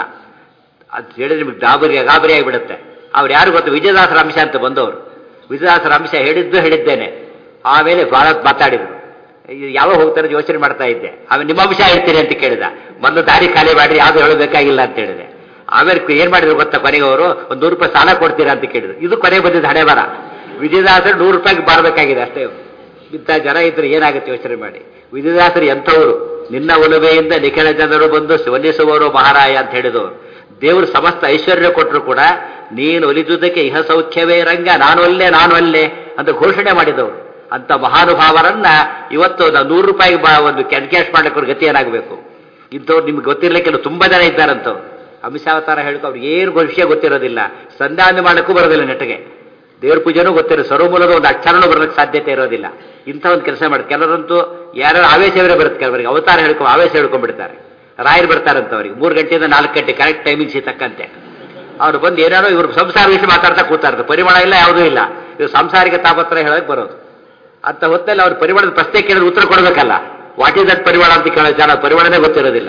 ಅದು ಹೇಳಿದ್ರೆ ನಿಮ್ಗೆ ಗಾಬರಿ ಗಾಬರಿ ಆಗಿಬಿಡುತ್ತೆ. ಅವ್ರು ಯಾರು ಗೊತ್ತು? ವಿಜಯದಾಸರ ಅಂಶ ಅಂತ ಬಂದವರು. ವಿಜಯದಾಸರ ಅಂಶ ಹೇಳಿದ್ದು ಹೇಳಿದ್ದೇನೆ. ಆಮೇಲೆ ಭಾಳ ಮಾತಾಡಿದ್ರು. ಯಾವಾಗ ಹೋಗ್ತಾರೆ ಯೋಚನೆ ಮಾಡ್ತಾ ಇದ್ದೆ. ಆಮೇಲೆ ನಿಮ್ಮ ಅಂಶ ಹೇಳ್ತೀರಿ ಅಂತ ಕೇಳಿದ. ಮೊದಲು ದಾರಿ ಖಾಲಿ ಮಾಡಿ ಯಾವುದು ಹೇಳಬೇಕಾಗಿಲ್ಲ ಅಂತ ಹೇಳಿದೆ. ಆಮೇಲೆ ಏನ್ ಮಾಡಿದ್ರು ಗೊತ್ತಾ? ಕೊನೆಗೆ ಅವರು ಒಂದು ನೂರು ರೂಪಾಯಿ ಸಾಲ ಕೊಡ್ತೀರಾ ಅಂತ ಕೇಳಿದ್ರು. ಇದು ಕೊನೆಗೆ ಬಂದಿದ್ದು ಹಣೆ ಬರ. ವಿಜಯದಾಸರು ನೂರು ರೂಪಾಯಿಗೆ ಬರಬೇಕಾಗಿದೆ ಅಷ್ಟೇ. ಇಂಥ ಜನ ಇದ್ರೆ ಏನಾಗುತ್ತೆ ಯೋಚನೆ ಮಾಡಿ. ವಿಜಯದಾಸರು ಎಂಥವರು? ನಿನ್ನ ಒಲುಮೆಯಿಂದ ನಿಖಿಲ ಜನರು ಬಂದು ಒಲಿಸುವರು ಮಹಾರಾಯ ಅಂತ ಹೇಳಿದವರು. ದೇವರು ಸಮಸ್ತ ಐಶ್ವರ್ಯ ಕೊಟ್ಟರು ಕೂಡ ನೀನು ಒಲಿದುದಕ್ಕೆ ಇಹ ಸೌಖ್ಯವೇ ರಂಗ, ನಾನು ಅಲ್ಲೇ ನಾನು ಅಲ್ಲೇ ಅಂತ ಘೋಷಣೆ ಮಾಡಿದವರು. ಅಂತ ಮಹಾನುಭಾವರನ್ನ ಇವತ್ತು ನಾವು ನೂರು ರೂಪಾಯಿಗೆ ಬಾ ಒಂದು ಕ್ಯಾಶ್ ಮಾಡ್ಲಿಕ್ಕೆ ಗತಿ ಏನಾಗಬೇಕು? ಇಂಥವ್ರು ನಿಮ್ಗೆ ಗೊತ್ತಿರ್ಲಿಕ್ಕೆಲ್ಲ ತುಂಬಾ ಜನ ಇದ್ದಾರಂತವ್ರು. ಅಂಶಾವತಾರ ಹೇಳ್ಕೊ ಅವ್ರಿಗೆ ಏನು ವಿಷಯ ಗೊತ್ತಿರೋದಿಲ್ಲ, ಸಂಧಾನ ಮಾಡೋಕ್ಕೂ ಬರೋದಿಲ್ಲ, ನೆಟ್ಟಿಗೆ ದೇವ್ರ ಪೂಜೆನೂ ಗೊತ್ತಿರೋ, ಸರ್ವಮೂಲದ ಒಂದು ಅಕ್ಷರನೂ ಬರೋದಕ್ಕೆ ಸಾಧ್ಯತೆ ಇರೋದಿಲ್ಲ. ಇಂಥ ಒಂದು ಕೆಲಸ ಮಾಡಿ ಕೆಲವರಂತೂ ಯಾರು ಆವೇಶವೇ ಬರುತ್ತೆ. ಕೆಲವರಿಗೆ ಅವತಾರ ಹೇಳ್ಕೊ ಆವೇಶ ಹೇಳ್ಕೊಂಡ್ಬಿಡ್ತಾರೆ. ರಾಯರು ಬರ್ತಾರಂತ ಅವ್ರಿಗೆ ಮೂರು ಗಂಟೆಯಿಂದ ನಾಲ್ಕು ಗಂಟೆ ಕರೆಕ್ಟ್ ಟೈಮಿಂಗ್ಸ್ ತಕ್ಕಂತೆ. ಅವ್ರು ಬಂದು ಏನಾರೋ ಇವ್ರು ಸಂಸಾರ ವಿಷಯ ಮಾತಾಡ್ತಾ ಕೂತಾರ್ದು. ಪರಿಮಳ ಇಲ್ಲ, ಯಾವುದೂ ಇಲ್ಲ. ಇವ್ರು ಸಂಸಾರಿಕ ತಾಪತ್ರ ಹೇಳೋಕೆ ಬರೋದು. ಅಂತ ಹೊತ್ತಲ್ಲಿ ಅವ್ರು ಪರಿಮಳದ ಪ್ರಶ್ನೆ ಕೇಳಿದ್ರೆ ಉತ್ತರ ಕೊಡಬೇಕಲ್ಲ. ವಾಟ್ ಇಸ್ ದಟ್ ಪರಿಮಳ ಅಂತ ಕೇಳೋ ಜನ ಪರಿಮಳನೇ ಗೊತ್ತಿರೋದಿಲ್ಲ.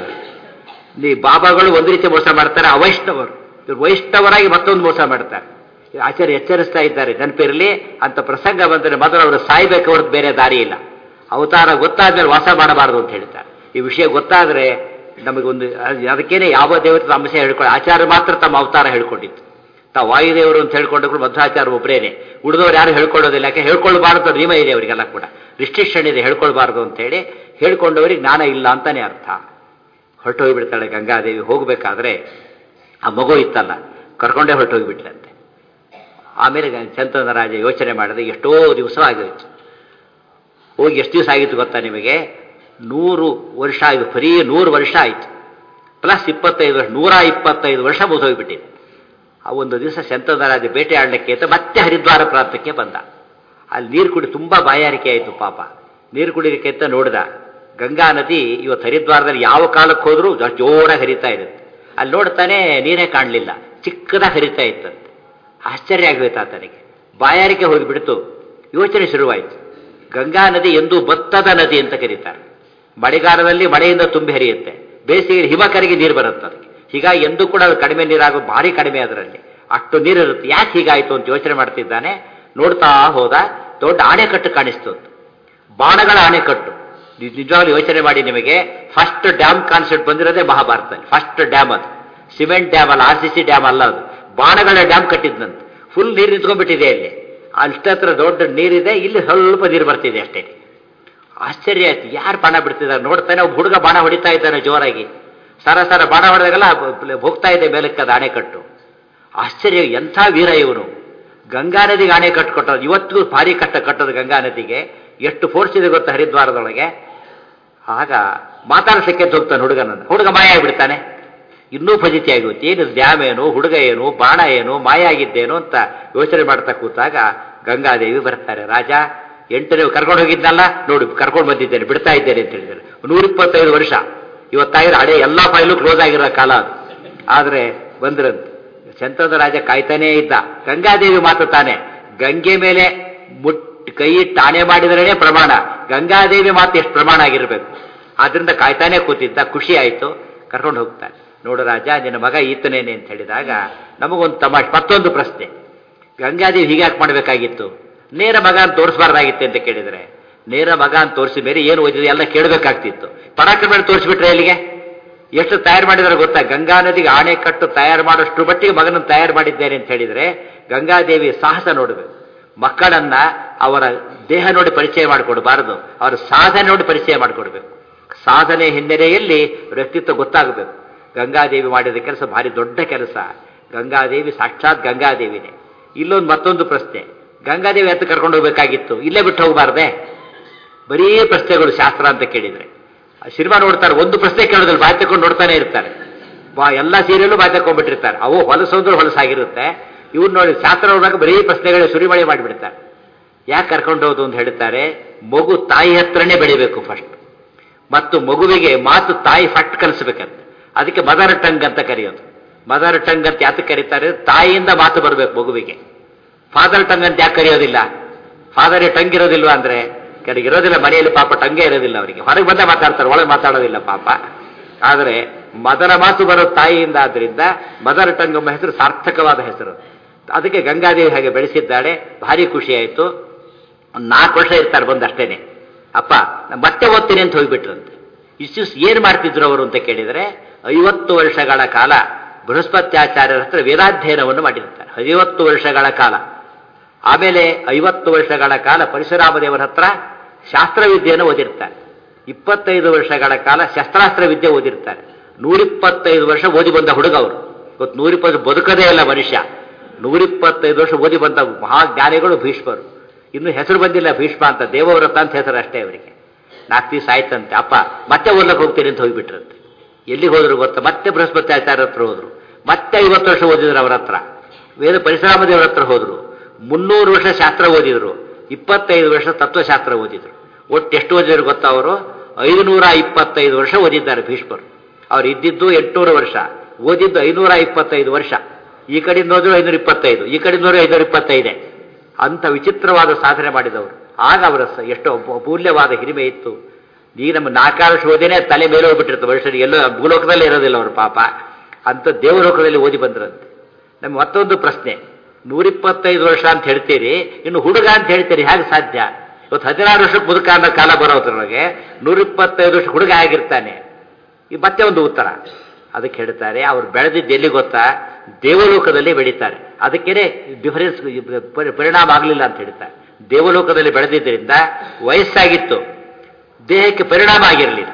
ಈ ಬಾಬಾಗಳು ಒಂದು ರೀತಿ ಮೋಸ ಮಾಡ್ತಾರೆ, ಅವೈಷ್ಣವರು. ಇವ್ರು ವೈಷ್ಣವರಾಗಿ ಮತ್ತೊಂದು ಮೋಸ ಮಾಡ್ತಾರೆ. ಆಚಾರ್ಯ ಎಚ್ಚರಿಸ್ತಾ ಇದ್ದಾರೆ, ನೆನಪಿರಲಿ. ಅಂತ ಪ್ರಸಂಗ ಬಂದರೆ ಮೊದಲು ಅವರು ಸಾಯ್ಬೇಕು, ಹೊರತು ಬೇರೆ ದಾರಿ ಇಲ್ಲ. ಅವತಾರ ಗೊತ್ತಾದ್ಮೇಲೆ ವಾಸ ಮಾಡಬಾರದು ಅಂತ ಹೇಳ್ತಾರೆ. ಈ ವಿಷಯ ಗೊತ್ತಾದರೆ ನಮಗೊಂದು, ಅದಕ್ಕೇನೆ ಯಾವ ದೇವತೆ ಅಂಶ ಹೇಳ್ಕೊಂಡು, ಆಚಾರ್ಯ ಮಾತ್ರ ತಮ್ಮ ಅವತಾರ ಹೇಳ್ಕೊಂಡಿತ್ತು. ತಾವು ವಾಯುದೇವರು ಅಂತ ಹೇಳ್ಕೊಂಡ್ರು ಮಧ್ವಾಚಾರ್ಯ ಒಬ್ಬರೇನೆ, ಉಳಿದವ್ರು ಯಾರು ಹೇಳ್ಕೊಳ್ಳೋದಿಲ್ಲ. ಯಾಕೆ ಹೇಳ್ಕೊಳ್ಬಾರ್ದು ನಿಯಮ ಇದೆ ಅವರಿಗೆಲ್ಲ ಕೂಡ, ರಿಸ್ಟ್ರಿಕ್ಷನ್ ಇದೆ, ಹೇಳ್ಕೊಳ್ಬಾರ್ದು ಅಂತೇಳಿ. ಹೇಳ್ಕೊಂಡವ್ರಿಗೆ ಜ್ಞಾನ ಇಲ್ಲ ಅಂತಾನೆ ಅರ್ಥ. ಹೊರಟೋಗಿಬಿಡ್ತಾಳೆ ಗಂಗಾದೇವಿ. ಹೋಗಬೇಕಾದ್ರೆ ಆ ಮಗು ಇತ್ತಲ್ಲ, ಕರ್ಕೊಂಡೇ ಹೊರಟೋಗಿಬಿಟ್ಲಂತೆ. ಆಮೇಲೆ ಚಂದ್ರನ ರಾಜ ಯೋಚನೆ ಮಾಡಿದೆ, ಎಷ್ಟೋ ದಿವಸ ಆಗೋಯ್ತು. ಹೋಗಿ ಎಷ್ಟು ದಿವಸ ಆಗಿತ್ತು ಗೊತ್ತಾ ನಿಮಗೆ? ನೂರು ವರ್ಷ ಆಯಿತು. ಬರೀ ನೂರು ವರ್ಷ ಆಯಿತು, ಪ್ಲಸ್ ಇಪ್ಪತ್ತೈದು ವರ್ಷ, ನೂರ ಇಪ್ಪತ್ತೈದು ವರ್ಷ ಮುಗಿದೋಗ್ಬಿಟ್ಟಿದೆ. ಆ ಒಂದು ದಿವಸ ಶಂತನ ರಾಜ ಬೇಟೆ ಆಡಲಿಕ್ಕೆ ಅಂತ ಮತ್ತೆ ಹರಿದ್ವಾರ ಪ್ರಾಂತಕ್ಕೆ ಬಂದ. ಅಲ್ಲಿ ನೀರು ಕುಡಿ ತುಂಬ ಬಾಯಾರಿಕೆ ಆಯಿತು ಪಾಪ. ನೀರು ಕುಡಿಲಿಕ್ಕೆ ಅಂತ ನೋಡಿದ. ಗಂಗಾ ನದಿ ಇವತ್ತು ಹರಿದ್ವಾರದಲ್ಲಿ ಯಾವ ಕಾಲಕ್ಕೆ ಹೋದ್ರೂ ಜೋರಾಗಿ ಹರಿತಾ ಇರುತ್ತೆ. ಅಲ್ಲಿ ನೋಡ್ತಾನೆ ನೀರೇ ಕಾಣಲಿಲ್ಲ, ಚಿಕ್ಕದಾಗಿ ಹರಿತಾ ಇತ್ತಂತೆ. ಆಶ್ಚರ್ಯ ಆಗೋಯ್ತು ಆತನಿಗೆ. ಬಾಯಾರಿಕೆ ಹೋಗಿಬಿಡ್ತು. ಯೋಚನೆ ಶುರುವಾಯಿತು. ಗಂಗಾ ನದಿ ಎಂದು ಭತ್ತದ ನದಿ ಅಂತ ಕರೀತಾರೆ. ಮಳೆಗಾಲದಲ್ಲಿ ಮಳೆಯಿಂದ ತುಂಬಿ ಹರಿಯುತ್ತೆ, ಬೇಸಿಗೆ ಹಿಮ ಕರಗಿ ನೀರು ಬರುತ್ತೆ ಅದಕ್ಕೆ. ಹೀಗಾಗಿ ಎಂದೂ ಕೂಡ ಅದು ಕಡಿಮೆ ನೀರಾಗೋದು ಭಾರಿ ಕಡಿಮೆ. ಅದರಲ್ಲಿ ಅಷ್ಟು ನೀರಿರುತ್ತೆ. ಯಾಕೆ ಹೀಗಾಯಿತು ಅಂತ ಯೋಚನೆ ಮಾಡ್ತಿದ್ದಾನೆ. ನೋಡ್ತಾ ಹೋದ, ದೊಡ್ಡ ಆಣೆಕಟ್ಟು ಕಾಣಿಸ್ತು. ಬಾಣಗಳ ಆಣೆಕಟ್ಟು. ನಿಜವಾಗ್ಲೂ ಯೋಚನೆ ಮಾಡಿ ನಿಮಗೆ, ಫಸ್ಟ್ ಡ್ಯಾಮ್ ಕಾನ್ಸೆಪ್ಟ್ ಬಂದಿರೋದೇ ಮಹಾಭಾರತದಲ್ಲಿ. ಫಸ್ಟ್ ಡ್ಯಾಮ್ ಅದು, ಸಿಮೆಂಟ್ ಡ್ಯಾಮ್ ಅಲ್ಲ, ಆರ್ ಸಿ ಸಿ ಡ್ಯಾಮ್ ಅಲ್ಲ, ಅದು ಬಾಣಗಳ ಡ್ಯಾಮ್ ಕಟ್ಟಿದ್ದಂತೆ. ಫುಲ್ ನೀರು ನಿಂತ್ಕೊಂಡ್ಬಿಟ್ಟಿದೆ ಅಲ್ಲಿ. ಅಷ್ಟತ್ರ ದೊಡ್ಡ ನೀರಿದೆ, ಇಲ್ಲಿ ಸ್ವಲ್ಪ ನೀರು ಬರ್ತಿದೆ ಅಷ್ಟೇ. ಆಶ್ಚರ್ಯ ಆಯ್ತು, ಯಾರು ಬಾಣ ಬಿಡ್ತಿದ್ದಾರೆ ನೋಡ್ತಾನೆ. ಒಬ್ಬ ಹುಡುಗ ಬಾಣ ಹೊಡಿತಾ ಇದ್ದಾನೆ ಜೋರಾಗಿ. ಸರ ಸರ ಬಾಣ ಹೊಡೆದಾಗೆಲ್ಲ ಹೋಗ್ತಾ ಇದೆ ಮೇಲಕ್ಕೆ ಅದು ಅಣೆಕಟ್ಟು. ಆಶ್ಚರ್ಯ, ಎಂಥ ವೀರ ಇವನು. ಗಂಗಾ ನದಿಗೆ ಅಣೆಕಟ್ಟು ಕಟ್ಟೋದು ಇವತ್ತಿಗೂ ಭಾರಿ ಕಷ್ಟ ಕಟ್ಟೋದು ಗಂಗಾ ನದಿಗೆ. ಎಷ್ಟು ಫೋರ್ಸ್ ಇದೆ ಗೊತ್ತಾ ಹರಿದ್ವಾರದೊಳಗೆ. ಆಗ ಮಾತಾಡಿಸಕ್ಕೆ ಅಂತ ಹೋಗ್ತಾನೆ ಹುಡುಗನನ್ನು, ಹುಡುಗ ಮಾಯ ಆಗಿಬಿಡ್ತಾನೆ. ಇನ್ನೂ ಫಜಿತಿ ಆಗುತ್ತೆ, ಏನು ಡ್ಯಾಮ್ ಏನು, ಹುಡುಗ ಏನು, ಬಾಣ ಏನು, ಮಾಯ ಆಗಿದ್ದೇನು ಅಂತ ಯೋಚನೆ ಮಾಡ್ತಾ ಕೂತಾಗ ಗಂಗಾದೇವಿ ಬರ್ತಾರೆ. ರಾಜ ಎಂಟನೇ ಕರ್ಕೊಂಡು ಹೋಗಿದ್ನಲ್ಲ ನೋಡಿ, ಕರ್ಕೊಂಡು ಬಂದಿದ್ದೇನೆ, ಬಿಡ್ತಾ ಇದ್ದೇನೆ ಅಂತ ಹೇಳಿದ್ದಾರೆ. ನೂರಿಪ್ಪತ್ತೈದು ವರ್ಷ ಇವತ್ತಾಗಿರೋ ಹಳೆ ಎಲ್ಲ ಫೈಲು ಕ್ಲೋಸ್ ಆಗಿರೋ ಕಾಲ ಅದು. ಆದರೆ ಬಂದ್ರಂತೆ. ಶಂತದ ರಾಜ ಕಾಯ್ತಾನೇ ಇದ್ದ. ಗಂಗಾದೇವಿ ಮಾತು ತಾನೆ, ಗಂಗೆ ಮೇಲೆ ಮುಟ್ ಕೈ ಇಟ್ಟು ಆಣೆ ಮಾಡಿದ್ರೇ ಪ್ರಮಾಣ, ಗಂಗಾದೇವಿ ಮಾತು ಎಷ್ಟು ಪ್ರಮಾಣ ಆಗಿರಬೇಕು. ಆದ್ರಿಂದ ಕಾಯ್ತಾನೆ ಕೂತಿದ್ದ. ಖುಷಿ ಆಯಿತು, ಕರ್ಕೊಂಡು ಹೋಗ್ತಾನೆ. ನೋಡು ರಾಜ, ನಿನ್ನ ಮಗ ಈತನೇನೆ ಅಂತ ಹೇಳಿದಾಗ ನಮಗೊಂದು ತಮಾಷೆ. ಮತ್ತೊಂದು ಪ್ರಶ್ನೆ, ಗಂಗಾದೇವಿ ಹೀಗ್ಯಾಕೆ ಮಾಡಬೇಕಾಗಿತ್ತು? ನೇರ ಮಗ ಅಂತ ತೋರಿಸಬಾರ್ದಾಗಿತ್ತು ಅಂತ ಕೇಳಿದರೆ, ನೇರ ಮಗ ಅಂತ ತೋರಿಸಿ ಬೇರೆ ಏನು ಓದಿದ್ರೆ ಎಲ್ಲ ಕೇಳಬೇಕಾಗ್ತಿತ್ತು. ಪರಾಕ್ರಮ ತೋರಿಸ್ಬಿಟ್ರೆ ಇಲ್ಲಿಗೆ ಎಷ್ಟು ತಯಾರು ಮಾಡಿದ್ರೆ ಗೊತ್ತಾ? ಗಂಗಾ ನದಿಗೆ ಆಣೆ ಕಟ್ಟು ತಯಾರು ಮಾಡೋಷ್ಟು ಮಟ್ಟಿಗೆ ಮಗನನ್ನು ತಯಾರು ಮಾಡಿದ್ದೇನೆ ಅಂತ ಹೇಳಿದರೆ ಗಂಗಾದೇವಿ ಸಾಹಸ ನೋಡಬೇಕು. ಮಕ್ಕಳನ್ನ ಅವರ ದೇಹ ನೋಡಿ ಪರಿಚಯ ಮಾಡಿಕೊಡಬಾರದು, ಅವರ ಸಾಧನೆ ನೋಡಿ ಪರಿಚಯ ಮಾಡಿಕೊಡ್ಬೇಕು. ಸಾಧನೆ ಹಿನ್ನೆಲೆಯಲ್ಲಿ ವ್ಯಕ್ತಿತ್ವ ಗೊತ್ತಾಗಬೇಕು. ಗಂಗಾದೇವಿ ಮಾಡಿದ ಕೆಲಸ ಭಾರಿ ದೊಡ್ಡ ಕೆಲಸ. ಗಂಗಾದೇವಿ ಸಾಕ್ಷಾತ್ ಗಂಗಾದೇವಿನೇ. ಇಲ್ಲೊಂದು ಮತ್ತೊಂದು ಪ್ರಶ್ನೆ, ಗಂಗಾದೇವಿ ಅಂತ ಕರ್ಕೊಂಡು ಹೋಗ್ಬೇಕಾಗಿತ್ತು, ಇಲ್ಲೇ ಬಿಟ್ಟು ಹೋಗಬಾರ್ದೆ? ಬರೀ ಪ್ರಶ್ನೆಗಳು ಶಾಸ್ತ್ರ ಅಂತ ಕೇಳಿದರೆ. ಸಿನಿಮಾ ನೋಡ್ತಾರೆ, ಒಂದು ಪ್ರಶ್ನೆ ಕೇಳೋದ್ರಲ್ಲಿ ಬಾಯಿ ತಕೊಂಡು ನೋಡ್ತಾನೆ ಇರ್ತಾರೆ. ಬಾ ಎಲ್ಲ ಸೀರಿಯಲ್ಲೂ ಬಾಯಿ ತಕೊಂಡ್ಬಿಟ್ಟಿರ್ತಾರೆ. ಅವು ಹೊಲಸೋದ್ರು ಹೊಲಸಾಗಿರುತ್ತೆ. ಇವ್ರು ನೋಡಿ ಶಾಸ್ತ್ರ ನೋಡಿದಾಗ ಬರೀ ಪ್ರಶ್ನೆಗಳೇ ಸುರಿಮಳೆ ಮಾಡಿಬಿಡ್ತಾರೆ. ಯಾಕೆ ಕರ್ಕೊಂಡು ಹೋದು ಅಂತ ಹೇಳ್ತಾರೆ, ಮಗು ತಾಯಿ ಹತ್ರನೇ ಬೆಳಿಬೇಕು ಫಸ್ಟ್. ಮತ್ತು ಮಗುವಿಗೆ ಮಾತು ತಾಯಿ ಫಟ್ ಕಲಿಸ್ಬೇಕಂತೆ. ಅದಕ್ಕೆ ಮದರ್ ಟಂಗ್ ಅಂತ ಕರೆಯೋದು. ಮದರ್ ಟಂಗ್ ಅಂತ ಯಾಕೆ ಕರೀತಾರೆ? ತಾಯಿಯಿಂದ ಮಾತು ಬರಬೇಕು ಮಗುವಿಗೆ. ಫಾದರ್ ಟಂಗ್ ಅಂತ ಯಾಕೆ ಕರೆಯೋದಿಲ್ಲ? ಫಾದರ್ ಟಂಗ್ ಇರೋದಿಲ್ವಾ ಅಂದ್ರೆ ಕೆಲಗೆ ಇರೋದಿಲ್ಲ, ಮನೆಯಲ್ಲಿ ಪಾಪ ಟಂಗೆ ಇರೋದಿಲ್ಲ ಅವರಿಗೆ. ಹೊರಗೆ ಬಂದ ಮಾತಾಡ್ತಾರೆ, ಒಳಗೆ ಮಾತಾಡೋದಿಲ್ಲ ಪಾಪ. ಆದರೆ ಮದರ ಮಾತು ಬರೋ ತಾಯಿಯಿಂದ, ಆದ್ರಿಂದ ಮದರ್ ಟಂಗ್ ಎಂಬ ಹೆಸರು ಸಾರ್ಥಕವಾದ ಹೆಸರು. ಅದಕ್ಕೆ ಗಂಗಾದೇವಿ ಹಾಗೆ ಬೆಳೆಸಿದ್ದಾಳೆ. ಭಾರಿ ಖುಷಿ ಆಯಿತು. ಒಂದು ನಾಲ್ಕು ವರ್ಷ ಇರ್ತಾರೆ ಬಂದಷ್ಟೇನೆ. ಅಪ್ಪ ಮತ್ತೆ ಓದ್ತೀನಿ ಅಂತ ಹೋಗ್ಬಿಟ್ರಂತೆ. ಇಷ್ಟು ಏನು ಮಾಡ್ತಿದ್ರು ಅವರು ಅಂತ ಕೇಳಿದರೆ, ಐವತ್ತು ವರ್ಷಗಳ ಕಾಲ ಬೃಹಸ್ಪತ್ಯಾಚಾರ್ಯರ ಹತ್ರ ವೇದಾಧ್ಯಯನವನ್ನು ಮಾಡಿರ್ತಾರೆ. ಐವತ್ತು ವರ್ಷಗಳ ಕಾಲ. ಆಮೇಲೆ ಐವತ್ತು ವರ್ಷಗಳ ಕಾಲ ಪರಶುರಾಮದೇವರ ಹತ್ರ ಶಾಸ್ತ್ರವಿದ್ಯೆಯನ್ನು ಓದಿರ್ತಾರೆ. ಇಪ್ಪತ್ತೈದು ವರ್ಷಗಳ ಕಾಲ ಶಸ್ತ್ರಾಸ್ತ್ರ ವಿದ್ಯೆ ಓದಿರ್ತಾರೆ. ನೂರಿಪ್ಪತ್ತೈದು ವರ್ಷ ಓದಿ ಬಂದ ಹುಡುಗ ಅವರು. ಇವತ್ತು ನೂರಿಪ್ಪತ್ತು ಬದುಕದೇ ಇಲ್ಲ ಮನುಷ್ಯ. ನೂರಿಪ್ಪತ್ತೈದು ವರ್ಷ ಓದಿ ಬಂದ ಮಹಾಜ್ಞಾನಿಗಳು ಭೀಷ್ಮರು. ಇನ್ನು ಹೆಸರು ಬಂದಿಲ್ಲ ಭೀಷ್ಮ ಅಂತ, ದೇವವ್ರತ ಅಂತ ಹೆಸರು ಅಷ್ಟೇ ಅವರಿಗೆ. ನಾಲ್ಕು ದಿವಸ ಆಯ್ತಂತೆ. ಅಪ್ಪ ಮತ್ತೆ ಓದ್ಲಕ್ಕೆ ಹೋಗ್ತೀನಿ ಅಂತ ಹೋಗಿಬಿಟ್ರಂತೆ. ಎಲ್ಲಿಗೆ ಹೋದ್ರು ಗೊತ್ತಾ? ಮತ್ತೆ ಬೃಹಸ್ಪತ್ಯಾಚಾರ್ಯ ಹತ್ರ ಹೋದ್ರು. ಮತ್ತೆ ಐವತ್ತು ವರ್ಷ ಓದಿದ್ರು ಅವರ ಹತ್ರ. ವೇದ ಪರಶುರಾಮದೇವರ ಹತ್ರ ಹೋದ್ರು. ಮುನ್ನೂರು ವರ್ಷ ಶಾಸ್ತ್ರ ಓದಿದ್ರು. ಇಪ್ಪತ್ತೈದು ವರ್ಷ ತತ್ವಶಾಸ್ತ್ರ ಓದಿದ್ರು. ಒಟ್ಟು ಎಷ್ಟು ಓದಿದ್ರು ಗೊತ್ತಾ? ಅವರು ಐದುನೂರ ಇಪ್ಪತ್ತೈದು ವರ್ಷ ಓದಿದ್ದಾರೆ ಭೀಷ್ಮರು. ಅವ್ರು ಇದ್ದಿದ್ದು ಎಂಟುನೂರು ವರ್ಷ, ಓದಿದ್ದು ಐನೂರ ಇಪ್ಪತ್ತೈದು ವರ್ಷ. ಈ ಕಡೆಯಿಂದ ಹೋದ್ರು ಐನೂರ ಇಪ್ಪತ್ತೈದು, ಈ ಕಡೆಯಿಂದ ಹೋದ್ರು ಐನೂರ ಇಪ್ಪತ್ತೈದೇ. ಅಂತ ವಿಚಿತ್ರವಾದ ಸಾಧನೆ ಮಾಡಿದವರು. ಆಗ ಅವರ ಎಷ್ಟೋ ಅಮೂಲ್ಯವಾದ ಹಿರಿಮೆ ಇತ್ತು. ಈಗ ನಮ್ಮ ನಾಲ್ಕಾರು ವರ್ಷ ಓದಿನೇ ತಲೆ ಮೇಲೆ ಹೋಗ್ಬಿಟ್ಟಿರ್ತಾರೆ ಮನುಷ್ಯರಿಗೆ. ಎಲ್ಲೋ ಭೂಲೋಕದಲ್ಲೇ ಇರೋದಿಲ್ಲ ಅವರು ಪಾಪ. ಅಂತ ದೇವಲೋಕದಲ್ಲಿ ಓದಿ ಬಂದ್ರಂತೆ. ನಮ್ಗೆ ಮತ್ತೊಂದು ಪ್ರಶ್ನೆ, ನೂರಿಪ್ಪತ್ತೈದು ವರ್ಷ ಅಂತ ಹೇಳ್ತೀರಿ, ಇನ್ನು ಹುಡುಗ ಅಂತ ಹೇಳ್ತೀರಿ, ಹೇಗೆ ಸಾಧ್ಯ? ಇವತ್ತು ಹದಿನಾರು ವರ್ಷಕ್ಕೆ ಮುದುಕ ಅನ್ನೋ ಕಾಲ ಬರೋದ್ರೊಳಗೆ ನೂರಿಪ್ಪತ್ತೈದು ವರ್ಷ ಹುಡುಗ ಆಗಿರ್ತಾನೆ. ಈ ಮತ್ತೆ ಒಂದು ಉತ್ತರ ಅದಕ್ಕೆ ಹೇಳ್ತಾರೆ, ಅವ್ರು ಬೆಳೆದಿದ್ದು ಎಲ್ಲಿ ಗೊತ್ತಾ? ದೇವಲೋಕದಲ್ಲಿ ಬೆಳೀತಾರೆ. ಅದಕ್ಕೇನೆ ಡಿಫರೆನ್ಸ್ ಪರಿಣಾಮ ಆಗಲಿಲ್ಲ ಅಂತ ಹೇಳ್ತಾರೆ. ದೇವಲೋಕದಲ್ಲಿ ಬೆಳೆದಿದ್ದರಿಂದ ವಯಸ್ಸಾಗಿತ್ತು, ದೇಹಕ್ಕೆ ಪರಿಣಾಮ ಆಗಿರಲಿಲ್ಲ.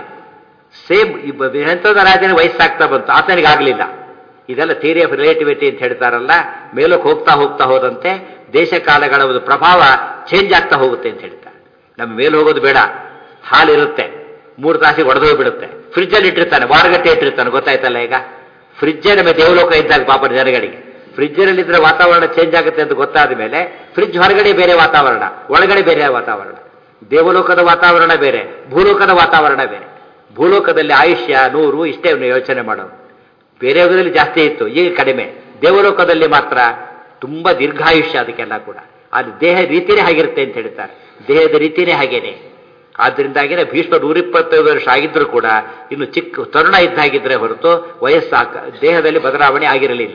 ಸೇಮ್ ಎಂಥದ ರಾಜನ ವಯಸ್ಸಾಗ್ತಾ ಬಂತು, ಆತನಿಗೆ ಆಗಲಿಲ್ಲ. ಇದೆಲ್ಲ ಥಿಯರಿ ಆಫ್ ರಿಲೇಟಿವಿಟಿ ಅಂತ ಹೇಳ್ತಾರಲ್ಲ. ಮೇಲಕ್ಕೆ ಹೋಗ್ತಾ ಹೋಗ್ತಾ ಹೋದಂತೆ ದೇಶ ಕಾಲಗಳ ಒಂದು ಪ್ರಭಾವ ಚೇಂಜ್ ಆಗ್ತಾ ಹೋಗುತ್ತೆ ಅಂತ ಹೇಳ್ತಾರೆ. ನಮ್ಮ ಮೇಲೆ ಹೋಗೋದು ಬೇಡ. ಹಾಲಿರುತ್ತೆ, ಮೂರು ತಾಸಿಗೆ ಒಡೆದೋಗ್ಬಿಡುತ್ತೆ. ಫ್ರಿಜ್ಜಲ್ಲಿ ಇಟ್ಟಿರ್ತಾನೆ, ವಾರಗಟ್ಟೆ ಇಟ್ಟಿರ್ತಾನೆ, ಗೊತ್ತಾಯ್ತಲ್ಲ. ಈಗ ಫ್ರಿಜ್ಜೇ ನಮ್ಮ ದೇವಲೋಕ ಇದ್ದಾಗ ಪಾಪ ಜನಗಳಿಗೆ. ಫ್ರಿಜ್ಜಲ್ಲಿದ್ದರೆ ವಾತಾವರಣ ಚೇಂಜ್ ಆಗುತ್ತೆ ಅಂತ ಗೊತ್ತಾದ ಮೇಲೆ ಫ್ರಿಜ್ ಹೊರಗಡೆ ಬೇರೆ ವಾತಾವರಣ, ಒಳಗಡೆ ಬೇರೆ ವಾತಾವರಣ. ದೇವಲೋಕದ ವಾತಾವರಣ ಬೇರೆ, ಭೂಲೋಕದ ವಾತಾವರಣ ಬೇರೆ. ಭೂಲೋಕದಲ್ಲಿ ಆಯುಷ್ಯ ನೂರು ಇಷ್ಟೇ ಯೋಚನೆ ಮಾಡೋದು. ಬೇರೆ ಯುಗದಲ್ಲಿ ಜಾಸ್ತಿ ಇತ್ತು, ಈಗ ಕಡಿಮೆ. ದೇವಲೋಕದಲ್ಲಿ ಮಾತ್ರ ತುಂಬ ದೀರ್ಘಾಯುಷ್ಯ. ಅದಕ್ಕೆಲ್ಲ ಕೂಡ ಅದು ದೇಹ ರೀತಿಯೇ ಆಗಿರುತ್ತೆ ಅಂತ ಹೇಳ್ತಾರೆ. ದೇಹದ ರೀತಿಯೇ ಹಾಗೇನೆ. ಆದ್ದರಿಂದಾಗಿನೇ ಭೀಷ್ಮ ನೂರಿಪ್ಪತ್ತೈದು ವರ್ಷ ಆಗಿದ್ರೂ ಕೂಡ ಇನ್ನು ಚಿಕ್ಕ ತರುಣ ಇದ್ದಾಗಿದ್ರೆ ಹೊರತು ವಯಸ್ಸಾಕ ದೇಹದಲ್ಲಿ ಬದಲಾವಣೆ ಆಗಿರಲಿಲ್ಲ.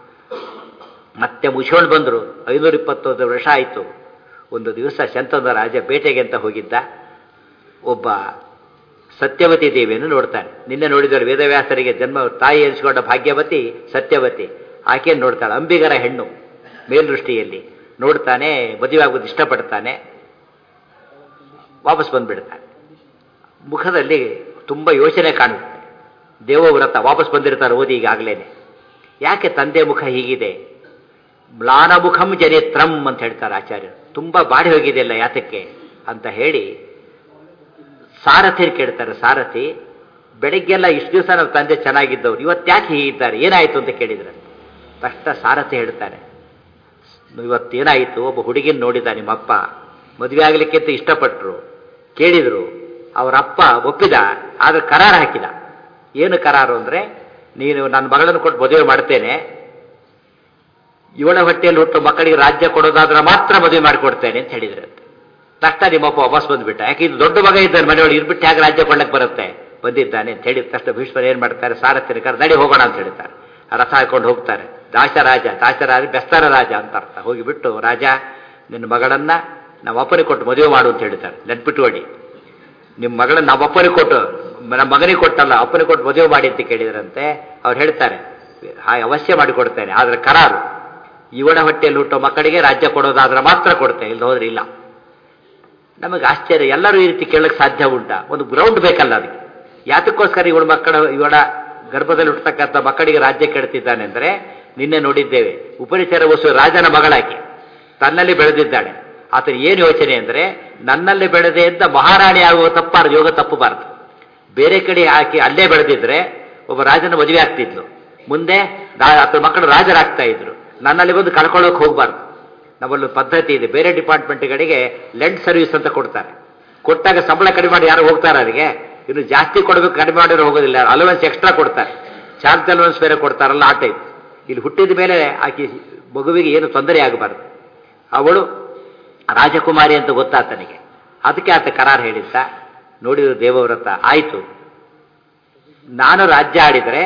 ಮತ್ತೆ ಮುಚ್ಕೊಂಡು ಬಂದರು. ಐನೂರ ಇಪ್ಪತ್ತೊಂದು ವರ್ಷ ಆಯಿತು. ಒಂದು ದಿವಸ ಶಂತನ ರಾಜ ಬೇಟೆಗೆ ಅಂತ ಹೋಗಿದ್ದ. ಒಬ್ಬ ಸತ್ಯವತಿ ದೇವಿಯನ್ನು ನೋಡ್ತಾನೆ. ನಿನ್ನೆ ನೋಡಿದವರು ವೇದವ್ಯಾಸರಿಗೆ ಜನ್ಮ ತಾಯಿ ಎನಿಸಿಕೊಂಡ ಭಾಗ್ಯವತಿ ಸತ್ಯವತಿ. ಆಕೆಯನ್ನು ನೋಡ್ತಾಳೆ. ಅಂಬಿಗರ ಹೆಣ್ಣು ಮೇಲ್ದೃಷ್ಟಿಯಲ್ಲಿ ನೋಡ್ತಾನೆ. ಮದುವೆ ಆಗೋದು ಇಷ್ಟಪಡ್ತಾನೆ. ವಾಪಸ್ ಬಂದುಬಿಡ್ತಾನೆ. ಮುಖದಲ್ಲಿ ತುಂಬ ಯೋಚನೆ ಕಾಣುತ್ತೆ. ದೇವವ್ರತ ವಾಪಸ್ ಬಂದಿರ್ತಾರೆ ಓದಿ ಈಗಾಗಲೇ. ಯಾಕೆ ತಂದೆ ಮುಖ ಹೀಗಿದೆ? ಮ್ಲಾನಮುಖಂ ಜನೇತ್ರಂ ಅಂತ ಹೇಳ್ತಾರೆ ಆಚಾರ್ಯರು. ತುಂಬ ಬಾಡಿ ಹೋಗಿದೆಯಲ್ಲ, ಯಾತಕ್ಕೆ? ಅಂತ ಹೇಳಿ ಸಾರಥಿ ಕೇಳ್ತಾರೆ. ಸಾರಥಿ, ಬೆಳಿಗ್ಗೆಲ್ಲ ಇಷ್ಟು ದಿವಸ ನಾವು ತಂದೆ ಚೆನ್ನಾಗಿದ್ದವ್ರು, ಇವತ್ತು ಯಾಕೆ ಹೀಗಿದ್ದಾರೆ, ಏನಾಯಿತು ಅಂತ ಕೇಳಿದ್ರೆ ತಕ್ಷಣ ಸಾರಥಿ ಹೇಳ್ತಾರೆ, ಇವತ್ತೇನಾಯಿತು, ಒಬ್ಬ ಹುಡುಗಿನ ನೋಡಿದ ನಿಮ್ಮಪ್ಪ, ಮದುವೆ ಆಗಲಿಕ್ಕೆ ಅಂತ ಇಷ್ಟಪಟ್ಟರು, ಕೇಳಿದರು, ಅವರಪ್ಪ ಒಪ್ಪಿದ, ಆದರೆ ಕರಾರು ಹಾಕಿದ. ಏನು ಕರಾರು ಅಂದರೆ, ನೀನು ನನ್ನ ಮಗಳನ್ನು ಕೊಟ್ಟು ಮದುವೆ ಮಾಡ್ತೇನೆ, ಇವಳ ಹೊಟ್ಟೆಯಲ್ಲಿ ಹುಟ್ಟು ಮಕ್ಕಳಿಗೆ ರಾಜ್ಯ ಕೊಡೋದಾದ್ರೆ ಮಾತ್ರ ಮದುವೆ ಮಾಡಿಕೊಡ್ತೇನೆ ಅಂತ ಹೇಳಿದ್ರಂತೆ. ತಕ್ಷಣ ನಿಮ್ಮಪ್ಪ ವಾಪಸ್ ಬಂದುಬಿಟ್ಟ. ಯಾಕೆ ಇದು ದೊಡ್ಡ ಮಗ ಇದ್ದಾನೆ ಮನೆಯೊಳಗೆ, ಇರ್ಬಿಟ್ಟು ಹೇಗೆ ರಾಜ್ಯ ಕೊಡ್ಲಿಕ್ಕೆ ಬರುತ್ತೆ, ಬಂದಿದ್ದಾನೆ ಅಂತ ಹೇಳಿದ ತಕ್ಷಣ ಭೀಷ್ಮರು ಏನು ಮಾಡ್ತಾರೆ, ಸಾರಥಿನ ಕರೆ ನಡಿ ಹೋಗೋಣ ಅಂತ ಹೇಳ್ತಾರೆ. ರಥ ಹಾಕೊಂಡು ಹೋಗ್ತಾರೆ. ದಾಸರಾಜ, ದಾಸರಾಜ ಬೆಸ್ತರ ರಾಜ ಅಂತ ಅರ್ಥ. ಹೋಗಿಬಿಟ್ಟು, ರಾಜ ನಿನ್ನ ಮಗಳನ್ನ ನಮ್ಮ ಅಪ್ಪನಿಗೆ ಕೊಟ್ಟು ಮದುವೆ ಮಾಡು ಅಂತ ಹೇಳ್ತಾರೆ. ನೆನ್ಪಿಟ್ಟುಕೊಡಿ, ನಿಮ್ಮ ಮಗಳನ್ನ ನಮ್ಮ ಅಪ್ಪನಿಗೆ ಕೊಟ್ಟು, ನಮ್ಮ ಮಗನಿಗೆ ಕೊಟ್ಟಲ್ಲ ಅಪ್ಪನಿಗೆ ಕೊಟ್ಟು ಮದುವೆ ಮಾಡಿ ಅಂತ ಕೇಳಿದ್ರಂತೆ. ಅವ್ರು ಹೇಳ್ತಾರೆ, ಹಾಗೆ ಅವಶ್ಯ ಮಾಡಿಕೊಡ್ತೇನೆ, ಆದರೆ ಕರಾರು ಇವಳ ಹೊಟ್ಟೆಯಲ್ಲಿ ಹುಟ್ಟೋ ಮಕ್ಕಳಿಗೆ ರಾಜ್ಯ ಕೊಡೋದಾದ್ರೆ ಮಾತ್ರ ಕೊಡ್ತೇನೆ, ಇಲ್ಲಿ ಹೋದ್ರೆ ಇಲ್ಲ. ನಮಗೆ ಆಶ್ಚರ್ಯ, ಎಲ್ಲರೂ ಈ ರೀತಿ ಕೇಳಕ್ಕೆ ಸಾಧ್ಯ ಉಂಟಾ? ಒಂದು ಗ್ರೌಂಡ್ ಬೇಕಲ್ಲ ಅದಕ್ಕೆ. ಯಾತಕ್ಕೋಸ್ಕರ ಇವಳ ಮಕ್ಕಳ ಇವಳ ಗರ್ಭದಲ್ಲಿ ಹುಟ್ಟತಕ್ಕಂಥ ಮಕ್ಕಳಿಗೆ ರಾಜ್ಯ ಕೆಡ್ತಿದ್ದಾನೆ ಅಂದರೆ, ನಿನ್ನೆ ನೋಡಿದ್ದೇವೆ, ಉಪರಿಚರ ವಸು ರಾಜನ ಮಗಳಾಕೆ ತನ್ನಲ್ಲಿ ಬೆಳೆದಿದ್ದಾಳೆ. ಆತನ ಏನು ಯೋಚನೆ ಅಂದರೆ, ನನ್ನಲ್ಲಿ ಬೆಳೆದೆ ಅಂತ ಮಹಾರಾಣಿ ಆಗುವ ತಪ್ಪಾರ್ದು, ಯೋಗ ತಪ್ಪಬಾರ್ದು. ಬೇರೆ ಕಡೆ ಹಾಕಿ ಅಲ್ಲೇ ಬೆಳೆದಿದ್ರೆ ಒಬ್ಬ ರಾಜನ ಮದುವೆ ಆಗ್ತಿದ್ಲು, ಮುಂದೆ ಆತನ ಮಕ್ಕಳು ರಾಜರಾಗ್ತಾ ಇದ್ರು. ನನ್ನಲ್ಲಿ ಬಂದು ಕಳ್ಕೊಳ್ಳೋಕೆ ಹೋಗಬಾರ್ದು. ನಮ್ಮಲ್ಲಿ ಪದ್ಧತಿ ಇದೆ, ಬೇರೆ ಡಿಪಾರ್ಟ್ಮೆಂಟ್ಗಳಿಗೆ ಲೆಂಡ್ ಸರ್ವಿಸ್ ಅಂತ ಕೊಡ್ತಾರೆ. ಕೊಟ್ಟಾಗ ಸಂಬಳ ಕಡಿಮೆ ಮಾಡಿ ಯಾರು ಹೋಗ್ತಾರೆ, ಅವರಿಗೆ ಇನ್ನು ಜಾಸ್ತಿ ಕೊಡಬೇಕು, ಕಡಿಮೆ ಮಾಡಿರೋ ಹೋಗೋದಿಲ್ಲ, ಅಲವೆನ್ಸ್ ಎಕ್ಸ್ಟ್ರಾ ಕೊಡ್ತಾರೆ, ಚಾರ್ಜ್ ಅಲವೆನ್ಸ್ ಬೇರೆ ಕೊಡ್ತಾರಲ್ಲ ಆ ಟೈಪ್. ಇಲ್ಲಿ ಹುಟ್ಟಿದ ಮೇಲೆ ಆಕೆ ಮಗುವಿಗೆ ಏನು ತೊಂದರೆ ಆಗಬಾರ್ದು. ಅವಳು ರಾಜಕುಮಾರಿ ಅಂತ ಗೊತ್ತಾತನಿಗೆ, ಅದಕ್ಕೆ ಆತ ಕರಾರು ಹೇಳಿದ್ದ. ನೋಡಿದ್ರು ದೇವವ್ರತ, ಆಯಿತು, ನಾನು ರಾಜ್ಯ ಆಡಿದರೆ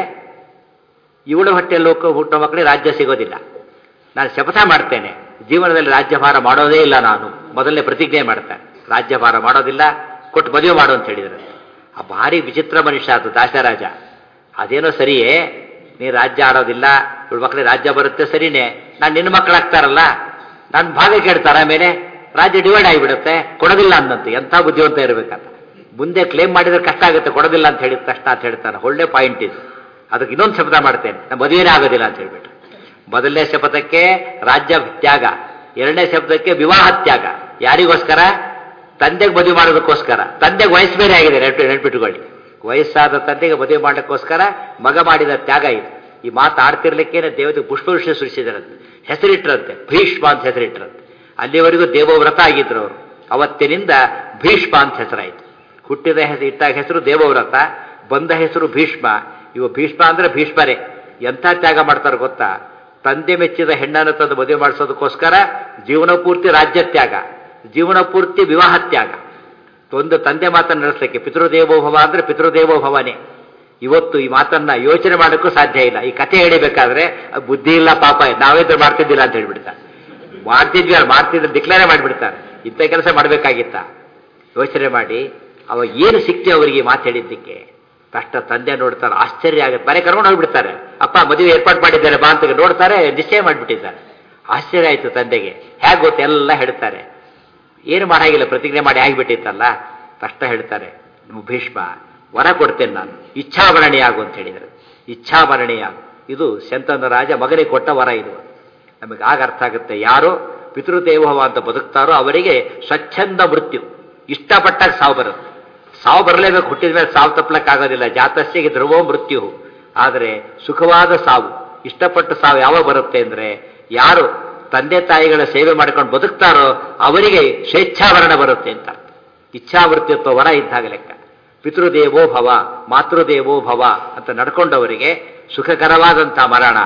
ಇವಳು ಹೊಟ್ಟೆಯಲ್ಲಿ ಹುಟ್ಟೋ ಮಕ್ಕಳಿಗೆ ರಾಜ್ಯ ಸಿಗೋದಿಲ್ಲ. ನಾನು ಶಪಥ ಮಾಡ್ತೇನೆ, ಜೀವನದಲ್ಲಿ ರಾಜ್ಯಭಾರ ಮಾಡೋದೇ ಇಲ್ಲ. ನಾನು ಮೊದಲನೇ ಪ್ರತಿಜ್ಞೆ ಮಾಡ್ತೇನೆ, ರಾಜ್ಯಭಾರ ಮಾಡೋದಿಲ್ಲ, ಕೊಟ್ಟು ಮದುವೆ ಮಾಡು ಅಂತ ಹೇಳಿದರೆ. ಆ ಭಾರಿ ವಿಚಿತ್ರ ಮನುಷ್ಯ ಆತು ದಾಸರಾಜ. ಅದೇನೋ ಸರಿಯೇ, ನೀನು ರಾಜ್ಯ ಆಡೋದಿಲ್ಲ, ಇವಳು ಮಕ್ಕಳಿಗೆ ರಾಜ್ಯ ಬರುತ್ತೆ ಸರಿನೇ, ನಾನು ನಿನ್ನ ಮಕ್ಕಳಾಗ್ತಾರಲ್ಲ, ನನ್ನ ಭಾಗ ಕೇಳ್ತಾರ, ಆಮೇಲೆ ರಾಜ್ಯ ಡಿವೈಡ್ ಆಗಿಬಿಡುತ್ತೆ, ಕೊಡೋದಿಲ್ಲ ಅಂದಂತೆ. ಎಂಥ ಬುದ್ಧಿವಂತ ಇರಬೇಕಂತ. ಮುಂದೆ ಕ್ಲೇಮ್ ಮಾಡಿದ್ರೆ ಕಷ್ಟ ಆಗುತ್ತೆ, ಕೊಡೋದಿಲ್ಲ ಅಂತ ಹೇಳಿದ ತಕ್ಷಣ ಅಂತ ಹೇಳ್ತಾನೆ. ಒಳ್ಳೆ ಪಾಯಿಂಟ್ ಇದು. ಅದಕ್ಕೆ ಇನ್ನೊಂದು ಶಪಥ ಮಾಡ್ತೇನೆ, ನಾನು ಮದುವೆನೇ ಆಗೋದಿಲ್ಲ ಅಂತ ಹೇಳ್ಬಿಟ್ಟು. ಮೊದಲನೇ ಶಪಥಕ್ಕೆ ರಾಜ್ಯ ತ್ಯಾಗ, ಎರಡನೇ ಶಪಥಕ್ಕೆ ವಿವಾಹ ತ್ಯಾಗ. ಯಾರಿಗೋಸ್ಕರ? ತಂದೆಗೆ ಮದುವೆ ಮಾಡೋದಕ್ಕೋಸ್ಕರ. ತಂದೆಗೆ ವಯಸ್ಸು ಬೇರೆ ಆಗಿದೆ, ನೆನ್ಪಿಟ್ಟುಕೊಳ್ಳಿ. ವಯಸ್ಸಾದ ತಂದೆಗೆ ಮದುವೆ ಮಾಡೋಕ್ಕೋಸ್ಕರ ಮಗ ಮಾಡಿದ ತ್ಯಾಗ ಇದು. ಈ ಮಾತು ಆಡ್ತಿರ್ಲಿಕ್ಕೇನೆ ದೇವತೆ ಪುಷ್ಪವೃಷ್ಟಿ ಸೃಷ್ಟಿಸಿದ್ರಂತೆ, ಹೆಸರಿಟ್ರಂತೆ, ಭೀಷ್ಮ ಅಂತ ಹೆಸರಿಟ್ರಂತೆ. ಅಲ್ಲಿವರೆಗೂ ದೇವವ್ರತ ಆಗಿದ್ರು ಅವರು. ಅವತ್ತಿನಿಂದ ಭೀಷ್ಮ ಅಂತ ಹೆಸರಾಯಿತು. ಹುಟ್ಟಿದ ಹೆಸರು ಇಟ್ಟಾಗ ಹೆಸರು ದೇವವ್ರತ, ಬಂದ ಹೆಸರು ಭೀಷ್ಮ. ಇವ ಭೀಷ್ಮ ಅಂದ್ರೆ ಭೀಷ್ಮರೇ. ಎಂಥ ತ್ಯಾಗ ಮಾಡ್ತಾರೆ ಗೊತ್ತಾ? ತಂದೆ ಮೆಚ್ಚಿದ ಹೆಣ್ಣನ್ನು ತಂದು ಮದುವೆ ಮಾಡಿಸೋದಕ್ಕೋಸ್ಕರ ಜೀವನ ಪೂರ್ತಿ ರಾಜ್ಯ ತ್ಯಾಗ, ಜೀವನ ಪೂರ್ತಿ ವಿವಾಹ ತ್ಯಾಗ. ಒಂದು ತಂದೆ ಮಾತನ್ನು ನಡೆಸಲಿಕ್ಕೆ ಪಿತೃದೇವೋಭವ ಅಂದ್ರೆ ಪಿತೃದೇವೋಭವನೇ. ಇವತ್ತು ಈ ಮಾತನ್ನ ಯೋಚನೆ ಮಾಡೋಕ್ಕೂ ಸಾಧ್ಯ ಇಲ್ಲ. ಈ ಕಥೆ ಹೇಳಿಬೇಕಾದ್ರೆ ಬುದ್ಧಿ ಇಲ್ಲ ಪಾಪ, ನಾವೇದ್ರು ಮಾಡ್ತಿದ್ದಿಲ್ಲ ಅಂತ ಹೇಳ್ಬಿಡ್ತಾರೆ. ಮಾಡ್ತಿದ್ವಿ ಅಲ್ಲ, ಮಾಡ್ತಿದ್ರೆ ಡಿಕ್ಲೇರ್ ಮಾಡಿಬಿಡ್ತಾರೆ. ಇಂಥ ಕೆಲಸ ಮಾಡಬೇಕಾಗಿತ್ತ? ಯೋಚನೆ ಮಾಡಿ ಅವಾಗ ಏನು ಸಿಕ್ತಿ ಅವರಿಗೆ ಮಾತು ಹೇಳಿದ್ದಕ್ಕೆ. ಕಷ್ಟ ತಂದೆ ನೋಡ್ತಾರೆ, ಆಶ್ಚರ್ಯ ಆಗುತ್ತೆ. ಮನೆ ಕರ್ಕೊಂಡು ಹೋಗ್ಬಿಡ್ತಾರೆ. ಅಪ್ಪ ಮದುವೆ ಏರ್ಪಾಡು ಮಾಡಿದ್ದಾರೆ ಬಾ ಅಂತ ನೋಡ್ತಾರೆ, ನಿಶ್ಚಯ ಮಾಡಿಬಿಟ್ಟಿದ್ದಾರೆ. ಆಶ್ಚರ್ಯ ಆಯಿತು ತಂದೆಗೆ. ಹೇಗೆ ಗೊತ್ತು ಎಲ್ಲ ಹೇಳ್ತಾರೆ. ಏನು ಮಾಡಾಗಿಲ್ಲ, ಪ್ರತಿಜ್ಞೆ ಮಾಡಿ ಆಗಿಬಿಟ್ಟಿತ್ತಲ್ಲ. ಕಷ್ಟ ಹೇಳ್ತಾರೆ, ಭೀಷ್ಮ ವರ ಕೊಡ್ತೇನೆ ನಾನು, ಇಚ್ಛಾಭರಣೀಯಾಗು ಅಂತ ಹೇಳಿದರು. ಇಚ್ಛಾಭರಣೀಯಾಗು, ಇದು ಶಂತನು ರಾಜ ಮಗನಿಗೆ ಕೊಟ್ಟ ವರ ಇದು. ನಮಗೆ ಆಗ ಅರ್ಥ ಆಗುತ್ತೆ, ಯಾರು ಪಿತೃದೇವೋಭವ ಅಂತ ಬದುಕ್ತಾರೋ ಅವರಿಗೆ ಸ್ವಚ್ಛಂದ ಮೃತ್ಯು. ಇಷ್ಟಪಟ್ಟಾಗ ಸಾವು ಬರುತ್ತೆ. ಸಾವು ಬರಲೇಬೇಕು, ಹುಟ್ಟಿದ ಮೇಲೆ ಸಾವು ತಪ್ಪಲಕ್ಕಾಗೋದಿಲ್ಲ. ಜಾತಸ್ಸಿಗೆ ಧ್ರುವೋ ಮೃತ್ಯು. ಆದರೆ ಸುಖವಾದ ಸಾವು, ಇಷ್ಟಪಟ್ಟ ಸಾವು ಯಾವಾಗ ಬರುತ್ತೆ ಅಂದರೆ, ಯಾರು ತಂದೆ ತಾಯಿಗಳ ಸೇವೆ ಮಾಡ್ಕೊಂಡು ಬದುಕ್ತಾರೋ ಅವರಿಗೆ ಸ್ವೇಚ್ಛಾವರಣ ಬರುತ್ತೆ ಅಂತ. ಇಚ್ಛಾವೃತ್ತಿತ್ವ ವರ ಇದ್ದಾಗ ಲೆಕ್ಕ. ಪಿತೃದೇವೋ ಭವ, ಮಾತೃದೇವೋ ಭವ ಅಂತ ನಡ್ಕೊಂಡವರಿಗೆ ಸುಖಕರವಾದಂಥ ಮರಣ.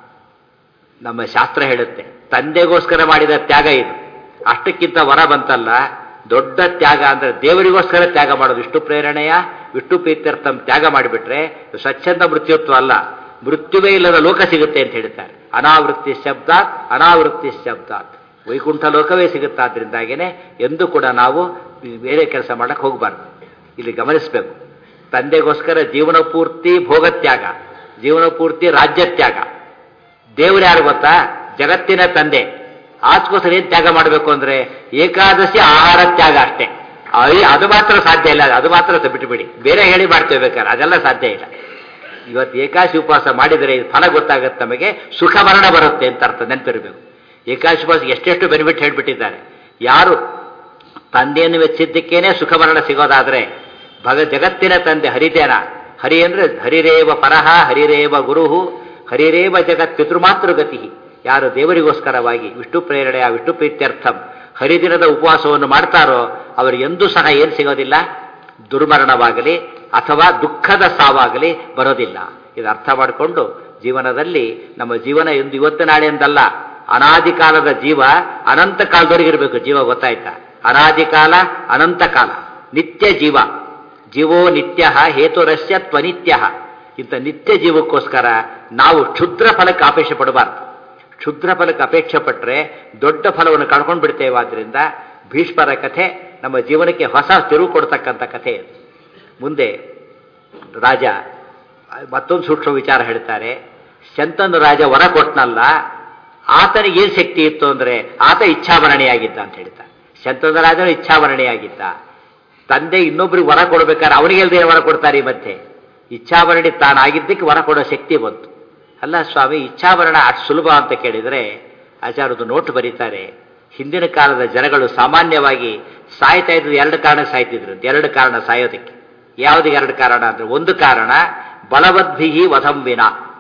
ನಮ್ಮ ಶಾಸ್ತ್ರ ಹೇಳುತ್ತೆ, ತಂದೆಗೋಸ್ಕರ ಮಾಡಿದ ತ್ಯಾಗ ಇದು. ಅಷ್ಟಕ್ಕಿಂತ ವರ ಬಂತಲ್ಲ, ದೊಡ್ಡ ತ್ಯಾಗ ಅಂದರೆ ದೇವರಿಗೋಸ್ಕರ ತ್ಯಾಗ ಮಾಡೋದು. ವಿಷ್ಣು ಪ್ರೇರಣೆಯ ವಿಷ್ಣು ಪ್ರೀತ್ಯರ್ಥಂ ತ್ಯಾಗ ಮಾಡಿಬಿಟ್ರೆ ಸ್ವಚ್ಛಂದ ಮೃತ್ಯುತ್ವ ಅಲ್ಲ, ಮೃತ್ಯುವೇ ಇಲ್ಲದ ಲೋಕ ಸಿಗುತ್ತೆ ಅಂತ ಹೇಳ್ತಾರೆ. ಅನಾವೃತ್ತಿ ಶಬ್ದಾತ್ ಅನಾವೃತ್ತಿ ಶಬ್ದಾತ್ ವೈಕುಂಠ ಲೋಕವೇ ಸಿಗುತ್ತಾದ್ರಿಂದಾಗೇನೆ ಎಂದೂ ಕೂಡ ನಾವು ಬೇರೆ ಕೆಲಸ ಮಾಡಕ್ಕೆ ಹೋಗಬಾರ್ದು. ಇಲ್ಲಿ ಗಮನಿಸಬೇಕು, ತಂದೆಗೋಸ್ಕರ ಜೀವನ ಪೂರ್ತಿ ಭೋಗತ್ಯಾಗ, ಜೀವನ ಪೂರ್ತಿ ರಾಜ್ಯ ತ್ಯಾಗ. ದೇವರು ಯಾರು ಗೊತ್ತಾ? ಜಗತ್ತಿನ ತಂದೆ. ಆಚೆಗೋಸ್ಕರ ಏನು ತ್ಯಾಗ ಮಾಡಬೇಕು ಅಂದರೆ ಏಕಾದಶಿ ಆಹಾರ ತ್ಯಾಗ ಅಷ್ಟೇ. ಅದು ಮಾತ್ರ ಸಾಧ್ಯ ಇಲ್ಲ, ಅದು ಮಾತ್ರ ಬಿಟ್ಟುಬಿಡಿ. ಬೇರೆ ಹೇಳಿ ಮಾಡ್ತೇವೆ ಬೇಕಾದ್ರೆ, ಅದೆಲ್ಲ ಸಾಧ್ಯ ಇಲ್ಲ. ಇವತ್ತು ಏಕಾದಶಿ ಉಪವಾಸ ಮಾಡಿದರೆ ಇದು ಫಲ ಗೊತ್ತಾಗುತ್ತೆ ನಮಗೆ, ಸುಖ ಮರಣ ಬರುತ್ತೆ ಅಂತ ಅರ್ಥ ನೆನಪಿರಬೇಕು. ಏಕಾದಶಿ ಉಪವಾಸ ಎಷ್ಟೆಷ್ಟು ಬೆನಿಫಿಟ್ ಹೇಳಿಬಿಟ್ಟಿದ್ದಾರೆ. ಯಾರು ತಂದೆಯನ್ನು ಮೆಚ್ಚಿದ್ದಕ್ಕೇನೆ ಸುಖಮರಣ ಸಿಗೋದಾದ್ರೆ ಭಗ ಜಗತ್ತಿನ ತಂದೆ ಹರಿತೇನ. ಹರಿ ಅಂದ್ರೆ ಹರಿರೇವ ಪರಹ ಹರಿರೇವ ಗುರುಹು ಹರಿರೇವ ಜಗತ್ ಪಿತೃಮಾತೃಗತಿ. ಯಾರು ದೇವರಿಗೋಸ್ಕರವಾಗಿ ವಿಷ್ಣು ಪ್ರೇರಣೆಯ ವಿಷ್ಣು ಪ್ರೀತ್ಯರ್ಥಂ ಹರಿದಿನದ ಉಪವಾಸವನ್ನು ಮಾಡ್ತಾರೋ ಅವರಿಗೆ ಎಂದೂ ಸಹ ಏನು ಸಿಗೋದಿಲ್ಲ, ದುರ್ಮರಣವಾಗಲಿ ಅಥವಾ ದುಃಖದ ಸಾವಾಗಲಿ ಬರೋದಿಲ್ಲ. ಇದು ಅರ್ಥ ಮಾಡಿಕೊಂಡು ಜೀವನದಲ್ಲಿ ನಮ್ಮ ಜೀವನ ಎಂದು ಇವತ್ತು ನಾಳೆ ಎಂದಲ್ಲ, ಅನಾದಿ ಕಾಲದ ಜೀವ ಅನಂತ ಕಾಲದವರೆಗಿರಬೇಕು ಜೀವ. ಗೊತ್ತಾಯ್ತಾ? ಅನಾದಿ ಕಾಲ ಅನಂತ ಕಾಲ ನಿತ್ಯ ಜೀವ. ಜೀವೋ ನಿತ್ಯ ಹೇತುರಸ್ಯ ತ್ವನಿತ್ಯ. ಇಂಥ ನಿತ್ಯ ಜೀವಕ್ಕೋಸ್ಕರ ನಾವು ಕ್ಷುದ್ರ ಫಲಕ್ಕೆ ಅಪೇಕ್ಷೆ ಪಡಬಾರ್ದು. ಕ್ಷುದ್ರ ಫಲಕ್ಕೆ ಅಪೇಕ್ಷೆ ಪಟ್ಟರೆ ದೊಡ್ಡ ಫಲವನ್ನು ಕಳ್ಕೊಂಡು ಬಿಡ್ತೇವೆ. ಆದ್ದರಿಂದ ಭೀಷ್ಮರ ಕಥೆ ನಮ್ಮ ಜೀವನಕ್ಕೆ ಹೊಸ ತಿರುವು ಕೊಡ್ತಕ್ಕಂಥ ಕಥೆ. ಮುಂದೆ ರಾಜ ಮತ್ತೊಂದು ಸೂಕ್ಷ್ಮ ವಿಚಾರ ಹೇಳ್ತಾರೆ. ಶಂತನು ರಾಜ ವರ ಕೊಟ್ಟನಲ್ಲ, ಆತನಿಗೆ ಏನು ಶಕ್ತಿ ಇತ್ತು ಅಂದರೆ ಆತ ಇಚ್ಛಾಭರಣಿಯಾಗಿದ್ದ ಅಂತ ಹೇಳ್ತಾರೆ. ಶಂತನು ರಾಜನು ಇಚ್ಛಾಭರಣಿಯಾಗಿದ್ದ. ತಂದೆ ಇನ್ನೊಬ್ರಿಗೆ ವರ ಕೊಡ್ಬೇಕಾದ್ರೆ ಅವನಿಗೆಲ್ದೇ ವರ ಕೊಡ್ತಾರೆ. ಈ ಮಧ್ಯೆ ಇಚ್ಛಾಭರಣಿ ತಾನಾಗಿದ್ದಕ್ಕೆ ವರ ಕೊಡೋ ಶಕ್ತಿ ಬಂತು. ಅಲ್ಲ ಸ್ವಾಮಿ, ಇಚ್ಛಾಭರಣ ಅಷ್ಟು ಸುಲಭ ಅಂತ ಕೇಳಿದರೆ ಆಚಾರ್ಯರು ನೋಟು ಬರೀತಾರೆ. ಹಿಂದಿನ ಕಾಲದ ಜನಗಳು ಸಾಮಾನ್ಯವಾಗಿ ಸಾಯ್ತಾ ಇದ್ದು ಎರಡು ಕಾರಣ ಸಾಯ್ತಿದ್ರು. ಎರಡು ಕಾರಣ ಸಾಯೋದಕ್ಕೆ. ಯಾವುದಿಗೆ ಎರಡು ಕಾರಣ ಅಂದರೆ, ಒಂದು ಕಾರಣ ಬಲವದ್ಭಿಹಿ ವಧಂವಿನ.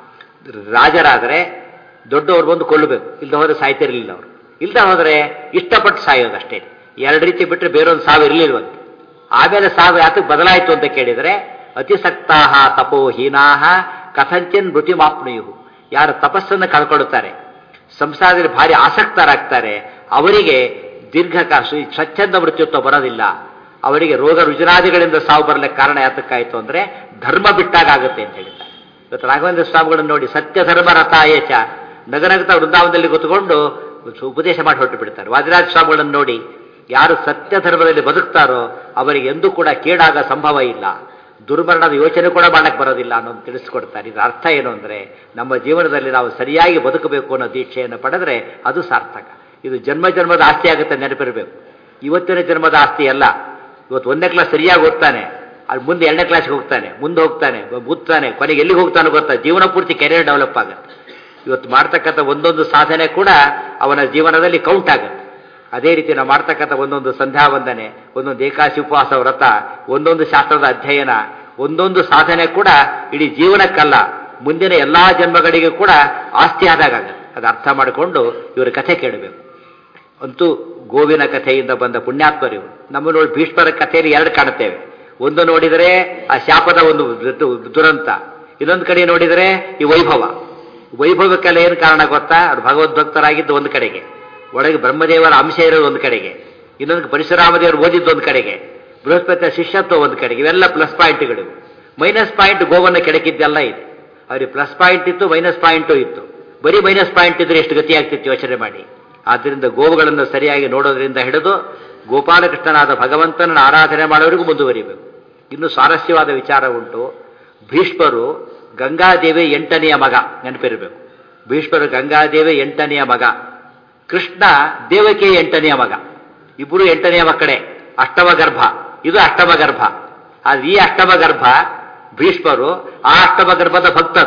ರಾಜರಾದರೆ ದೊಡ್ಡವ್ರು ಬಂದು ಕೊಲ್ಲಬೇಕು, ಇಲ್ಲದ ಹೋದರೆ ಸಾಯ್ತಿರಲಿಲ್ಲ ಅವರು. ಇಲ್ಲದ ಹೋದರೆ ಇಷ್ಟಪಟ್ಟು ಸಾಯೋದಷ್ಟೇ. ಎರಡು ರೀತಿ ಬಿಟ್ಟರೆ ಬೇರೊಂದು ಸಾವು ಇರಲಿಲ್ವಂತೆ. ಆಮೇಲೆ ಸಾವು ಯಾತಕ್ಕೆ ಬದಲಾಯಿತು ಅಂತ ಕೇಳಿದರೆ, ಅತಿಸಕ್ತಾಹ ತಪೋಹೀನಾಹ ಕಥಂಚಿನ್ ಮೃತ್ಯುಮಾಪ್ನುಯು. ಯಾರು ತಪಸ್ಸನ್ನು ಕಳ್ಕೊಡುತ್ತಾರೆ, ಸಂಸಾರದಲ್ಲಿ ಭಾರಿ ಆಸಕ್ತರಾಗ್ತಾರೆ, ಅವರಿಗೆ ದೀರ್ಘಕಾಲ ಸ್ವಚ್ಛಂದ ಮೃತ್ಯುತ್ವ ಬರೋದಿಲ್ಲ. ಅವರಿಗೆ ರೋಗ ರುಜಿನಾದಿಗಳಿಂದ ಸಾವು ಬರಲಿಕ್ಕೆ ಕಾರಣ ಯಾತಕ್ಕಾಯಿತು ಅಂದರೆ ಧರ್ಮ ಬಿಟ್ಟಾಗ ಆಗುತ್ತೆ ಅಂತ ಹೇಳಿದ್ದಾರೆ. ಇವತ್ತು ರಾಘವೇಂದ್ರ ಸ್ವಾಮಿಗಳನ್ನು ನೋಡಿ, ಸತ್ಯ ಧರ್ಮ ರಥಾಯೇಚ ನಗನಗತ ವೃಂದಾವನದಲ್ಲಿ ಕೂತ್ಕೊಂಡು ಉಪದೇಶ ಮಾಡಿ ಹೊರಟು ಬಿಡ್ತಾರೆ. ವಾದಿರಾಜ ಸ್ವಾಮಿಗಳನ್ನು ನೋಡಿ, ಯಾರು ಸತ್ಯ ಧರ್ಮದಲ್ಲಿ ಬದುಕ್ತಾರೋ ಅವರಿಗೆ ಎಂದೂ ಕೂಡ ಕೇಡಾಗ ಸಂಭವ ಇಲ್ಲ, ದುರ್ಮರಣದ ಯೋಚನೆ ಕೂಡ ಮಾಡಕ್ಕೆ ಬರೋದಿಲ್ಲ ಅನ್ನೋದು ತಿಳಿಸ್ಕೊಡ್ತಾರೆ. ಇದರ ಅರ್ಥ ಏನು ಅಂದರೆ, ನಮ್ಮ ಜೀವನದಲ್ಲಿ ನಾವು ಸರಿಯಾಗಿ ಬದುಕಬೇಕು ಅನ್ನೋ ದೀಕ್ಷೆಯನ್ನು ಪಡೆದರೆ ಅದು ಸಾರ್ಥಕ. ಇದು ಜನ್ಮ ಜನ್ಮದ ಆಸ್ತಿ ಆಗುತ್ತೆ, ನೆನಪಿರಬೇಕು. ಇವತ್ತಿನ ಜನ್ಮದ ಆಸ್ತಿ ಅಲ್ಲ. ಇವತ್ತು ಒಂದನೇ ಕ್ಲಾಸ್ ಸರಿಯಾಗಿ ಓದ್ತಾನೆ, ಅಲ್ಲಿ ಮುಂದೆ ಎರಡನೇ ಕ್ಲಾಸ್ಗೆ ಹೋಗ್ತಾನೆ, ಮುಂದೆ ಹೋಗ್ತಾನೆ, ಬುತ್ತಾನೆ, ಕೊನೆಗೆ ಎಲ್ಲಿಗೆ ಹೋಗ್ತಾನೋ ಗೊತ್ತಾ, ಜೀವನ ಪೂರ್ತಿ ಕೆರಿಯರ್ ಡೆವಲಪ್ ಆಗುತ್ತೆ. ಇವತ್ತು ಮಾಡ್ತಕ್ಕಂಥ ಒಂದೊಂದು ಸಾಧನೆ ಕೂಡ ಅವನ ಜೀವನದಲ್ಲಿ ಕೌಂಟ್ ಆಗುತ್ತೆ. ಅದೇ ರೀತಿ ನಾವು ಮಾಡ್ತಕ್ಕಂಥ ಒಂದೊಂದು ಸಂಧ್ಯಾ ವಂದನೆ, ಒಂದೊಂದು ಏಕಾಶಿ ಉಪವಾಸ ವ್ರತ, ಒಂದೊಂದು ಶಾಸ್ತ್ರದ ಅಧ್ಯಯನ, ಒಂದೊಂದು ಸಾಧನೆ ಕೂಡ ಇಡೀ ಜೀವನಕ್ಕಲ್ಲ, ಮುಂದಿನ ಎಲ್ಲ ಜನ್ಮಗಳಿಗೆ ಕೂಡ ಆಸ್ತಿ ಆದಾಗುತ್ತೆ. ಅದು ಅರ್ಥ ಮಾಡಿಕೊಂಡು ಇವರ ಕಥೆ ಕೇಳಬೇಕು. ಅಂತೂ ಗೋವಿನ ಕಥೆಯಿಂದ ಬಂದ ಪುಣ್ಯಾತ್ಮರಿವರು. ನಮ್ಮ ನೋಡಿ ಭೀಷ್ಮರ ಕಥೆಯಲ್ಲಿ ಎರಡು ಕಾಣುತ್ತೇವೆ. ಒಂದು ನೋಡಿದರೆ ಆ ಶಾಪದ ಒಂದು ದುರಂತ, ಇನ್ನೊಂದು ಕಡೆ ನೋಡಿದರೆ ಈ ವೈಭವ. ವೈಭವಕ್ಕೆಲ್ಲ ಏನು ಕಾರಣ ಗೊತ್ತಾ? ಅವ್ರು ಭಗವದ್ಭಕ್ತರಾಗಿದ್ದು ಒಂದು ಕಡೆಗೆ, ಒಳಗೆ ಬ್ರಹ್ಮದೇವರ ಅಂಶ ಇರೋದು ಒಂದು ಕಡೆಗೆ, ಇನ್ನೊಂದು ಪರಶುರಾಮದೇವರು ಓದಿದ್ದು ಒಂದು ಕಡೆಗೆ, ಬೃಹಸ್ಪತಿಯ ಶಿಷ್ಯತ್ವ ಒಂದು ಕಡೆಗೆ. ಇವೆಲ್ಲ ಪ್ಲಸ್ ಪಾಯಿಂಟ್ಗಳು. ಮೈನಸ್ ಪಾಯಿಂಟ್ ಗೋವನ್ನು ಕೆಡಕಿದ್ದೆಲ್ಲ ಇದೆ. ಅವ್ರಿಗೆ ಪ್ಲಸ್ ಪಾಯಿಂಟ್ ಇತ್ತು, ಮೈನಸ್ ಪಾಯಿಂಟು ಇತ್ತು. ಬರೀ ಮೈನಸ್ ಪಾಯಿಂಟ್ ಇದ್ರೆ ಎಷ್ಟು ಗತಿ ಆಗ್ತಿತ್ತು ಯೋಚನೆ ಮಾಡಿ. ಆದ್ದರಿಂದ ಗೋವುಗಳನ್ನು ಸರಿಯಾಗಿ ನೋಡೋದ್ರಿಂದ ಹಿಡಿದು ಗೋಪಾಲಕೃಷ್ಣನಾದ ಭಗವಂತನ ಆರಾಧನೆ ಮಾಡೋರಿಗೂ ಮುಂದುವರಿಬೇಕು. ಇನ್ನು ಸ್ವಾರಸ್ಯವಾದ ವಿಚಾರ ಉಂಟು. ಭೀಷ್ಮರು ಗಂಗಾದೇವಿ ಎಂಟನೆಯ ಮಗ, ನೆನಪಿರಬೇಕು. ಭೀಷ್ಮರು ಗಂಗಾದೇವಿ ಎಂಟನೆಯ ಮಗ, ಕೃಷ್ಣ ದೇವಕಿ ಎಂಟನೆಯ ಮಗ. ಇಬ್ಬರು ಎಂಟನೆಯ ಮಕ್ಕಳೇ. ಅಷ್ಟಮ ಗರ್ಭ, ಇದು ಅಷ್ಟಮ ಗರ್ಭ. ಆದ್ರೆ ಈ ಅಷ್ಟಮ ಗರ್ಭ ಭೀಷ್ಮರು ಆ ಅಷ್ಟಮ ಗರ್ಭದ ಭಕ್ತರು,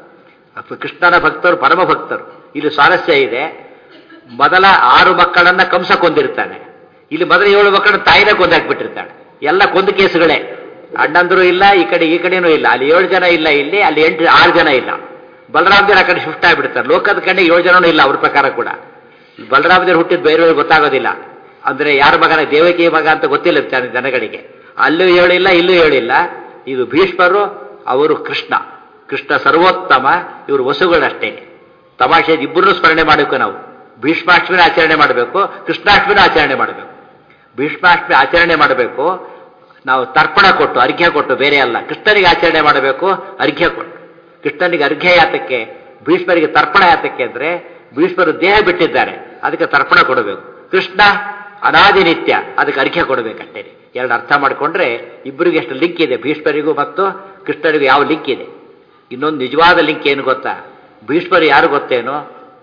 ಕೃಷ್ಣನ ಭಕ್ತರು, ಪರಮ ಭಕ್ತರು. ಇಲ್ಲಿ ಸ್ವಾರಸ್ಯ ಇದೆ. ಮೊದಲ ಆರು ಮಕ್ಕಳನ್ನ ಕಂಸ ಕೊಂದಿರ್ತಾನೆ. ಇಲ್ಲಿ ಮೊದಲ ಏಳು ಮಕ್ಕಳನ್ನ ತಾಯಿನ ಕೊಂದಾಕ್ಬಿಟ್ಟಿರ್ತಾನೆ. ಎಲ್ಲ ಕೊಂದು ಕೇಸುಗಳೇ. ಅಣ್ಣಂದರು ಇಲ್ಲ, ಈ ಕಡೆ ಈ ಕಡೆನೂ ಇಲ್ಲ. ಅಲ್ಲಿ ಏಳು ಜನ ಇಲ್ಲ, ಇಲ್ಲಿ ಅಲ್ಲಿ ಎಂಟು ಆರು ಜನ ಇಲ್ಲ. ಬಲರಾಮದೇವ್ರು ಆ ಕಡೆ ಶಿಫ್ಟ್ ಆಗಿಬಿಡ್ತಾರೆ. ಲೋಕದ ಕಡೆ ಏಳು ಜನನೂ ಇಲ್ಲ ಅವ್ರ ಪ್ರಕಾರ ಕೂಡ. ಬಲರಾಮದೇವ್ರು ಹುಟ್ಟಿದ ಬೇರೆಯವ್ರಿಗೆ ಗೊತ್ತಾಗೋದಿಲ್ಲ. ಅಂದ್ರೆ ಯಾರ ಮಗನ, ದೇವಕಿ ಮಗ ಅಂತ ಗೊತ್ತಿಲ್ಲ ಜನಗಳಿಗೆ. ಅಲ್ಲೂ ಹೇಳಿಲ್ಲ, ಇಲ್ಲೂ ಹೇಳಿಲ್ಲ. ಇದು ಭೀಷ್ಮರು, ಅವರು ಕೃಷ್ಣ. ಕೃಷ್ಣ ಸರ್ವೋತ್ತಮ, ಇವರು ವಸುಗಳಷ್ಟೇ. ತಮಾಷೆ ಇಬ್ಬರನ್ನೂ ಸ್ಮರಣೆ ಮಾಡಬೇಕು ನಾವು. ಭೀಷ್ಮಾಷ್ಟಮಿನ ಆಚರಣೆ ಮಾಡಬೇಕು, ಕೃಷ್ಣಾಷ್ಟಮಿನ ಆಚರಣೆ ಮಾಡಬೇಕು. ಭೀಷ್ಮಾಷ್ಟಮಿ ಆಚರಣೆ ಮಾಡಬೇಕು ನಾವು ತರ್ಪಣ ಕೊಟ್ಟು, ಅರ್ಘ್ಯ ಕೊಟ್ಟು, ಬೇರೆ ಅಲ್ಲ. ಕೃಷ್ಣನಿಗೆ ಆಚರಣೆ ಮಾಡಬೇಕು ಅರ್ಘ್ಯ ಕೊಟ್ಟು. ಕೃಷ್ಣನಿಗೆ ಅರ್ಘ್ಯ ಯಾತಕ್ಕೆ, ಭೀಷ್ಮರಿಗೆ ತರ್ಪಣ ಯಾತಕ್ಕೆ ಅಂದರೆ ಭೀಷ್ಮರು ದೇಹ ಬಿಟ್ಟಿದ್ದಾರೆ, ಅದಕ್ಕೆ ತರ್ಪಣ ಕೊಡಬೇಕು. ಕೃಷ್ಣ ಅನಾದಿ ನಿತ್ಯ, ಅದಕ್ಕೆ ಅರ್ಘ್ಯ ಕೊಡಬೇಕಷ್ಟೇ. ಎರಡು ಅರ್ಥ ಮಾಡಿಕೊಂಡ್ರೆ ಇಬ್ಬರಿಗೆ ಎಷ್ಟು ಲಿಂಕ್ ಇದೆ, ಭೀಷ್ಮರಿಗೂ ಮತ್ತು ಕೃಷ್ಣರಿಗೂ ಯಾವ ಲಿಂಕ್ ಇದೆ. ಇನ್ನೊಂದು ನಿಜವಾದ ಲಿಂಕ್ ಏನು ಗೊತ್ತಾ? ಭೀಷ್ಮರು ಯಾರು ಗೊತ್ತೇನೋ?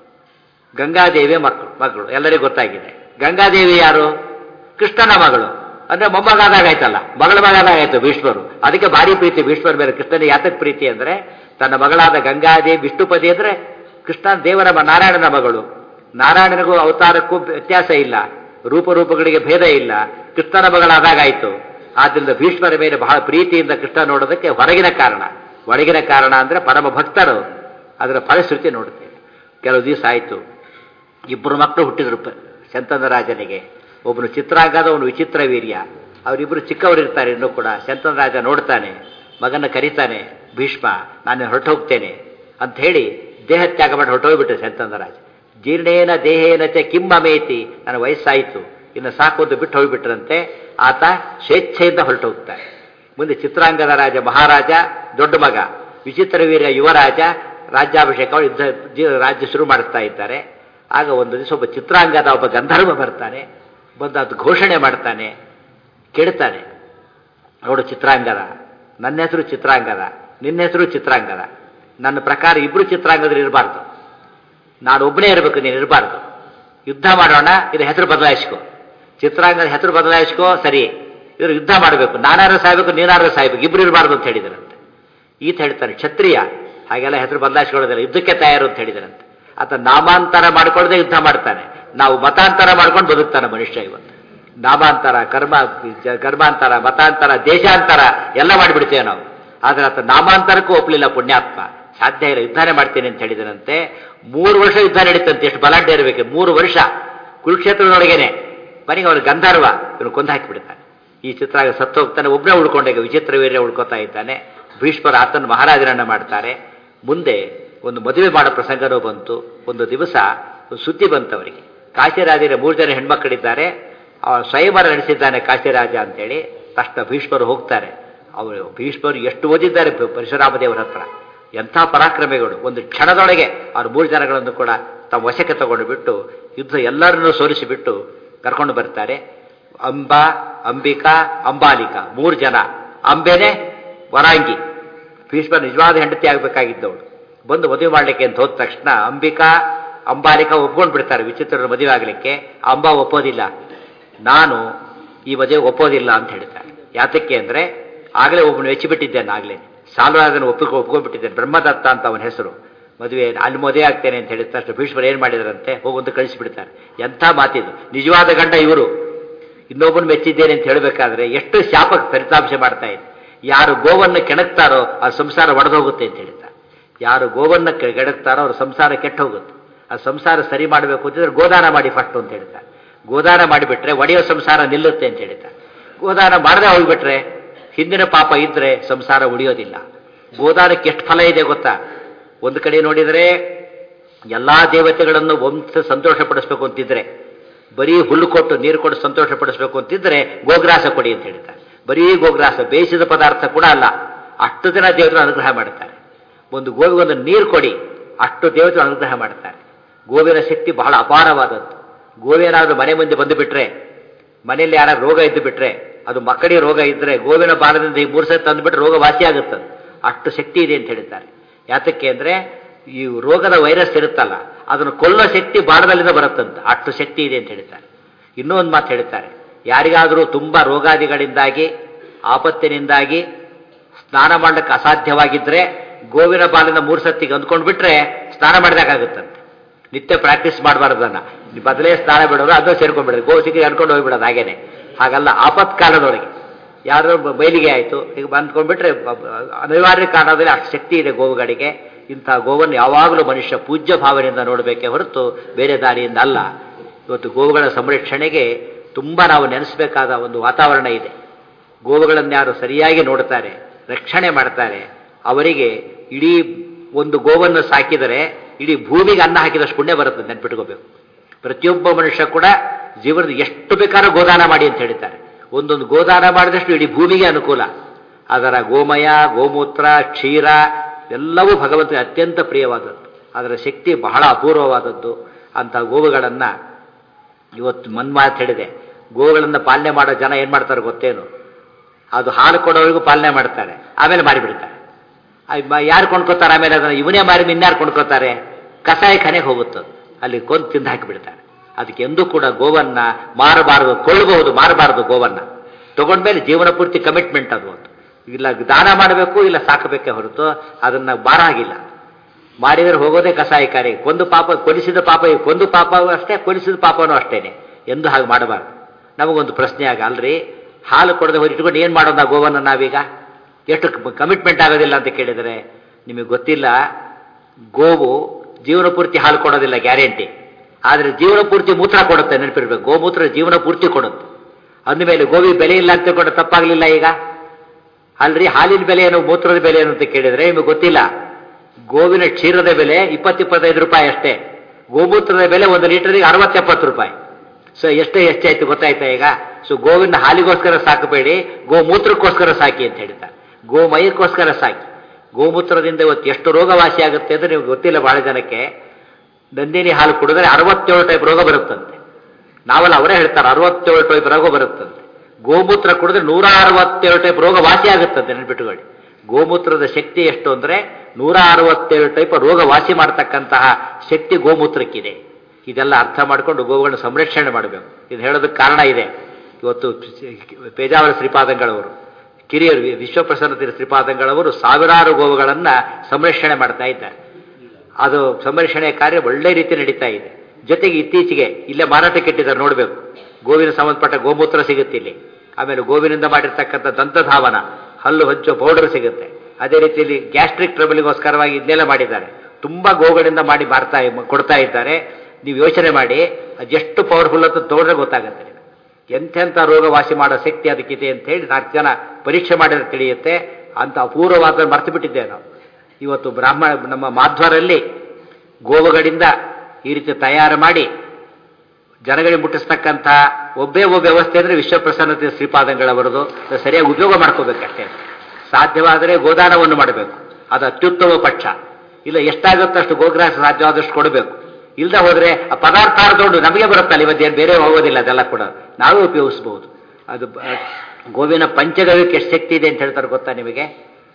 ಗಂಗಾದೇವಿಯ ಮಕ್ಕಳು ಮಗಳು ಎಲ್ಲರಿಗೂ ಗೊತ್ತಾಗಿದೆ. ಗಂಗಾದೇವಿ ಯಾರು? ಕೃಷ್ಣನ ಮಗಳು. ಅಂದ್ರೆ ಮೊಮ್ಮಗಾದಾಗಾಯ್ತಲ್ಲ, ಮಗಳ ಮಗಾದಾಗಾಯ್ತು ಭೀಷ್ಮರು. ಅದಕ್ಕೆ ಭಾರಿ ಪ್ರೀತಿ ಭೀಷ್ಮರ ಮೇಲೆ. ಕೃಷ್ಣನಿಗೆ ಯಾತಕ್ಕೆ ಪ್ರೀತಿ ಅಂದ್ರೆ ತನ್ನ ಮಗಳಾದ ಗಂಗಾದೇವಿ ವಿಷ್ಣುಪದಿ ಅಂದ್ರೆ ಕೃಷ್ಣ ದೇವರ ನಾರಾಯಣನ ಮಗಳು. ನಾರಾಯಣನಿಗೂ ಅವತಾರಕ್ಕೂ ವ್ಯತ್ಯಾಸ ಇಲ್ಲ. ರೂಪರೂಪಗಳಿಗೆ ಭೇದ ಇಲ್ಲ, ಕೃಷ್ಣನ ಮಗಳಾದಾಗಾಯಿತು. ಆದ್ದರಿಂದ ಭೀಷ್ಮರ ಮೇಲೆ ಬಹಳ ಪ್ರೀತಿಯಿಂದ ಕೃಷ್ಣ ನೋಡೋದಕ್ಕೆ ಹೊರಗಿನ ಕಾರಣ. ಒಳಗಿನ ಕಾರಣ ಅಂದರೆ ಪರಮ ಭಕ್ತರು. ಅದರ ಫಲಶ್ರುತಿ ನೋಡುತ್ತೇವೆ. ಕೆಲವು ದಿವಸ ಆಯಿತು, ಇಬ್ಬರು ಮಕ್ಕಳು ಹುಟ್ಟಿದ್ರು ಶಂತನ ರಾಜನಿಗೆ. ಒಬ್ಬನು ಚಿತ್ರಾಂಗದ, ಅವನು ವಿಚಿತ್ರ ವೀರ್ಯ. ಅವರಿಬ್ಬರು ಚಿಕ್ಕವರಿರ್ತಾರೆ ಇನ್ನೂ ಕೂಡ. ಶಂತನ ರಾಜ ನೋಡ್ತಾನೆ, ಮಗನ ಕರೀತಾನೆ, ಭೀಷ್ಮ ನಾನು ಹೊರಟು ಹೋಗ್ತೇನೆ ಅಂತ ಹೇಳಿ ದೇಹ ತ್ಯಾಗ ಮಾಡಿ ಹೊರಟೋಗ್ಬಿಟ್ರೆ ಶಂತನ ರಾಜ. ಜೀರ್ಣೇನ ದೇಹೇನ ಚ ಕಿಮ್ಮಮೇತಿ, ನನ್ನ ವಯಸ್ಸಾಯಿತು ಇನ್ನು ಸಾಕೋದು ಬಿಟ್ಟು ಹೋಗ್ಬಿಟ್ರಂತೆ. ಆತ ಸ್ವೇಚ್ಛೆಯಿಂದ ಹೊರಟು ಹೋಗ್ತಾನೆ. ಮುಂದೆ ಚಿತ್ರಾಂಗದ ರಾಜ ಮಹಾರಾಜ, ದೊಡ್ಡ ಮಗ ವಿಚಿತ್ರ ವೀರ್ಯ ಯುವರಾಜ, ರಾಜ್ಯಾಭಿಷೇಕ ಯುದ್ಧ ರಾಜ್ಯ ಶುರು ಮಾಡಿಸ್ತಾ ಇದ್ದಾರೆ. ಆಗ ಒಂದು ದಿವಸ ಒಬ್ಬ ಚಿತ್ರಾಂಗದ ಒಬ್ಬ ಗಂಧರ್ವ ಬರ್ತಾನೆ, ಬಂದು ಅದು ಘೋಷಣೆ ಮಾಡ್ತಾನೆ, ಕೇಳ್ತಾನೆ, ನೋಡು ಚಿತ್ರಾಂಗದ, ನನ್ನ ಹೆಸರು ಚಿತ್ರಾಂಗದ, ನಿನ್ನ ಹೆಸರು ಚಿತ್ರಾಂಗದ. ನನ್ನ ಪ್ರಕಾರ ಇಬ್ಬರು ಚಿತ್ರಾಂಗದರು ಇರಬಾರ್ದು, ನಾನು ಒಬ್ಬನೇ ಇರಬೇಕು, ನೀನು ಇರಬಾರ್ದು. ಯುದ್ಧ ಮಾಡೋಣ, ಇದು ಹೆಸರು ಬದಲಾಯಿಸ್ಕೋ. ಚಿತ್ರಾಂಗದ ಹೆಸರು ಬದಲಾಯಿಸ್ಕೋ, ಸರಿ. ಇವರು ಯುದ್ಧ ಮಾಡಬೇಕು, ನಾನಾರು ಸಾಯ್ಬೇಕು, ನೀನಾರು ಸಾಯ್ಬೇಕು, ಇಬ್ರು ಇರಬಾರ್ದು ಅಂತ ಹೇಳಿದರಂತೆ. ಈತ ಹೇಳ್ತಾನೆ, ಕ್ಷತ್ರಿಯ ಹಾಗೆಲ್ಲ ಹೆಸರು ಬದಲಾಯಿಸ್ಕೊಳ್ಳೋದಿಲ್ಲ, ಯುದ್ಧಕ್ಕೆ ತಯಾರು ಅಂತ ಹೇಳಿದರಂತೆ. ಆತ ನಾಮಾಂತರ ಮಾಡ್ಕೊಳ್ಳದೆ ಯುದ್ಧ ಮಾಡ್ತಾನೆ. ನಾವು ಮತಾಂತರ ಮಾಡ್ಕೊಂಡು ಬದುಕ್ತಾನೆ ಮನುಷ್ಯ ಇವತ್ತು. ನಾಮಾಂತರ, ಕರ್ಮ ಕರ್ಮಾಂತರ, ಮತಾಂತರ, ದೇಶಾಂತರ ಎಲ್ಲ ಮಾಡಿಬಿಡ್ತೇವೆ ನಾವು. ಆದರೆ ಆತ ನಾಮಾಂತರಕ್ಕೂ ಒಪ್ಪಲಿಲ್ಲ ಪುಣ್ಯಾತ್ಮ. ಸಾಧ್ಯ ಇಲ್ಲ, ಯುದ್ಧನೇ ಮಾಡ್ತೇನೆ ಅಂತ ಹೇಳಿದನಂತೆ. ಮೂರು ವರ್ಷ ಯುದ್ಧ ನಡೀತಂತೆ. ಎಷ್ಟು ಬಲಾಢ್ಯ ಇರಬೇಕು, ಮೂರು ವರ್ಷ ಕುರುಕ್ಷೇತ್ರದೊಳಗೇನೆ. ಮನೆಗೆ ಅವನು ಗಂಧರ್ವ, ಇವನು ಕೊಂದು ಹಾಕಿಬಿಡ್ತಾನೆ. ಈ ಚಿತ್ರ ಸತ್ತು ಹೋಗ್ತಾನೆ, ಒಬ್ಬನೇ ಉಳ್ಕೊಂಡಾಗ ವಿಚಿತ್ರ ವೀರ್ಯ ಉಳ್ಕೋತಾ ಇದ್ದಾನೆ. ಭೀಷ್ಮರ ಆತನ ಮಹಾರಾಜರನ್ನ ಮಾಡ್ತಾರೆ. ಮುಂದೆ ಒಂದು ಮದುವೆ ಮಾಡೋ ಪ್ರಸಂಗನೂ ಬಂತು. ಒಂದು ದಿವಸ ಒಂದು ಸುದ್ದಿ ಬಂತವರಿಗೆ, ಕಾಶಿರಾಜರ ಮೂರು ಜನ ಹೆಣ್ಮಕ್ಕಳಿದ್ದಾರೆ, ಅವ ಸ್ವಯಂವರ ನಡೆಸಿದ್ದಾನೆ ಕಾಶಿರಾಜ ಅಂತೇಳಿ. ತಕ್ಷಣ ಭೀಷ್ಮರು ಹೋಗ್ತಾರೆ. ಅವರು ಭೀಷ್ಮರು ಎಷ್ಟು ಓದಿದ್ದಾರೆ ಪರಶುರಾಮ ದೇವರ ಹತ್ರ, ಎಂಥ ಪರಾಕ್ರಮಿಗಳು. ಒಂದು ಕ್ಷಣದೊಳಗೆ ಅವ್ರ ಮೂರು ಜನಗಳನ್ನು ಕೂಡ ತಮ್ಮ ವಶಕ್ಕೆ ತಗೊಂಡು ಬಿಟ್ಟು ಯುದ್ಧ ಎಲ್ಲರನ್ನೂ ಸೋಲಿಸಿಬಿಟ್ಟು ಕರ್ಕೊಂಡು ಬರ್ತಾರೆ. ಅಂಬಾ, ಅಂಬಿಕಾ, ಅಂಬಾಲಿಕಾ ಮೂರು ಜನ. ಅಂಬೆನೆ ವರಾಂಗಿ, ಭೀಷ್ಮ ನಿಜವಾದ ಹೆಂಡತಿ ಆಗಬೇಕಾಗಿದ್ದವಳು. ಬಂದು ಮದುವೆ ಮಾಡಲಿಕ್ಕೆ ಅಂತ ಹೋದ ತಕ್ಷಣ ಅಂಬಿಕಾ ಅಂಬಾಲಿಕಾ ಒಪ್ಕೊಂಡು ಬಿಡ್ತಾರೆ ವಿಚಿತ್ರರ ಮದುವೆ ಆಗಲಿಕ್ಕೆ. ಅಂಬಾ ಒಪ್ಪೋದಿಲ್ಲ, ನಾನು ಈ ಮದುವೆ ಒಪ್ಪೋದಿಲ್ಲ ಅಂತ ಹೇಳ್ತಾರೆ. ಯಾತಕ್ಕೆ ಅಂದರೆ ಆಗಲೇ ಒಬ್ಬನು ವೆಚ್ಚಿಬಿಟ್ಟಿದ್ದೇನೆ, ಆಗಲೇ ಸಾಲ್ವರಾಜನ ಒಪ್ಪಿಗೆ ಒಪ್ಕೊಂಡ್ಬಿಟ್ಟಿದ್ದೇನೆ, ಬ್ರಹ್ಮದತ್ತ ಅಂತ ಅವನ ಹೆಸರು. ಮದುವೆ ಅಲ್ಲಿ ಮದುವೆ ಆಗ್ತೇನೆ ಅಂತ ಹೇಳಿದ ತಕ್ಷಣ ಭೀಷ್ಮರು ಏನು ಮಾಡಿದಾರಂತೆ, ಹೋಗೊಂದು ಕಳಿಸಿಬಿಡ್ತಾರೆ. ಎಂಥ ಮಾತಿದು, ನಿಜವಾದ ಗಂಡ ಇವರು, ಇನ್ನೊಬ್ಬನು ಮೆಚ್ಚಿದ್ದೇನೆ ಅಂತ ಹೇಳಬೇಕಾದ್ರೆ ಎಷ್ಟು ಶಾಪ ಫಲಿತಾಂಶ ಮಾಡ್ತಾ ಇದೆ. ಯಾರು ಗೋವನ್ನು ಕೆಣಕ್ತಾರೋ ಆ ಸಂಸಾರ ಒಡೆದು ಹೋಗುತ್ತೆ ಅಂತ ಹೇಳ್ತಾರೆ. ಯಾರು ಗೋವನ್ನು ಕೆಣಕ್ತಾರೋ ಅವ್ರ ಸಂಸಾರ ಕೆಟ್ಟ ಹೋಗುತ್ತೆ. ಆ ಸಂಸಾರ ಸರಿ ಮಾಡಬೇಕು ಅಂತಿದ್ರೆ ಗೋದಾನ ಮಾಡಿ ಫಸ್ಟ್ ಅಂತ ಹೇಳ್ತಾರೆ. ಗೋದಾನ ಮಾಡಿಬಿಟ್ರೆ ಒಡೆಯೋ ಸಂಸಾರ ನಿಲ್ಲುತ್ತೆ ಅಂತ ಹೇಳ್ತಾರೆ. ಗೋದಾನ ಮಾಡದೆ ಹೋಗ್ಬಿಟ್ರೆ ಹಿಂದಿನ ಪಾಪ ಇದ್ರೆ ಸಂಸಾರ ಉಳಿಯೋದಿಲ್ಲ. ಗೋದಾನಕ್ಕೆ ಎಷ್ಟು ಫಲ ಇದೆ ಗೊತ್ತಾ? ಒಂದು ಕಡೆ ನೋಡಿದರೆ ಎಲ್ಲ ದೇವತೆಗಳನ್ನು ವಂಶ ಸಂತೋಷ ಪಡಿಸ್ಬೇಕು ಅಂತಿದ್ರೆ, ಬರೀ ಹುಲ್ಲು ಕೊಟ್ಟು ನೀರು ಕೊಟ್ಟು ಸಂತೋಷ ಪಡಿಸ್ಬೇಕು ಅಂತಿದ್ರೆ ಗೋಗ್ರಾಸ ಕೊಡಿ ಅಂತ ಹೇಳ್ತಾರೆ. ಬರೀ ಗೋಗ್ರಾಸ, ಬೇಯಿಸಿದ ಪದಾರ್ಥ ಕೂಡ ಅಲ್ಲ, ಅಷ್ಟು ಜನ ದೇವತರು ಅನುಗ್ರಹ ಮಾಡ್ತಾರೆ. ಒಂದು ಗೋವಿಗೆ ಒಂದು ನೀರು ಕೊಡಿ, ಅಷ್ಟು ದೇವತರು ಅನುಗ್ರಹ ಮಾಡ್ತಾರೆ. ಗೋವಿನ ಶಕ್ತಿ ಬಹಳ ಅಪಾರವಾದದ್ದು. ಗೋವೇನಾದರೂ ಮನೆ ಮುಂದೆ ಬಂದು ಬಿಟ್ರೆ, ಮನೆಯಲ್ಲಿ ಯಾರಾದ್ರು ರೋಗ ಇದ್ದು ಬಿಟ್ರೆ, ಅದು ಮಕ್ಕಳಿಗೆ ರೋಗ ಇದ್ದರೆ ಗೋವಿನ ಬಾಲದಿಂದ ಈ ಮೂರು ಸತಿ ತಂದುಬಿಟ್ರೆ ರೋಗ ವಾಸಿ ಆಗುತ್ತದೆ. ಅಷ್ಟು ಶಕ್ತಿ ಇದೆ ಅಂತ ಹೇಳ್ತಾರೆ. ಯಾತಕ್ಕೆ ಅಂದರೆ ಈ ರೋಗದ ವೈರಸ್ ಇರುತ್ತಲ್ಲ, ಅದನ್ನು ಕೊಲ್ಲೋ ಶಕ್ತಿ ಬಾಣದಲ್ಲಿಂದ ಬರುತ್ತಂತ, ಅಷ್ಟು ಶಕ್ತಿ ಇದೆ ಅಂತ ಹೇಳ್ತಾರೆ. ಇನ್ನೂ ಒಂದು ಮಾತು ಹೇಳ್ತಾರೆ, ಯಾರಿಗಾದರೂ ತುಂಬ ರೋಗಾದಿಗಳಿಂದಾಗಿ ಆಪತ್ತಿನಿಂದಾಗಿ ಸ್ನಾನ ಮಾಡಲಿಕ್ಕೆ ಅಸಾಧ್ಯವಾಗಿದ್ದರೆ ಗೋವಿನ ಬಾಲಿನ ಮೂರು ಸತ್ತಿಗೆ ಅಂದ್ಕೊಂಡು ಬಿಟ್ರೆ ಸ್ನಾನ ಮಾಡಿದಾಗುತ್ತಂತೆ. ನಿತ್ಯ ಪ್ರಾಕ್ಟೀಸ್ ಮಾಡಬಾರ್ದನ್ನ, ಬದಲೇ ಸ್ನಾನ ಬಿಡೋರು ಅದು ಸೇರ್ಕೊಂಡ್ಬಿಡೋದು, ಗೋ ಸಿಕ್ಕಿ ಅನ್ಕೊಂಡು ಹೋಗ್ಬಿಡೋದು. ಹಾಗೇನೆ ಹಾಗಲ್ಲ, ಆಪತ್ಕಾಲದೊಳಗೆ ಯಾರು ಬಯಲಿಗೆ ಆಯಿತು ಈಗ ಬಂದ್ಕೊಂಡ್ಬಿಟ್ರೆ ಅನಿವಾರ್ಯ ಕಾರಣದಲ್ಲಿ ಅಷ್ಟು ಶಕ್ತಿ ಇದೆ ಗೋವುಗಳಿಗೆ. ಇಂಥ ಗೋವನ್ನು ಯಾವಾಗಲೂ ಮನುಷ್ಯ ಪೂಜ್ಯ ಭಾವನೆಯಿಂದ ನೋಡಬೇಕೇ ಹೊರತು ಬೇರೆ ದಾರಿಯಿಂದ ಅಲ್ಲ. ಇವತ್ತು ಗೋವುಗಳ ಸಂರಕ್ಷಣೆಗೆ ತುಂಬ ನಾವು ನೆನೆಸಬೇಕಾದ ಒಂದು ವಾತಾವರಣ ಇದೆ. ಗೋವುಗಳನ್ನು ಯಾರು ಸರಿಯಾಗಿ ನೋಡ್ತಾರೆ, ರಕ್ಷಣೆ ಮಾಡ್ತಾರೆ, ಅವರಿಗೆ ಇಡೀ ಒಂದು ಗೋವನ್ನು ಸಾಕಿದರೆ ಇಡೀ ಭೂಮಿಗೆ ಅನ್ನ ಹಾಕಿದಷ್ಟು ಪುಣ್ಯ ಬರುತ್ತೆ, ನೆನ್ಪಿಟ್ಕೋಬೇಕು. ಪ್ರತಿಯೊಬ್ಬ ಮನುಷ್ಯ ಕೂಡ ಜೀವನದ ಎಷ್ಟು ಬೇಕಾದ್ರೂ ಗೋದಾನ ಮಾಡಿ ಅಂತ ಹೇಳ್ತಾರೆ. ಒಂದೊಂದು ಗೋದಾನ ಮಾಡಿದಷ್ಟು ಇಡೀ ಭೂಮಿಗೆ ಅನುಕೂಲ. ಅದರ ಗೋಮಯ, ಗೋಮೂತ್ರ, ಕ್ಷೀರ ಎಲ್ಲವೂ ಭಗವಂತನಿಗೆ ಅತ್ಯಂತ ಪ್ರಿಯವಾದದ್ದು. ಅದರ ಶಕ್ತಿ ಬಹಳ ಅಪೂರ್ವವಾದದ್ದು. ಅಂಥ ಗೋವುಗಳನ್ನು ಇವತ್ತು ಮನ್ಮಾತು ಹೇಳಿದೆ, ಗೋವುಗಳನ್ನು ಪಾಲನೆ ಮಾಡೋ ಜನ ಏನು ಮಾಡ್ತಾರೆ ಗೊತ್ತೇನು? ಅದು ಹಾಲು ಕೊಡೋವರೆಗೂ ಪಾಲನೆ ಮಾಡ್ತಾರೆ, ಆಮೇಲೆ ಮಾರಿಬಿಡ್ತಾರೆ. ಯಾರು ಕೊಂಡ್ಕೋತಾರೆ? ಆಮೇಲೆ ಅದನ್ನು ಇವನೇ ಮಾರಿ ಇನ್ಯಾರು ಕೊಂಡ್ಕೋತಾರೆ? ಕಸಾಯ ಖಾನೆಗೆ ಹೋಗುತ್ತದೆ, ಅಲ್ಲಿ ಕೊಂದು ತಿಂದು ಹಾಕಿಬಿಡ್ತಾರೆ. ಅದಕ್ಕೆ ಎಂದೂ ಕೂಡ ಗೋವನ್ನ ಮಾರಬಾರದು, ಕೊಳ್ಳಬಹುದು, ಮಾರಬಾರದು. ಗೋವನ್ನ ತಗೊಂಡ್ಮೇಲೆ ಜೀವನ ಪೂರ್ತಿ ಕಮಿಟ್ಮೆಂಟ್ ಅದು. ಒಂದು ಇಲ್ಲ ದಾನ ಮಾಡಬೇಕು, ಇಲ್ಲ ಸಾಕಬೇಕೇ ಹೊರತು ಅದನ್ನು ಮಾರ ಆಗಿಲ್ಲ. ಮಾರಿದರೆ ಹೋಗೋದೇ ಕಸಾಯಿಕಾರಿಗೆ. ಕೊಂದು ಪಾಪ, ಕೊಲಿಸಿದ ಪಾಪ, ಕೊಂದು ಪಾಪ ಅಷ್ಟೇ, ಕೊಲಿಸಿದ ಪಾಪನೂ ಅಷ್ಟೇನೆ. ಎಂದು ಹಾಗೆ ಮಾಡಬಾರ್ದು. ನಮಗೊಂದು ಪ್ರಶ್ನೆ ಆಗ, ಅಲ್ರಿ ಹಾಲು ಕೊಡದೆ ಹೋಗಿ ಇಟ್ಕೊಂಡು ಏನು ಮಾಡೋದು ಆ ಗೋವನ್ನು ನಾವೀಗ? ಎಷ್ಟು ಕಮಿಟ್ಮೆಂಟ್ ಆಗೋದಿಲ್ಲ ಅಂತ ಕೇಳಿದರೆ, ನಿಮಗೆ ಗೊತ್ತಿಲ್ಲ, ಗೋವು ಜೀವನ ಪೂರ್ತಿ ಹಾಲು ಕೊಡೋದಿಲ್ಲ ಗ್ಯಾರಂಟಿ, ಆದರೆ ಜೀವನ ಪೂರ್ತಿ ಮೂತ್ರ ಕೊಡುತ್ತೆ, ನೆನಪಿರ್ಬೇಕು. ಗೋಮೂತ್ರ ಜೀವನ ಪೂರ್ತಿ ಕೊಡುತ್ತೆ. ಅಂದಮೇಲೆ ಗೋವಿ ಬೆಲೆ ಇಲ್ಲ ಅಂತ ತಿಳ್ಕೊಂಡು ತಪ್ಪಾಗಲಿಲ್ಲ ಈಗ? ಅಲ್ರಿ ಹಾಲಿನ ಬೆಲೆ ಏನು, ಮೂತ್ರದ ಬೆಲೆ ಏನು ಅಂತ ಕೇಳಿದರೆ ನಿಮಗೆ ಗೊತ್ತಿಲ್ಲ. ಗೋವಿನ ಕ್ಷೀರದ ಬೆಲೆ ಇಪ್ಪತ್ತಿಪ್ಪತ್ತೈದು ರೂಪಾಯಿ ಅಷ್ಟೇ, ಗೋಮೂತ್ರದ ಬೆಲೆ ಒಂದು ಲೀಟರ್ಗೆ ಅರವತ್ತೆಪ್ಪತ್ತು ರೂಪಾಯಿ. ಸೊ ಎಷ್ಟೇ ಎಷ್ಟಾಯ್ತು ಗೊತ್ತಾಯ್ತಾ ಈಗ? ಸೊ ಗೋವಿನ ಹಾಲಿಗೋಸ್ಕರ ಸಾಕಬೇಡಿ, ಗೋಮೂತ್ರಕ್ಕೋಸ್ಕರ ಸಾಕಿ ಅಂತ ಹೇಳ್ತಾರೆ. ಗೋಮಯಕ್ಕೋಸ್ಕರ ಸಾಕಿ. ಗೋಮೂತ್ರದಿಂದ ಇವತ್ತು ಎಷ್ಟು ರೋಗ ವಾಸಿ ಆಗುತ್ತೆ ಅಂದರೆ ನಿಮ್ಗೆ ಗೊತ್ತಿಲ್ಲ. ಭಾಳ ಜನಕ್ಕೆ ನಂದಿನಿ ಹಾಲು ಕುಡಿದ್ರೆ ಅರವತ್ತೇಳು ಟೈಪ್ ರೋಗ ಬರುತ್ತಂತೆ. ನಾವೆಲ್ಲ ಅವರೇ ಹೇಳ್ತಾರೆ ಅರವತ್ತೇಳು ಟೈಪ್ ರೋಗ ಬರುತ್ತಂತೆ. ಗೋಮೂತ್ರ ಕುಡಿದ್ರೆ ನೂರ ಅರವತ್ತೇಳು ಟೈಪ್ ರೋಗ ವಾಸಿ ಆಗುತ್ತಂತೆ, ನೆನ್ಪಿಟ್ಟುಕೊಳ್ಳಿ. ಗೋಮೂತ್ರದ ಶಕ್ತಿ ಎಷ್ಟು ಅಂದರೆ ನೂರ ಅರವತ್ತೇಳು ಟೈಪ್ ರೋಗ ವಾಸಿ ಮಾಡ್ತಕ್ಕಂತಹ ಶಕ್ತಿ ಗೋಮೂತ್ರಕ್ಕಿದೆ. ಇದೆಲ್ಲ ಅರ್ಥ ಮಾಡಿಕೊಂಡು ಗೋವುಗಳನ್ನ ಸಂರಕ್ಷಣೆ ಮಾಡಬೇಕು. ಇದು ಹೇಳೋದಕ್ಕೆ ಕಾರಣ ಇದೆ. ಇವತ್ತು ಪೇಜಾವರ ಶ್ರೀಪಾದಂಗಳವರು, ಕಿರಿಯರು ವಿಶ್ವಪ್ರಸನ್ನ ತೀರ್ಥ ಶ್ರೀಪಾದಂಗಳವರು ಸಾವಿರಾರು ಗೋವುಗಳನ್ನು ಸಂರಕ್ಷಣೆ ಮಾಡ್ತಾ ಇದ್ದಾರೆ. ಅದು ಸಂರಕ್ಷಣೆ ಕಾರ್ಯ ಒಳ್ಳೆ ರೀತಿ ನಡೀತಾ ಇದೆ. ಜೊತೆಗೆ ಇತ್ತೀಚೆಗೆ ಇಲ್ಲೇ ಮಾರಾಟಕ್ಕೆ ಇಟ್ಟಿದ್ದಾರೆ, ನೋಡಬೇಕು. ಗೋವಿನ ಸಂಬಂಧಪಟ್ಟ ಗೋಮೂತ್ರ ಸಿಗುತ್ತೆ ಇಲ್ಲಿ. ಆಮೇಲೆ ಗೋವಿನಿಂದ ಮಾಡಿರ್ತಕ್ಕಂಥ ದಂತಧಾವನ, ಹಲ್ಲು ಹಚ್ಚೋ ಪೌಡರ್ ಸಿಗುತ್ತೆ. ಅದೇ ರೀತಿಯಲ್ಲಿ ಗ್ಯಾಸ್ಟ್ರಿಕ್ ಟ್ರಬಲ್ಗೋಸ್ಕರವಾಗಿ ಇದನ್ನೆಲ್ಲ ಮಾಡಿದ್ದಾರೆ. ತುಂಬ ಗೋಗಳಿಂದ ಮಾಡಿ ಮಾರ್ತಾ ಕೊಡ್ತಾ ಇದ್ದಾರೆ. ನೀವು ಯೋಚನೆ ಮಾಡಿ ಅದೆಷ್ಟು ಪವರ್ಫುಲ್ ಅಂತ ತಗೊಂಡ್ರೆ ಗೊತ್ತಾಗುತ್ತೆ. ಎಂತೆಂಥ ರೋಗ ವಾಸಿ ಮಾಡೋ ಶಕ್ತಿ ಅದಕ್ಕಿದೆ ಅಂತ ಹೇಳಿ ನಾಲ್ಕು ಜನ ಪರೀಕ್ಷೆ ಮಾಡಿದ್ರೆ ತಿಳಿಯುತ್ತೆ. ಅಂತ ಅಪೂರ್ವವಾದ ಮರ್ತು ಬಿಟ್ಟಿದ್ದೇವೆ ನಾವು. ಇವತ್ತು ಬ್ರಾಹ್ಮಣ ನಮ್ಮ ಮಾಧ್ವರಲ್ಲಿ ಗೋವುಗಳಿಂದ ಈ ರೀತಿ ತಯಾರು ಮಾಡಿ ಜನಗಳಿಗೆ ಮುಟ್ಟಿಸ್ತಕ್ಕಂಥ ಒಬ್ಬೇ ಒಬ್ಬ ವ್ಯವಸ್ಥೆ ಅಂದರೆ ವಿಶ್ವಪ್ರಸನ್ನತೆ ಶ್ರೀಪಾದಂಗಳವರದು. ಸರಿಯಾಗಿ ಉಪಯೋಗ ಮಾಡ್ಕೋಬೇಕಷ್ಟೇ. ಸಾಧ್ಯವಾದರೆ ಗೋದಾನವನ್ನು ಮಾಡಬೇಕು, ಅದು ಅತ್ಯುತ್ತಮ ಪಕ್ಷ. ಇಲ್ಲ ಎಷ್ಟಾಗುತ್ತೋ ಅಷ್ಟು ಗೋಗ್ರಾಸ ಸಾಧ್ಯವಾದಷ್ಟು ಕೊಡಬೇಕು. ಇಲ್ಲದೆ ಹೋದರೆ ಆ ಪದಾರ್ಥ ತಗೊಂಡು ನಮಗೆ ಬರುತ್ತಲ್ಲ, ಇವತ್ತೇನು ಬೇರೆ ಹೋಗೋದಿಲ್ಲ, ಅದೆಲ್ಲ ಕೂಡ ನಾವೇ ಉಪಯೋಗಿಸ್ಬೋದು. ಅದು ಗೋವಿನ ಪಂಚಗವ್ಯಕ್ಕೆ ಎಷ್ಟು ಶಕ್ತಿ ಇದೆ ಅಂತ ಹೇಳ್ತಾರೆ ಗೊತ್ತಾ ನಿಮಗೆ?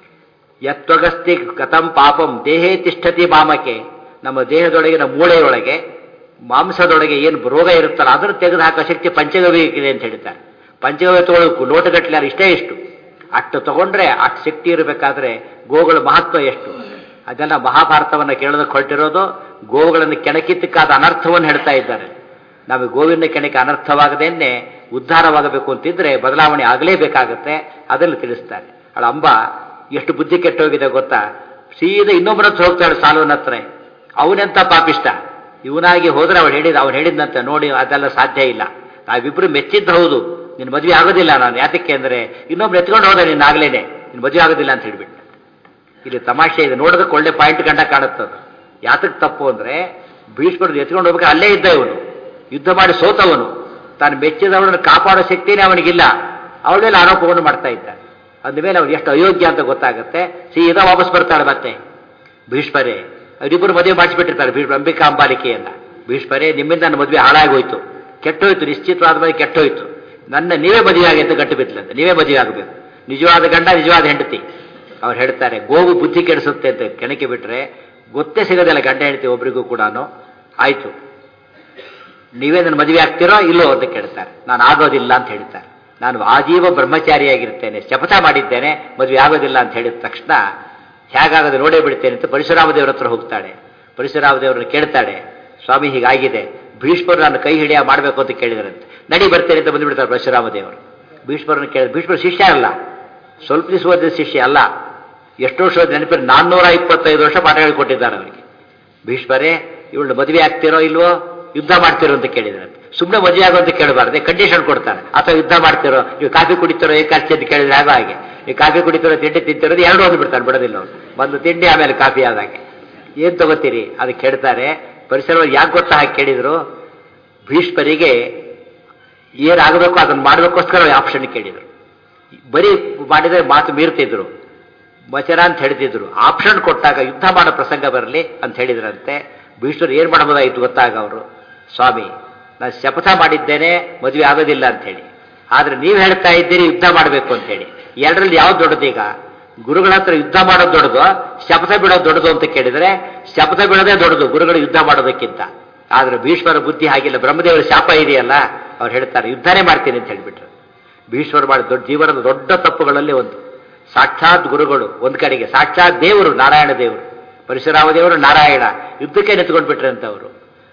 ಯತ್ವಗಸ್ತಿ ಕಥಂ ಪಾಪಂ ದೇಹೇ ತಿಷ್ಠತಿ ಮಾಮಕೆ. ನಮ್ಮ ದೇಹದೊಳಗಿನ ಮೂಳೆಯೊಳಗೆ ಮಾಂಸದೊಳಗೆ ಏನು ರೋಗ ಇರುತ್ತಲ್ಲ ಅದನ್ನು ತೆಗೆದು ಹಾಕೋ ಶಕ್ತಿ ಪಂಚಗವ್ಯಕ್ಕಿದೆ ಅಂತ ಹೇಳ್ತಾರೆ. ಪಂಚಗವ್ಯ ತಗೊಳ್ಳೋಕು ಲೋಟಗಟ್ಟಲೆ ಇಷ್ಟೇ ಇಷ್ಟು ಅಷ್ಟು ತಗೊಂಡ್ರೆ ಅಷ್ಟು ಶಕ್ತಿ ಇರಬೇಕಾದ್ರೆ ಗೋಗಳ ಮಹತ್ವ ಎಷ್ಟು. ಅದೆಲ್ಲ ಮಹಾಭಾರತವನ್ನು ಕೇಳೋದಕ್ಕೆ ಹೊರಟಿರೋದು ಗೋವುಗಳನ್ನು ಕೆಣಕಿದ್ದಕ್ಕಾದ ಅನರ್ಥವನ್ನು ಹೇಳ್ತಾ ಇದ್ದಾರೆ. ನಾವು ಗೋವಿನ ಕೆಣಕ್ಕೆ ಅನರ್ಥವಾಗದೇನೆ ಉದ್ಧಾರವಾಗಬೇಕು ಅಂತಿದ್ರೆ ಬದಲಾವಣೆ ಆಗಲೇಬೇಕಾಗತ್ತೆ. ಅದನ್ನು ತಿಳಿಸ್ತಾರೆ. ಅವಳ ಅಂಬ ಎಷ್ಟು ಬುದ್ಧಿ ಕೆಟ್ಟೋಗಿದೆ ಗೊತ್ತಾ? ಸೀದಾ ಇನ್ನೊಬ್ಬರ ಹತ್ರ ಹೋಗ್ತಾಳೆ ಸಾಲುವನ ಹತ್ರ. ಅವನೆಂತ ಪಾಪಿಷ್ಟ, ಇವನಾಗಿ ಹೋದ್ರೆ ಅವಳು ಹೇಳಿದ ಅವನು ಹೇಳಿದಂತೆ ನೋಡಿ ಅದೆಲ್ಲ ಸಾಧ್ಯ ಇಲ್ಲ, ನಾವಿಬ್ರು ಮೆಚ್ಚಿದ್ದು ಹೌದು, ನಿನ್ನ ಮದುವೆ ಆಗೋದಿಲ್ಲ ನಾನು. ಯಾತಕ್ಕೆ ಅಂದರೆ ಇನ್ನೊಬ್ರು ಎತ್ಕೊಂಡು ಹೋದ ನಿನ್ನ ಆಗ್ಲೇನೆ ನಿನ್ನ ಮದುವೆ ಆಗೋದಿಲ್ಲ ಅಂತ ಹೇಳ್ಬಿಟ್ಟು. ಇಲ್ಲಿ ತಮಾಷೆ ಇದೆ, ನೋಡೋದಕ್ಕೆ ಒಳ್ಳೆ ಪಾಯಿಂಟ್ ಕಂಡ ಕಾಣುತ್ತದು. ಯಾತಕ್ಕೆ ತಪ್ಪು ಅಂದರೆ ಭೀಷ್ಮರು ಎತ್ಕೊಂಡು ಹೋಗ್ಬೇಕು, ಅಲ್ಲೇ ಇದ್ದ ಇವನು, ಯುದ್ಧ ಮಾಡಿ ಸೋತವನು, ತಾನು ಮೆಚ್ಚಿದವಳನ್ನು ಕಾಪಾಡೋ ಶಕ್ತಿನೇ ಅವನಿಗಿಲ್ಲ, ಅವಳ ಮೇಲೆ ಆರೋಪವನ್ನು ಮಾಡ್ತಾ ಇದ್ದ. ಅಂದಮೇಲೆ ಅವನು ಎಷ್ಟು ಅಯೋಗ್ಯ ಅಂತ ಗೊತ್ತಾಗುತ್ತೆ. ಸೀದಾ ವಾಪಸ್ ಬರ್ತಾಳೆ ಮತ್ತೆ ಭೀಷ್ಮರೇ. ಅವರಿಬ್ಬರು ಮದುವೆ ಮಾಡಿಸ್ಬಿಟ್ಟಿರ್ತಾರೆ ಭೀಷ್ಮ ಅಂಬಿಕಾ ಅಂಬಾಲಿಕೆಯನ್ನ. ಭೀಷ್ಮರೇ ನಿಮ್ಮಿಂದ ನನ್ನ ಮದುವೆ ಹಾಳಾಗೋಯ್ತು, ಕೆಟ್ಟೋಯ್ತು, ನಿಶ್ಚಿತವಾದ ಮೇಲೆ ಕೆಟ್ಟೋಯ್ತು, ನನ್ನ ನೀವೇ ಮದುವೆ ಆಗಿ ಅಂತ ಗಟ್ಟು ಬಿತ್ತಲಂತೆ, ನೀವೇ ಮದುವೆ ಆಗಬೇಕು, ನಿಜವಾದ ಗಂಡ ನಿಜವಾದ ಹೆಂಡತಿ. ಅವ್ರು ಹೇಳ್ತಾರೆ ಗೋವು ಬುದ್ಧಿ ಕೆಡಿಸುತ್ತೆ ಅಂತ ಕೆಣಕಿ ಬಿಟ್ರೆ ಗೊತ್ತೇ ಸಿಗೋದಿಲ್ಲ ಗಂಡ ಹೆಂಡತಿ ಒಬ್ರಿಗೂ ಕೂಡ. ಆಯ್ತು ನೀವೇ ನನ್ನ ಮದುವೆ ಆಗ್ತಿರೋ ಇಲ್ಲೋ ಅಂತ ಕೇಳ್ತಾರೆ. ನಾನು ಆಗೋದಿಲ್ಲ ಅಂತ ಹೇಳ್ತಾರೆ. ನಾನು ಆಜೀವ ಬ್ರಹ್ಮಚಾರಿಯಾಗಿರ್ತೇನೆ, ಶಪಥ ಮಾಡಿದ್ದೇನೆ, ಮದುವೆ ಆಗೋದಿಲ್ಲ ಅಂತ ಹೇಳಿದ ತಕ್ಷಣ ಹೇಗಾಗದೆ ನೋಡೇ ಬಿಡ್ತೇನೆ ಅಂತ ಪರಶುರಾಮ ದೇವರ ಹತ್ರ ಹೋಗ್ತಾಳೆ. ಪರಶುರಾಮ ದೇವರನ್ನು ಕೇಳ್ತಾಳೆ, ಸ್ವಾಮಿ ಹೀಗಾಗಿದೆ, ಭೀಷ್ಮರು ನಾನು ಕೈ ಹಿಡಿಯ ಮಾಡಬೇಕು ಅಂತ ಕೇಳಿದ್ರಂತೆ. ನಡಿ ಬರ್ತೇನೆ ಅಂತ ಬಂದುಬಿಡ್ತಾರೆ ಪರಶುರಾಮ ದೇವರು. ಭೀಷ್ಮರನ್ನು ಕೇಳಿದ ಭೀಷ್ಮರು ಶಿಷ್ಯ ಅಲ್ಲ, ಸ್ವಲ್ಪ ದಿವಸ ಓದಿದ ಶಿಷ್ಯ ಅಲ್ಲ, ಎಷ್ಟು ವರ್ಷ ನೆನಪಿನ ನಾನ್ನೂರ ಇಪ್ಪತ್ತೈದು ವರ್ಷ ಪಾಠ ಹೇಳಿಕೊಟ್ಟಿದ್ದಾರೆ ಅವರಿಗೆ. ಭೀಷ್ಮರೇ ಇವಳು ಮದುವೆ ಆಗ್ತಿರೋ ಇಲ್ವೋ, ಯುದ್ಧ ಮಾಡ್ತಿರೋ ಅಂತ ಕೇಳಿದ್ರಂತೆ. ಸುಮ್ಮನೆ ಮದುವೆ ಆಗೋ ಅಂತ ಕೇಳಬಾರ್ದೆ, ಕಂಡೀಷನ್ ಕೊಡ್ತಾರೆ. ಅಥವಾ ಯುದ್ಧ ಮಾಡ್ತಿರೋ, ನೀವು ಕಾಫಿ ಕುಡಿತಿರೋ ಏಕಾಚಿ ಅಂತ ಕೇಳಿದ್ರೆ ಆಗೋ ಹಾಗೆ, ನೀವು ಕಾಫಿ ಕುಡಿತಿರೋ ತಿಂಡಿ ತಿಂತಿರೋದು ಎರಡು ಒಂದು ಬಿಡ್ತಾರೆ, ಬಿಡೋದಿಲ್ಲ ಅವ್ರು. ಒಂದು ತಿಂಡಿ ಆಮೇಲೆ ಕಾಫಿ ಆದಾಗೆ ಏನು ತಗೋತೀರಿ ಅದಕ್ಕೆ ಹೇಳ್ತಾರೆ. ಪರಿಸರ ಯಾಕೆ ಗೊತ್ತಾ ಹಾಗೆ ಕೇಳಿದ್ರು? ಭೀಷ್ಮರಿಗೆ ಏನಾಗಬೇಕು ಅದನ್ನು ಮಾಡಬೇಕೋಸ್ಕರ ಆಪ್ಷನ್ ಕೇಳಿದರು. ಬರೀ ಮಾಡಿದರೆ ಮಾತು ಮೀರ್ತಿದ್ರು, ವಚನ ಅಂತ ಹೇಳ್ತಿದ್ರು. ಆಪ್ಷನ್ ಕೊಟ್ಟಾಗ ಯುದ್ಧ ಮಾಡೋ ಪ್ರಸಂಗ ಬರಲಿ ಅಂತ ಹೇಳಿದ್ರಂತೆ. ಭೀಷ್ಮರು ಏನು ಮಾಡಬಹುದಾಯಿತು ಗೊತ್ತಾಗ ಅವರು, ಸ್ವಾಮಿ ನಾನು ಶಪಥ ಮಾಡಿದ್ದೇನೆ ಮದುವೆ ಆಗೋದಿಲ್ಲ ಅಂಥೇಳಿ, ಆದರೆ ನೀವು ಹೇಳ್ತಾ ಇದ್ದೀರಿ ಯುದ್ಧ ಮಾಡಬೇಕು ಅಂತೇಳಿ. ಎರಡರಲ್ಲಿ ಯಾವ್ದು ದೊಡ್ಡದು? ಈಗ ಗುರುಗಳ ಹತ್ರ ಯುದ್ಧ ಮಾಡೋದು ದೊಡ್ಡದು, ಶಪಥ ಬಿಡೋದು ದೊಡ್ಡದು ಅಂತ ಕೇಳಿದರೆ ಶಪಥ ಬಿಡೋದೇ ದೊಡ್ಡದು ಗುರುಗಳು ಯುದ್ಧ ಮಾಡೋದಕ್ಕಿಂತ. ಆದರೆ ಭೀಷ್ಮರ ಬುದ್ಧಿ ಹಾಗಿಲ್ಲ, ಬ್ರಹ್ಮದೇವರ ಶಾಪ ಇದೆಯಲ್ಲ, ಅವ್ರು ಹೇಳ್ತಾರೆ ಯುದ್ಧನೇ ಮಾಡ್ತೀನಿ ಅಂತ ಹೇಳಿಬಿಟ್ರು. ಭೀಷ್ಮರು ಮಾಡಿದ ದೊಡ್ಡ ಜೀವನದ ದೊಡ್ಡ ತಪ್ಪುಗಳಲ್ಲಿ ಒಂದು. ಸಾಕ್ಷಾತ್ ಗುರುಗಳು ಒಂದು ಕಡೆಗೆ, ಸಾಕ್ಷಾತ್ ದೇವರು ನಾರಾಯಣ ದೇವರು, ಪರಶುರಾಮ ದೇವರು ನಾರಾಯಣ ಯುದ್ಧಕ್ಕೆ ನಿಂತ್ಕೊಂಡು ಬಿಟ್ರೆ ಅಂತವರು.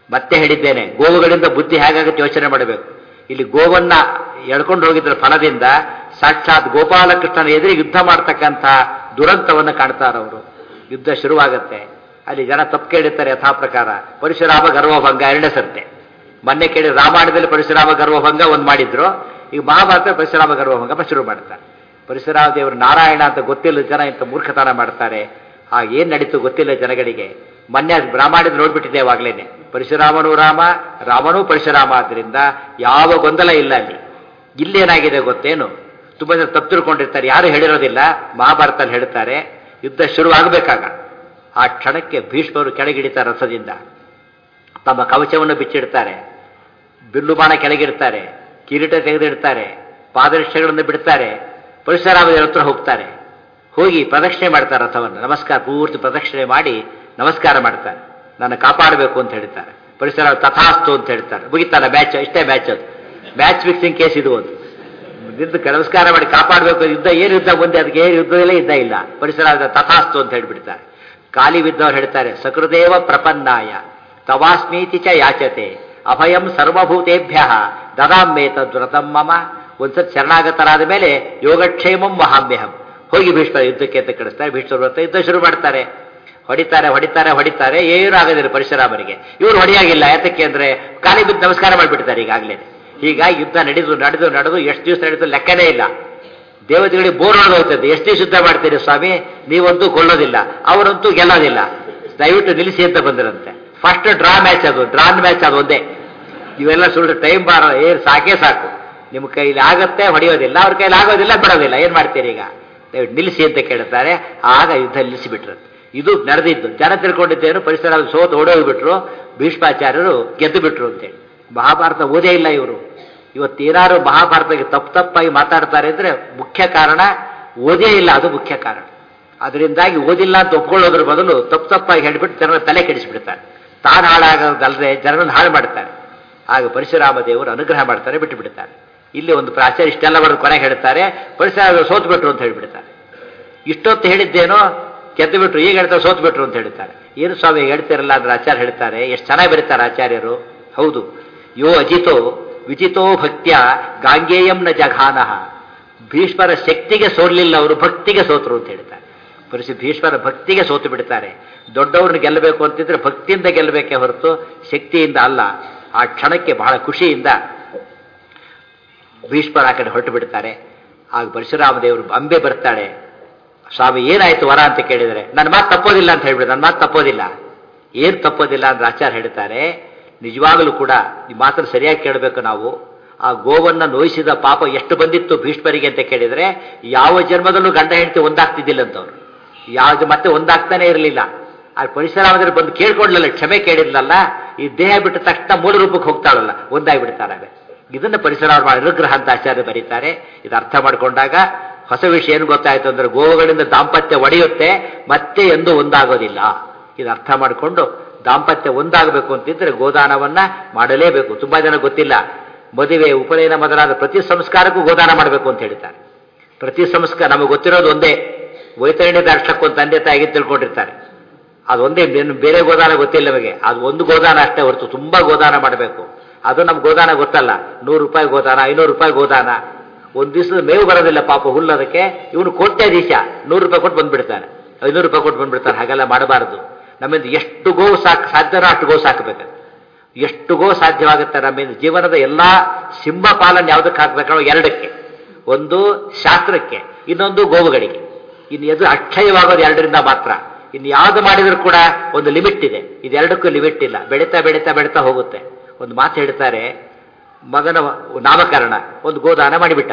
ಮತ್ತೆ ಹೇಳಿದ್ದೇನೆ, ಗೋವುಗಳಿಂದ ಬುದ್ಧಿ ಹೇಗಾಗುತ್ತೆ ಯೋಚನೆ ಮಾಡಬೇಕು. ಇಲ್ಲಿ ಗೋವನ್ನ ಎಳ್ಕೊಂಡು ಹೋಗಿದ್ರ ಫಲದಿಂದ ಸಾಕ್ಷಾತ್ ಗೋಪಾಲಕೃಷ್ಣನ ಎದುರು ಯುದ್ಧ ಮಾಡ್ತಕ್ಕಂಥ ದುರಂತವನ್ನು ಕಾಣ್ತಾರವರು. ಯುದ್ಧ ಶುರುವಾಗುತ್ತೆ. ಅಲ್ಲಿ ಜನ ತಪ್ಪು ಕೇಳಿರ್ತಾರೆ ಯಥಾ ಪ್ರಕಾರ. ಪರಶುರಾಮ ಗರ್ವಭಂಗ ಎರಡನೇ ಸರ್ತೆ. ಮೊನ್ನೆ ಕೇಳಿ ರಾಮಾಯಣದಲ್ಲಿ ಪರಶುರಾಮ ಗರ್ವಭಂಗ ಒಂದು ಮಾಡಿದ್ರು, ಈಗ ಮಹಾಭಾರತ ಪರಶುರಾಮ ಗರ್ವಭಂಗ ಶುರು ಮಾಡ್ತಾರೆ. ಪರಶುರಾಮ ದೇವರು ನಾರಾಯಣ ಅಂತ ಗೊತ್ತಿಲ್ಲ ಜನ ಇಂಥ ಮೂರ್ಖತನ ಮಾಡ್ತಾರೆ. ಆ ಏನ್ ನಡೀತು ಗೊತ್ತಿಲ್ಲ ಜನಗಳಿಗೆ. ಮೊನ್ನೆ ರಾಮಾಯಣದ ನೋಡ್ಬಿಟ್ಟಿದ್ದೇವೆ ಆಗ್ಲೇನೆ. ಪರಶುರಾಮನೂ ರಾಮ, ರಾಮನೂ ಪರಶುರಾಮ. ಆದ್ರಿಂದ ಯಾವ ಗೊಂದಲ ಇಲ್ಲ ಅಲ್ಲಿ. ಇಲ್ಲೇನಾಗಿದೆ ಗೊತ್ತೇನು? ತುಂಬಾ ಜನ ತಪ್ಪು ತಿಳ್ಕೊಂಡಿರ್ತಾರೆ, ಯಾರು ಹೇಳಿರೋದಿಲ್ಲ. ಮಹಾಭಾರತದಲ್ಲಿ ಹೇಳ್ತಾರೆ, ಯುದ್ಧ ಶುರುವಾಗಬೇಕಾಗ ಆ ಕ್ಷಣಕ್ಕೆ ಭೀಷ್ಮರು ಕೆಳಗಿಡಿತಾರೆ ರಥದಿಂದ. ತಮ್ಮ ಕವಚವನ್ನು ಬಿಚ್ಚಿಡ್ತಾರೆ, ಬಿಲ್ಲು ಬಾಣ ಕೆಳಗಿಡ್ತಾರೆ, ಕಿರೀಟ ತೆಗೆದಿಡ್ತಾರೆ, ಪಾದರಕ್ಷೆಗಳನ್ನು ಬಿಡ್ತಾರೆ. ಪರಶುರಾಮನ ಹತ್ರ ಹೋಗ್ತಾರೆ. ಹೋಗಿ ಪ್ರದಕ್ಷಿಣೆ ಮಾಡ್ತಾರೆ ರಥವನ್ನು. ನಮಸ್ಕಾರ ಪೂರ್ತಿ ಪ್ರದಕ್ಷಿಣೆ ಮಾಡಿ ನಮಸ್ಕಾರ ಮಾಡ್ತಾರೆ. ನನ್ನ ಕಾಪಾಡಬೇಕು ಅಂತ ಹೇಳ್ತಾರೆ. ಪರಶುರಾಮ ತಥಾಸ್ತು ಅಂತ ಹೇಳ್ತಾರೆ. ಮುಗಿತಲ್ಲ ಮ್ಯಾಚ್, ಇಷ್ಟೇ ಮ್ಯಾಚ್. ಅದು ಮ್ಯಾಚ್ ಫಿಕ್ಸಿಂಗ್ ಕೇಸ್ ಇದು. ಒಂದು ಯುದ್ಧಕ್ಕೆ ನಮಸ್ಕಾರ ಮಾಡಿ ಕಾಪಾಡಬೇಕು. ಯುದ್ಧ ಏನು ಯುದ್ಧ ಮುಂದೆ ಅದಕ್ಕೆ ಏನು ಯುದ್ಧ ಇಲ್ಲ, ಯುದ್ಧ ಇಲ್ಲ. ಪರಶುರಾಮ ತಥಾಸ್ತು ಅಂತ ಹೇಳ್ಬಿಡ್ತಾರೆ. ಕಾಲಿ ಬಿದ್ದವ್ರು ಹೇಳ್ತಾರೆ, ಸಕೃದೇವ ಪ್ರಪನ್ನಾಯ ತವಾಸ್ಮೀತಿ ಚ ಯಾಚತೆ ಅಭಯಂ ಸರ್ವಭೂತೇಭ್ಯ ದದಾಮ್ಯೇ ತದ್ವ್ರತಂ ಮಮ. ಒಂದ್ಸತ್ ಶರಣಾಗತರಾದ ಮೇಲೆ ಯೋಗಕ್ಷೇಮಂ ಮಹಾಮ್ಯಹಂ. ಹೋಗಿ ಭೀಷ್ಮರ ಯುದ್ಧಕ್ಕೆ ಅಂತ ಕಳಿಸ್ತಾರೆ. ಭೀಷ್ಮರ ವ್ರತ ಯುದ್ಧ ಶುರು ಮಾಡ್ತಾರೆ. ಹೊಡಿತಾರೆ ಹೊಡಿತಾರೆ ಹೊಡಿತಾರೆ ಏನೂ ಆಗೋದಿಲ್ಲ ಪರಶುರಾಮರಿಗೆ. ಇವರು ಹೊಡೆಯಾಗಿಲ್ಲ. ಯಾತಕ್ಕೆ ಅಂದ್ರೆ ಕಾಲಿ ಬಿದ್ದು ನಮಸ್ಕಾರ ಮಾಡಿಬಿಡ್ತಾರೆ ಈಗಾಗಲೇ. ಹೀಗಾಗಿ ಯುದ್ಧ ನಡೆದು ನಡೆದು ನಡೆದು ಎಷ್ಟು ದಿವಸ ನಡೆದು ಲೆಕ್ಕನೇ ಇಲ್ಲ. ದೇವತೆಗಳಿಗೆ ಬೋರ್ ಹೋಗ್ತದೆ. ಎಷ್ಟು ದಿವಸ ಯುದ್ಧ ಮಾಡ್ತೀರಿ ಸ್ವಾಮಿ, ನೀವಂತೂ ಕೊಳ್ಳೋದಿಲ್ಲ, ಅವರಂತೂ ಗೆಲ್ಲೋದಿಲ್ಲ, ದಯವಿಟ್ಟು ನಿಲ್ಲಿಸಿ ಅಂತ ಬಂದಿರಂತೆ. ಫಸ್ಟ್ ಡ್ರಾ ಮ್ಯಾಚ್ ಅದು, ಡ್ರಾನ್ ಮ್ಯಾಚ್ ಅದು ಒಂದೇ. ಇವೆಲ್ಲ ಸುಳ್ಳು ಟೈಮ್ ಬಾರ ಏನ್ ಸಾಕೇ ಸಾಕು. ನಿಮ್ಮ ಕೈಲಿ ಆಗತ್ತೆ ಹೊಡೆಯೋದಿಲ್ಲ, ಅವ್ರ ಕೈಲಿ ಆಗೋದಿಲ್ಲ ಬಿಡೋದಿಲ್ಲ. ಏನ್ ಮಾಡ್ತೀರಿ ಈಗ, ದಯವಿಟ್ಟು ನಿಲ್ಲಿಸಿ ಅಂತ ಕೇಳ್ತಾರೆ. ಆಗ ಯುದ್ಧ ನಿಲ್ಲಿಸಿಬಿಟ್ರು. ಇದು ನಡೆದಿದ್ದು. ಜನ ತಿಳ್ಕೊಂಡಿದ್ದೇನು ಪರಿಸರ ಸೋತು ಓಡೋಗ್ಬಿಟ್ರು, ಭೀಷ್ಮಾಚಾರ್ಯರು ಗೆದ್ದು ಬಿಟ್ರು ಅಂತೇಳಿ. ಮಹಾಭಾರತ ಓದೇ ಇಲ್ಲ ಇವರು. ಇವತ್ತೇನಾರು ಮಹಾಭಾರತಕ್ಕೆ ತಪ್ಪು ತಪ್ಪಾಗಿ ಮಾತಾಡ್ತಾರೆ ಅಂದ್ರೆ ಮುಖ್ಯ ಕಾರಣ ಓದೇ ಇಲ್ಲ, ಅದು ಮುಖ್ಯ ಕಾರಣ. ಅದರಿಂದಾಗಿ ಓದಿಲ್ಲ ಅಂತ ಒಪ್ಕೊಳ್ಳೋದ್ರ ಬದಲು ತಪ್ಪು ತಪ್ಪಾಗಿ ಹೇಳಿಬಿಟ್ಟು ಜನರ ತಲೆ ಕೆಡಿಸಿಬಿಡ್ತಾರೆ. ತಾನು ಹಾಳಾಗೋದಲ್ಲದೆ ಜನರನ್ನು ಹಾಳು ಮಾಡ್ತಾರೆ. ಆಗ ಪರಶುರಾಮ ದೇವರು ಅನುಗ್ರಹ ಮಾಡ್ತಾರೆ, ಬಿಟ್ಟು ಬಿಡ್ತಾರೆ. ಇಲ್ಲಿ ಒಂದು ಪ್ರಾಚಾರ್ಯ ಇಷ್ಟೆಲ್ಲ ಬರೆದು ಕೊನೆಗೆ ಹೇಳ್ತಾರೆ, ಪರಶುರಾಮ ಸೋತು ಬಿಟ್ರು ಅಂತ ಹೇಳಿಬಿಡ್ತಾರೆ. ಇಷ್ಟೊತ್ತು ಹೇಳಿದ್ದೇನೋ ಗೆದ್ದು ಬಿಟ್ರು, ಈಗ ಹೇಳ್ತಾರೆ ಸೋತು ಬಿಟ್ರು ಅಂತ ಹೇಳ್ತಾರೆ. ಏನು ಸ್ವಾಮಿ ಹೇಳ್ತಿರಲ್ಲ ಅಂದ್ರೆ ಆಚಾರ್ಯ ಹೇಳ್ತಾರೆ. ಎಷ್ಟು ಚೆನ್ನಾಗಿ ಬರೀತಾರೆ ಆಚಾರ್ಯರು. ಹೌದು, ಯೋ ಅಜಿತೋ ವಿಜಿತೋ ಭಕ್ತ್ಯ ಗಾಂಗೇಯಂ ನ ಜಘಾನಃ. ಭೀಷ್ಮರ ಶಕ್ತಿಗೆ ಸೋಲಿಲ್ಲ, ಅವರು ಭಕ್ತಿಗೆ ಸೋತರು ಅಂತ ಹೇಳ್ತಾರೆ. ಪರಿಸಿ ಭೀಷ್ಮರ ಭಕ್ತಿಗೆ ಸೋತು ಬಿಡ್ತಾರೆ. ದೊಡ್ಡವ್ರನ್ನ ಗೆಲ್ಲಬೇಕು ಅಂತಿದ್ರೆ ಭಕ್ತಿಯಿಂದ ಗೆಲ್ಲಬೇಕೇ ಹೊರತು ಶಕ್ತಿಯಿಂದ ಅಲ್ಲ. ಆ ಕ್ಷಣಕ್ಕೆ ಬಹಳ ಖುಷಿಯಿಂದ ಭೀಷ್ಮರ ಆ ಕಡೆ ಹೊರಟು ಬಿಡ್ತಾರೆ. ಆಗ ಪರಶುರಾಮ ದೇವರು ಅಂಬೆ ಬರ್ತಾಳೆ. ಸ್ವಾಮಿ ಏನಾಯ್ತು ವರ ಅಂತ ಕೇಳಿದರೆ, ನನ್ನ ಮಾತು ತಪ್ಪೋದಿಲ್ಲ ಅಂತ ಹೇಳ್ಬಿಡ. ನನ್ನ ಮಾತು ತಪ್ಪೋದಿಲ್ಲ. ಏನು ತಪ್ಪೋದಿಲ್ಲ ಅಂದ್ರೆ ಆಚಾರ್ಯ ಹೇಳ್ತಾರೆ, ನಿಜವಾಗಲೂ ಕೂಡ ಈ ಮಾತನ್ನು ಸರಿಯಾಗಿ ಕೇಳಬೇಕು ನಾವು. ಆ ಗೋವನ್ನ ನೋಯಿಸಿದ ಪಾಪ ಎಷ್ಟು ಬಂದಿತ್ತು ಭೀಷ್ಮರಿಗೆ ಅಂತ ಕೇಳಿದರೆ, ಯಾವ ಜನ್ಮದಲ್ಲೂ ಗಂಡ ಹೆಂಡತಿ ಒಂದಾಗ್ತಿದ್ದಿಲ್ಲಂತವ್ರು. ಯಾವ್ದು ಮತ್ತೆ ಒಂದಾಗ್ತಾನೆ ಇರಲಿಲ್ಲ. ಆ ಪರಶುರಾಮದಲ್ಲಿ ಬಂದು ಕೇಳ್ಕೊಂಡ್ಲಲ್ಲ, ಕ್ಷಮೆ ಕೇಳಿದ್ಲಲ್ಲ, ಈ ದೇಹ ಬಿಟ್ಟ ತಕ್ಷಣ ಮೂಲ ರೂಪಕ್ಕೆ ಹೋಗ್ತಾಳಲ್ಲ, ಒಂದಾಗ್ಬಿಡ್ತಾಳೆ. ಇದನ್ನು ಪರಶುರಾಮ ಮಾಡಿ ಅನುಗ್ರಹ ಅಂತ ಆಚಾರ್ಯ ಬರೀತಾರೆ. ಇದು ಅರ್ಥ ಮಾಡ್ಕೊಂಡಾಗ ಹೊಸ ವಿಷಯ ಏನು ಗೊತ್ತಾಯ್ತು ಅಂದ್ರೆ, ಗೋವುಗಳಿಂದ ದಾಂಪತ್ಯ ಒಡೆಯುತ್ತೆ, ಮತ್ತೆ ಎಂದೂ ಒಂದಾಗೋದಿಲ್ಲ. ಇದು ಅರ್ಥ ಮಾಡಿಕೊಂಡು ದಾಂಪತ್ಯ ಒಂದಾಗಬೇಕು ಅಂತಿದ್ರೆ ಗೋದಾನವನ್ನ ಮಾಡಲೇಬೇಕು. ತುಂಬಾ ಜನ ಗೊತ್ತಿಲ್ಲ, ಮದುವೆ ಉಪನಯನ ಮೊದಲಾದ ಪ್ರತಿ ಸಂಸ್ಕಾರಕ್ಕೂ ಗೋದಾನ ಮಾಡಬೇಕು ಅಂತ ಹೇಳ್ತಾರೆ. ಪ್ರತಿ ಸಂಸ್ಕಾರ ನಮಗೆ ಗೊತ್ತಿರೋದು ಒಂದೇ, ವೈತರಣಿ ದಾರ್ಶಕ್ಕೂ ತಂದೆ ತಾಯಿಗೆ ತಿಳ್ಕೊಂಡಿರ್ತಾರೆ. ಅದೊಂದೇ, ಬೇರೆ ಗೋದಾನ ಗೊತ್ತಿಲ್ಲ ನಮಗೆ. ಅದು ಒಂದು ಗೋದಾನ ಅಷ್ಟೇ ಹೊರತು ತುಂಬಾ ಗೋದಾನ ಮಾಡಬೇಕು. ಅದು ನಮ್ಗೆ ಗೋದಾನ ಗೊತ್ತಲ್ಲ. ನೂರು ರೂಪಾಯಿ ಗೋದಾನ, ಐನೂರು ರೂಪಾಯಿ ಗೋದಾನ. ಒಂದು ದಿವಸದ ಮೇವು ಬರೋದಿಲ್ಲ ಪಾಪ ಹುಲ್ಲದಕ್ಕೆ. ಇವನು ಕೋಟ್ಯ ದಿವಸ ನೂರು ರೂಪಾಯಿ ಕೊಟ್ಟು ಬಂದ್ಬಿಡ್ತಾನೆ, ಐನೂರು ರೂಪಾಯಿ ಕೊಟ್ಟು ಬಂದ್ಬಿಡ್ತಾನೆ. ಹಾಗೆಲ್ಲ ಮಾಡಬಾರದು. ನಮ್ಮಿಂದ ಎಷ್ಟು ಗೋ ಸಾಕು ಸಾಧ್ಯನೋ ಅಷ್ಟು ಗೋ ಸಾಕಬೇಕು. ಎಷ್ಟು ಗೋ ಸಾಧ್ಯವಾಗುತ್ತೆ ನಮ್ಮಿಂದ. ಜೀವನದ ಎಲ್ಲಾ ಸಿಂಹ ಪಾಲನೆ ಯಾವುದಕ್ಕೆ ಹಾಕ್ಬೇಕೋ ಎರಡಕ್ಕೆ, ಒಂದು ಶಾಸ್ತ್ರಕ್ಕೆ, ಇನ್ನೊಂದು ಗೋವುಗಳಿಗೆ. ಇನ್ನು ಎದು ಅಕ್ಷಯವಾಗೋದು ಎರಡರಿಂದ ಮಾತ್ರ. ಇನ್ನು ಯಾವುದು ಮಾಡಿದ್ರು ಕೂಡ ಒಂದು ಲಿಮಿಟ್ ಇದೆ. ಇದೆರಡಕ್ಕೂ ಲಿಮಿಟ್ ಇಲ್ಲ. ಬೆಳೀತಾ ಬೆಳೀತಾ ಬೆಳೀತಾ ಹೋಗುತ್ತೆ. ಒಂದು ಮಾತು ಹೇಳ್ತಾರೆ, ಮಗನ ನಾಮಕರಣ ಒಂದು ಗೋದಾನ ಮಾಡಿಬಿಟ್ಟ.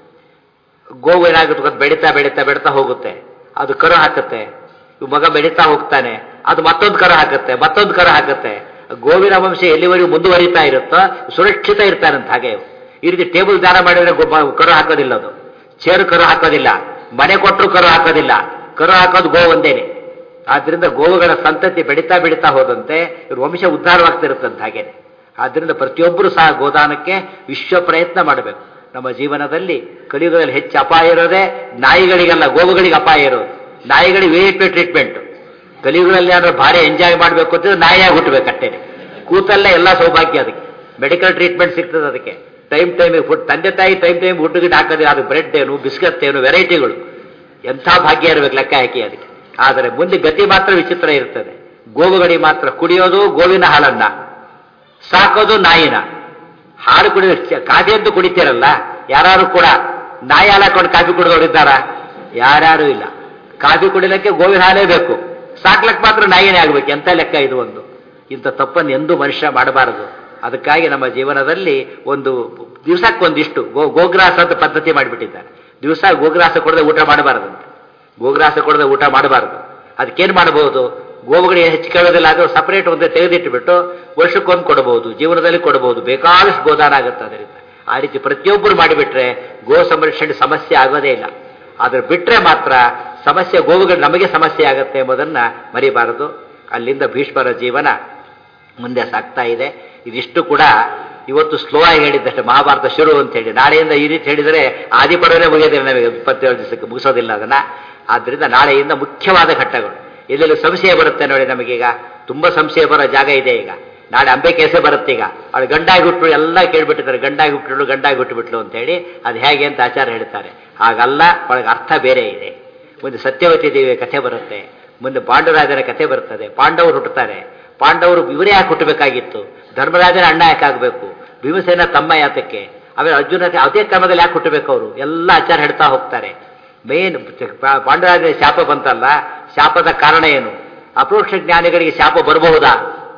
ಗೋವು ಏನಾಗುತ್ತೆ, ಬೆಳೀತಾ ಬೆಳೀತಾ ಬೆಳೀತಾ ಹೋಗುತ್ತೆ, ಅದು ಕರು ಹಾಕುತ್ತೆ. ಮಗ ಬೆಳೀತಾ ಹೋಗ್ತಾನೆ, ಅದು ಮತ್ತೊಂದು ಕರು ಹಾಕುತ್ತೆ, ಮತ್ತೊಂದು ಕರು ಹಾಕುತ್ತೆ. ಗೋವಿನ ವಂಶ ಎಲ್ಲಿವರೆಗೂ ಮುಂದುವರಿತಾ ಇರುತ್ತೋ ಸುರಕ್ಷಿತ ಇರ್ತಾರಂತ. ಹಾಗೆ ಈ ರೀತಿ ಟೇಬಲ್ ದಾನ ಮಾಡಿದ್ರೆ ಕರು ಹಾಕೋದಿಲ್ಲ, ಅದು ಚೇರು ಕರು ಹಾಕೋದಿಲ್ಲ, ಮನೆ ಕೊಟ್ಟರು ಕರು ಹಾಕೋದಿಲ್ಲ. ಕರು ಹಾಕೋದು ಗೋ ಒಂದೇನೆ. ಆದ್ರಿಂದ ಗೋವುಗಳ ಸಂತತಿ ಬೆಳೀತಾ ಬೆಳೀತಾ ಹೋದಂತೆ ಇವ್ರ ವಂಶ ಉದ್ಧಾರವಾಗ್ತಿರುತ್ತಂತ. ಹಾಗೇನೆ ಆದ್ರಿಂದ ಪ್ರತಿಯೊಬ್ಬರು ಸಹ ಗೋದಾನಕ್ಕೆ ವಿಶ್ವ ಪ್ರಯತ್ನ ಮಾಡಬೇಕು. ನಮ್ಮ ಜೀವನದಲ್ಲಿ ಕಲಿಯುಗದಲ್ಲಿ ಹೆಚ್ಚು ಅಪಾಯ ಇರೋದೇ ನಾಯಿಗಳಿಗಲ್ಲ, ಗೋವುಗಳಿಗೆ ಅಪಾಯ ಇರೋದು. ನಾಯಿಗಳಿಗೆ ವಿ ಐ ಪಿ ಟ್ರೀಟ್ಮೆಂಟ್. ಕಲಿಯುಗದಲ್ಲಿ ಯಾರು ಭಾರಿ ಎಂಜಾಯ್ ಮಾಡಬೇಕು ಅಂತಿದ್ರೆ ನಾಯಿಯಾಗಿ ಹುಟ್ಟಬೇಕಷ್ಟೇನೆ. ಕೂತಲ್ಲೇ ಎಲ್ಲ ಸೌಭಾಗ್ಯ ಅದಕ್ಕೆ. ಮೆಡಿಕಲ್ ಟ್ರೀಟ್ಮೆಂಟ್ ಸಿಗ್ತದೆ ಅದಕ್ಕೆ. ಟೈಮ್ ಟೈಮಿಗೆ ಫುಡ್, ತಂದೆ ತಾಯಿ ಟೈಮ್ ಟೈಮ್ ಊಟಕ್ಕೆ ಹಾಕೋದು, ಅದು ಬ್ರೆಡ್ ಏನು ಬಿಸ್ಕತ್ ಏನು ವೆರೈಟಿಗಳು, ಎಂಥ ಭಾಗ್ಯ ಇರಬೇಕು ಲೆಕ್ಕ ಹಾಕಿ ಅದಕ್ಕೆ. ಆದರೆ ಮುಂದೆ ಗತಿ ಮಾತ್ರ ವಿಚಿತ್ರ ಇರ್ತದೆ. ಗೋವುಗಡಿ ಮಾತ್ರ ಕುಡಿಯೋದು ಗೋವಿನ ಹಾಲನ್ನ, ಸಾಕೋದು ನಾಯಿನ. ಹಾಲು ಕುಡಿದ ಕಾಫಿ ಅಂತೂ ಕುಡಿತೀರಲ್ಲ, ಯಾರು ಕೂಡ ನಾಯಿ ಹಾಲು ಹಾಕೊಂಡು ಕಾಫಿ ಕುಡಿದವರಿದ್ದಾರಾ? ಯಾರ್ಯಾರು ಇಲ್ಲ. ಕಾಫಿ ಕುಡಿಲಿಕ್ಕೆ ಗೋವಿನ ಹಾಲೇ ಬೇಕು, ಸಾಕ್ಲಕ್ಕೆ ಮಾತ್ರ ನಾಯಿನೇ ಆಗಬೇಕು. ಎಂಥ ಲೆಕ್ಕ ಇದು ಒಂದು. ಇಂಥ ತಪ್ಪನ್ನು ಎಂದೂ ಮನುಷ್ಯ ಮಾಡಬಾರದು. ಅದಕ್ಕಾಗಿ ನಮ್ಮ ಜೀವನದಲ್ಲಿ ಒಂದು ದಿವಸಕ್ಕೊಂದಿಷ್ಟು ಗೋ ಗೋಗ್ರಾಸ ಅಂತ ಪದ್ಧತಿ ಮಾಡಿಬಿಟ್ಟಿದ್ದಾರೆ. ದಿವಸ ಗೋಗ್ರಾಸ ಕೊಡದೆ ಊಟ ಮಾಡಬಾರದಂತೆ. ಗೋಗ್ರಾಸ ಕೊಡದೆ ಊಟ ಮಾಡಬಾರದು. ಅದಕ್ಕೇನು ಮಾಡಬಹುದು? ಗೋವುಗಳು ಹೆಚ್ಚು ಕೇಳೋದಿಲ್ಲ, ಅದು ಸಪರೇಟ್ ಒಂದೇ ತೆಗೆದಿಟ್ಟುಬಿಟ್ಟು ವರ್ಷಕ್ಕೊಂದು ಕೊಡಬಹುದು, ಜೀವನದಲ್ಲಿ ಕೊಡಬಹುದು. ಬೇಕಾದಷ್ಟು ಗೋದಾನ ಆಗುತ್ತೆ ಅದರಿಂದ. ಆ ರೀತಿ ಪ್ರತಿಯೊಬ್ಬರು ಮಾಡಿಬಿಟ್ರೆ ಗೋ ಸಂರಕ್ಷಣೆ ಸಮಸ್ಯೆ ಆಗೋದೇ ಇಲ್ಲ. ಆದರೆ ಬಿಟ್ಟರೆ ಮಾತ್ರ ಸಮಸ್ಯೆ, ಗೋವುಗಳು ನಮಗೆ ಸಮಸ್ಯೆ ಆಗುತ್ತೆ ಎಂಬುದನ್ನು ಮರಿಬಾರದು. ಅಲ್ಲಿಂದ ಭೀಷ್ಮರ ಜೀವನ ಮುಂದೆ ಸಾಗ್ತಾ ಇದೆ. ಇದಿಷ್ಟು ಕೂಡ ಇವತ್ತು ಸ್ಲೋ ಆಗಿ ಹೇಳಿದ್ದಷ್ಟೇ ಮಹಾಭಾರತ ಶುರು ಅಂತ ಹೇಳಿ. ನಾಳೆಯಿಂದ ಈ ರೀತಿ ಹೇಳಿದರೆ ಆದಿಪರ್ವನೇ ಮುಗಿಯೋದಿಲ್ಲ, ನಮಗೆ ಇಪ್ಪತ್ತೇಳು ದಿವಸಕ್ಕೆ ಮುಗಿಸೋದಿಲ್ಲ ಅದನ್ನ. ಆದ್ದರಿಂದ ನಾಳೆಯಿಂದ ಮುಖ್ಯವಾದ ಘಟ್ಟಗಳು. ಎಲ್ಲೆಲ್ಲಿ ಸಂಶಯ ಬರುತ್ತೆ ನೋಡಿ, ನಮಗೀಗ ತುಂಬ ಸಂಶಯ ಬರೋ ಜಾಗ ಇದೆ. ಈಗ ನಾಳೆ ಅಂಬೆ ಕೇಸೆ ಬರುತ್ತೆ. ಈಗ ಅವಳು ಗಂಡಾಗಿ ಹುಟ್ಟು ಎಲ್ಲ ಕೇಳ್ಬಿಟ್ಟಿದ್ದಾರೆ, ಗಂಡಾಗಿ ಹುಟ್ಟಳು ಗಂಡಾಗಿ ಹುಟ್ಟುಬಿಟ್ಲು ಅಂತ ಹೇಳಿ. ಅದು ಹೇಗೆ ಅಂತ ಆಚಾರ ಹೇಳ್ತಾರೆ. ಹಾಗಲ್ಲ, ಒಳಗೆ ಅರ್ಥ ಬೇರೆ ಇದೆ. ಮುಂದೆ ಸತ್ಯವತಿ ದೇವಿಯ ಕಥೆ ಬರುತ್ತೆ, ಮುಂದೆ ಪಾಂಡುರಾಜನ ಕಥೆ ಬರ್ತದೆ. ಪಾಂಡವರು ಹುಟ್ಟುತ್ತಾರೆ. ಪಾಂಡವರು ಇವರೇ ಯಾಕೆ ಹುಟ್ಟಬೇಕಾಗಿತ್ತು? ಧರ್ಮರಾಜನ ಅಣ್ಣ ಯಾಕೆ ಆಗಬೇಕು? ಭೀಮಸೇನ ತಮ್ಮ ಯಾತಕ್ಕೆ? ಆಮೇಲೆ ಅರ್ಜುನ ಅದೇ ಕ್ರಮದಲ್ಲಿ ಯಾಕೆ ಹುಟ್ಟಬೇಕು? ಅವರು ಎಲ್ಲ ಆಚಾರ ಹೇಳ್ತಾ ಹೋಗ್ತಾರೆ. ಮೇನ್ ಪಾಂಡುರಾಜನ ಶಾಪ ಬಂತಲ್ಲ, ಶಾಪದ ಕಾರಣ ಏನು? ಅಪರೋಕ್ಷ ಜ್ಞಾನಿಗಳಿಗೆ ಶಾಪ ಬರಬಹುದಾ?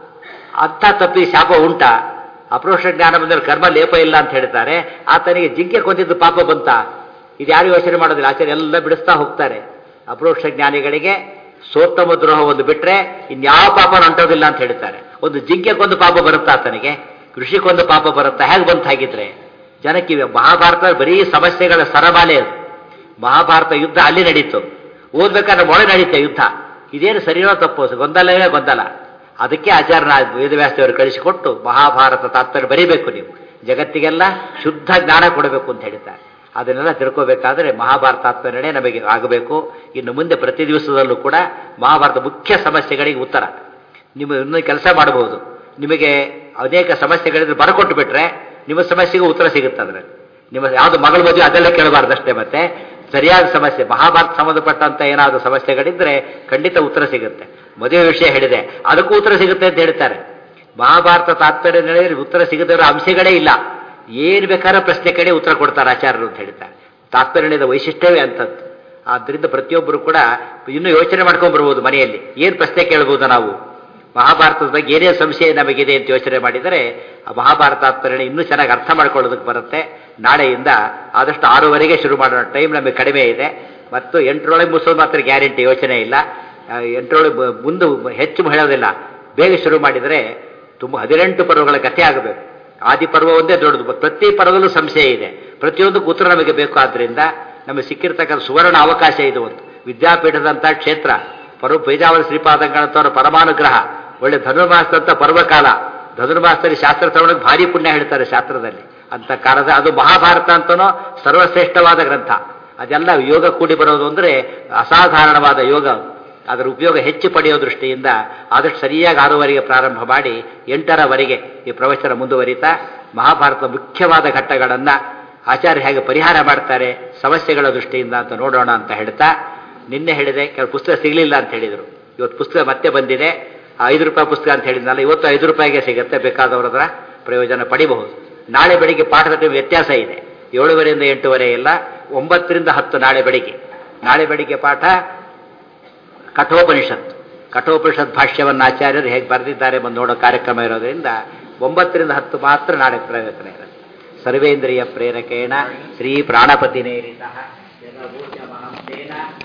ಅಂಥ ತಪ್ಪಿ ಶಾಪ ಉಂಟಾ? ಅಪರೋಕ್ಷ ಜ್ಞಾನ ಬಂದರೆ ಕರ್ಮ ಲೇಪ ಇಲ್ಲ ಅಂತ ಹೇಳ್ತಾರೆ. ಆತನಿಗೆ ಜಿಂಕೆ ಕೊಂದಿದ್ದು ಪಾಪ ಬಂತ? ಇದು ಯಾರು ಯೋಚನೆ ಮಾಡೋದಿಲ್ಲ. ಆಚಾರ್ಯ ಎಲ್ಲ ಬಿಡಿಸ್ತಾ ಹೋಗ್ತಾರೆ. ಅಪರೋಕ್ಷ ಜ್ಞಾನಿಗಳಿಗೆ ಸೋತ್ತಮ ದ್ರೋಹ ಒಂದು ಬಿಟ್ಟರೆ ಇನ್ಯಾವ ಪಾಪ ಅಂಟೋದಿಲ್ಲ ಅಂತ ಹೇಳ್ತಾರೆ. ಒಂದು ಜಿಂಕೆ ಕೊಂದು ಪಾಪ ಬರುತ್ತಾ ಆತನಿಗೆ? ಕೃಷಿಕೊಂದು ಪಾಪ ಬರುತ್ತಾ? ಹೇಗೆ ಬಂತು ಹಾಗಿದ್ರೆ? ಜನಕ್ಕೆ ಮಹಾಭಾರತ ಬರೀ ಸಮಸ್ಯೆಗಳ ಸರಮಾಲೆ ಅದು. ಮಹಾಭಾರತ ಯುದ್ಧ ಅಲ್ಲಿ ನಡೀತು, ಓದ್ಬೇಕಾದ್ರೆ ಮೊಳೆ ನಡೀತೆ ಯುದ್ಧ. ಇದೇನು ಸರಿಯೋ ತಪ್ಪು? ಗೊಂದಲವೇ ಗೊಂದಲ. ಅದಕ್ಕೆ ಆಚಾರ್ಯನ ವೇದವ್ಯಾಸದೇವರು ಕಳಿಸಿಕೊಟ್ಟು ಮಹಾಭಾರತ ತಾತ್ಪರ್ಯ ಬರೀಬೇಕು, ನೀವು ಜಗತ್ತಿಗೆಲ್ಲ ಶುದ್ಧ ಜ್ಞಾನ ಕೊಡಬೇಕು ಅಂತ ಹೇಳ್ತಾರೆ. ಅದನ್ನೆಲ್ಲ ತಿಳ್ಕೋಬೇಕಾದ್ರೆ ಮಹಾಭಾರತ ತಾತ್ಪರ್ಯನೇ ನಮಗೆ ಆಗಬೇಕು. ಇನ್ನು ಮುಂದೆ ಪ್ರತಿ ದಿವಸದಲ್ಲೂ ಕೂಡ ಮಹಾಭಾರತ ಮುಖ್ಯ ಸಮಸ್ಯೆಗಳಿಗೆ ಉತ್ತರ. ನಿಮ್ಮ ಇನ್ನೊಂದು ಕೆಲಸ ಮಾಡಬಹುದು. ನಿಮಗೆ ಅನೇಕ ಸಮಸ್ಯೆಗಳಿದ್ರೆ ಬರಕೊಟ್ಟು ಬಿಟ್ರೆ ನಿಮ್ಮ ಸಮಸ್ಯೆಗೂ ಉತ್ತರ ಸಿಗುತ್ತೆ. ಅದರಲ್ಲಿ ನಿಮ್ಮ ಯಾವುದು ಮಗಳ ಮದುವೆ ಅದೆಲ್ಲ ಕೇಳಬಾರ್ದಷ್ಟೇ. ಮತ್ತೆ ಸರಿಯಾದ ಸಮಸ್ಯೆ, ಮಹಾಭಾರತ ಸಂಬಂಧಪಟ್ಟಂತ ಏನಾದರೂ ಸಮಸ್ಯೆಗಳಿದ್ರೆ ಖಂಡಿತ ಉತ್ತರ ಸಿಗುತ್ತೆ. ಮದುವೆ ವಿಷಯ ಹೇಳಿದೆ, ಅದಕ್ಕೂ ಉತ್ತರ ಸಿಗುತ್ತೆ ಅಂತ ಹೇಳ್ತಾರೆ. ಮಹಾಭಾರತ ತಾತ್ಪರ್ಯ ಹೇಳಿದ್ರೆ ಉತ್ತರ ಸಿಗದಿರೋ ಅಂಶಗಳೇ ಇಲ್ಲ. ಏನು ಬೇಕಾದ್ರೆ ಪ್ರಶ್ನೆ ಕಡೆ ಉತ್ತರ ಕೊಡ್ತಾರೆ ಆಚಾರ್ಯರು ಅಂತ ಹೇಳ್ತಾರೆ. ತಾತ್ಪರ್ಯದ ವೈಶಿಷ್ಟ್ಯವೇ ಅಂಥದ್ದು. ಆದ್ದರಿಂದ ಪ್ರತಿಯೊಬ್ಬರು ಕೂಡ ಇನ್ನೂ ಯೋಚನೆ ಮಾಡ್ಕೊಂಡು ಬರ್ಬೋದು. ಮನೆಯಲ್ಲಿ ಏನು ಪ್ರಶ್ನೆ ಕೇಳ್ಬೋದು ನಾವು? ಮಹಾಭಾರತದ ಬಗ್ಗೆ ಏನೇ ಸಂಶಯ ನಮಗಿದೆ ಅಂತ ಯೋಚನೆ ಮಾಡಿದರೆ ಆ ಮಹಾಭಾರತ ತಾತ್ಪರ್ಯ ಇನ್ನೂ ಚೆನ್ನಾಗಿ ಅರ್ಥ ಮಾಡ್ಕೊಳ್ಳೋದಕ್ಕೆ ಬರುತ್ತೆ. ನಾಳೆಯಿಂದ ಆದಷ್ಟು ಆರೂವರೆಗೆ ಶುರು ಮಾಡೋಣ. ಟೈಮ್ ನಮಗೆ ಕಡಿಮೆ ಇದೆ. ಮತ್ತು ಎಂಟರೊಳಗೆ ಮುಗಿಸೋದು ಮಾತ್ರ ಗ್ಯಾರಂಟಿ, ಯೋಚನೆ ಇಲ್ಲ. ಎಂಟರೊಳಗೆ ಮುಂದೆ ಹೆಚ್ಚು ಹೇಳೋದಿಲ್ಲ. ಬೇಗ ಶುರು ಮಾಡಿದರೆ ತುಂಬ ಹದಿನೆಂಟು ಪರ್ವಗಳ ಕಥೆ ಆಗಬೇಕು. ಆದಿ ಪರ್ವ ಒಂದೇ ದೊಡ್ಡದು. ಪ್ರತಿ ಪರ್ವದಲ್ಲೂ ಸಂಶಯ ಇದೆ, ಪ್ರತಿಯೊಂದಕ್ಕೂ ಉತ್ತರ ನಮಗೆ ಬೇಕು. ಆದ್ದರಿಂದ ನಮಗೆ ಸಿಕ್ಕಿರ್ತಕ್ಕಂಥ ಸುವರ್ಣ ಅವಕಾಶ ಇದು. ಒಂದು ವಿದ್ಯಾಪೀಠದಂಥ ಕ್ಷೇತ್ರ, ಪರ್ವ ಪೇಜಾವರ ಶ್ರೀಪಾದಂಗಳಂತವರ ಪರಮಾನುಗ್ರಹ, ಒಳ್ಳೆ ಧನುರ್ಮಾಸದಂಥ ಪರ್ವಕಾಲ. ಧನುರ್ಮಾಸದಲ್ಲಿ ಶಾಸ್ತ್ರ ಶ್ರವಣಕ್ಕೆ ಭಾರಿ ಪುಣ್ಯ ಹೇಳ್ತಾರೆ ಶಾಸ್ತ್ರದಲ್ಲಿ. ಅಂತ ಕಾಲದ ಅದು ಮಹಾಭಾರತ ಅಂತನೋ ಸರ್ವಶ್ರೇಷ್ಠವಾದ ಗ್ರಂಥ. ಅದೆಲ್ಲ ಯೋಗ ಕೂಡಿ ಬರೋದು ಅಂದರೆ ಅಸಾಧಾರಣವಾದ ಯೋಗ. ಅದರ ಉಪಯೋಗ ಹೆಚ್ಚು ಪಡೆಯೋ ದೃಷ್ಟಿಯಿಂದ ಆದಷ್ಟು ಸರಿಯಾಗಿ ಆರೂವರೆಗೆ ಪ್ರಾರಂಭ ಮಾಡಿ ಎಂಟರವರೆಗೆ ಈ ಪ್ರವಚನ ಮುಂದುವರಿತಾ ಮಹಾಭಾರತದ ಮುಖ್ಯವಾದ ಘಟ್ಟಗಳನ್ನು ಆಚಾರ್ಯ ಹೇಗೆ ಪರಿಹಾರ ಮಾಡ್ತಾರೆ ಸಮಸ್ಯೆಗಳ ದೃಷ್ಟಿಯಿಂದ ಅಂತ ನೋಡೋಣ ಅಂತ ಹೇಳ್ತಾ, ನಿನ್ನೆ ಹೇಳಿದೆ ಕೆಲವು ಪುಸ್ತಕ ಸಿಗಲಿಲ್ಲ ಅಂತ ಹೇಳಿದರು. ಇವತ್ತು ಪುಸ್ತಕ ಮತ್ತೆ ಬಂದಿದೆ. ಐದು ರೂಪಾಯಿ ಪುಸ್ತಕ ಅಂತ ಹೇಳಿದ್ನಲ್ಲ, ಇವತ್ತು ಐದು ರೂಪಾಯಿಗೆ ಸಿಗುತ್ತೆ. ಬೇಕಾದವರದ್ರ ಪ್ರಯೋಜನ ಪಡಿಬಹುದು. ನಾಳೆ ಬೆಳಿಗ್ಗೆ ಪಾಠದ ಟೈಮ್ ವ್ಯತ್ಯಾಸ ಇದೆ. ಏಳುವರೆಯಿಂದ ಎಂಟೂವರೆ ಇಲ್ಲ, ಒಂಬತ್ತರಿಂದ ಹತ್ತು ನಾಳೆ ಬೆಳಿಗ್ಗೆ. ನಾಳೆ ಬೆಳಿಗ್ಗೆ ಪಾಠ ಕಠೋಪನಿಷತ್. ಕಠೋಪನಿಷತ್ ಭಾಷ್ಯವನ್ನು ಆಚಾರ್ಯರು ಹೇಗೆ ಬರೆದಿದ್ದಾರೆ ಬಂದು ನೋಡೋ ಕಾರ್ಯಕ್ರಮ ಇರೋದ್ರಿಂದ ಒಂಬತ್ತರಿಂದ ಹತ್ತು ಮಾತ್ರ ನಾಳೆ ಪ್ರವಚನ ಇರುತ್ತೆ. ಸರ್ವೇಂದ್ರಿಯ ಪ್ರೇರಕೇಣ ಶ್ರೀ ಪ್ರಾಣಪತಿನೇರಿತಃ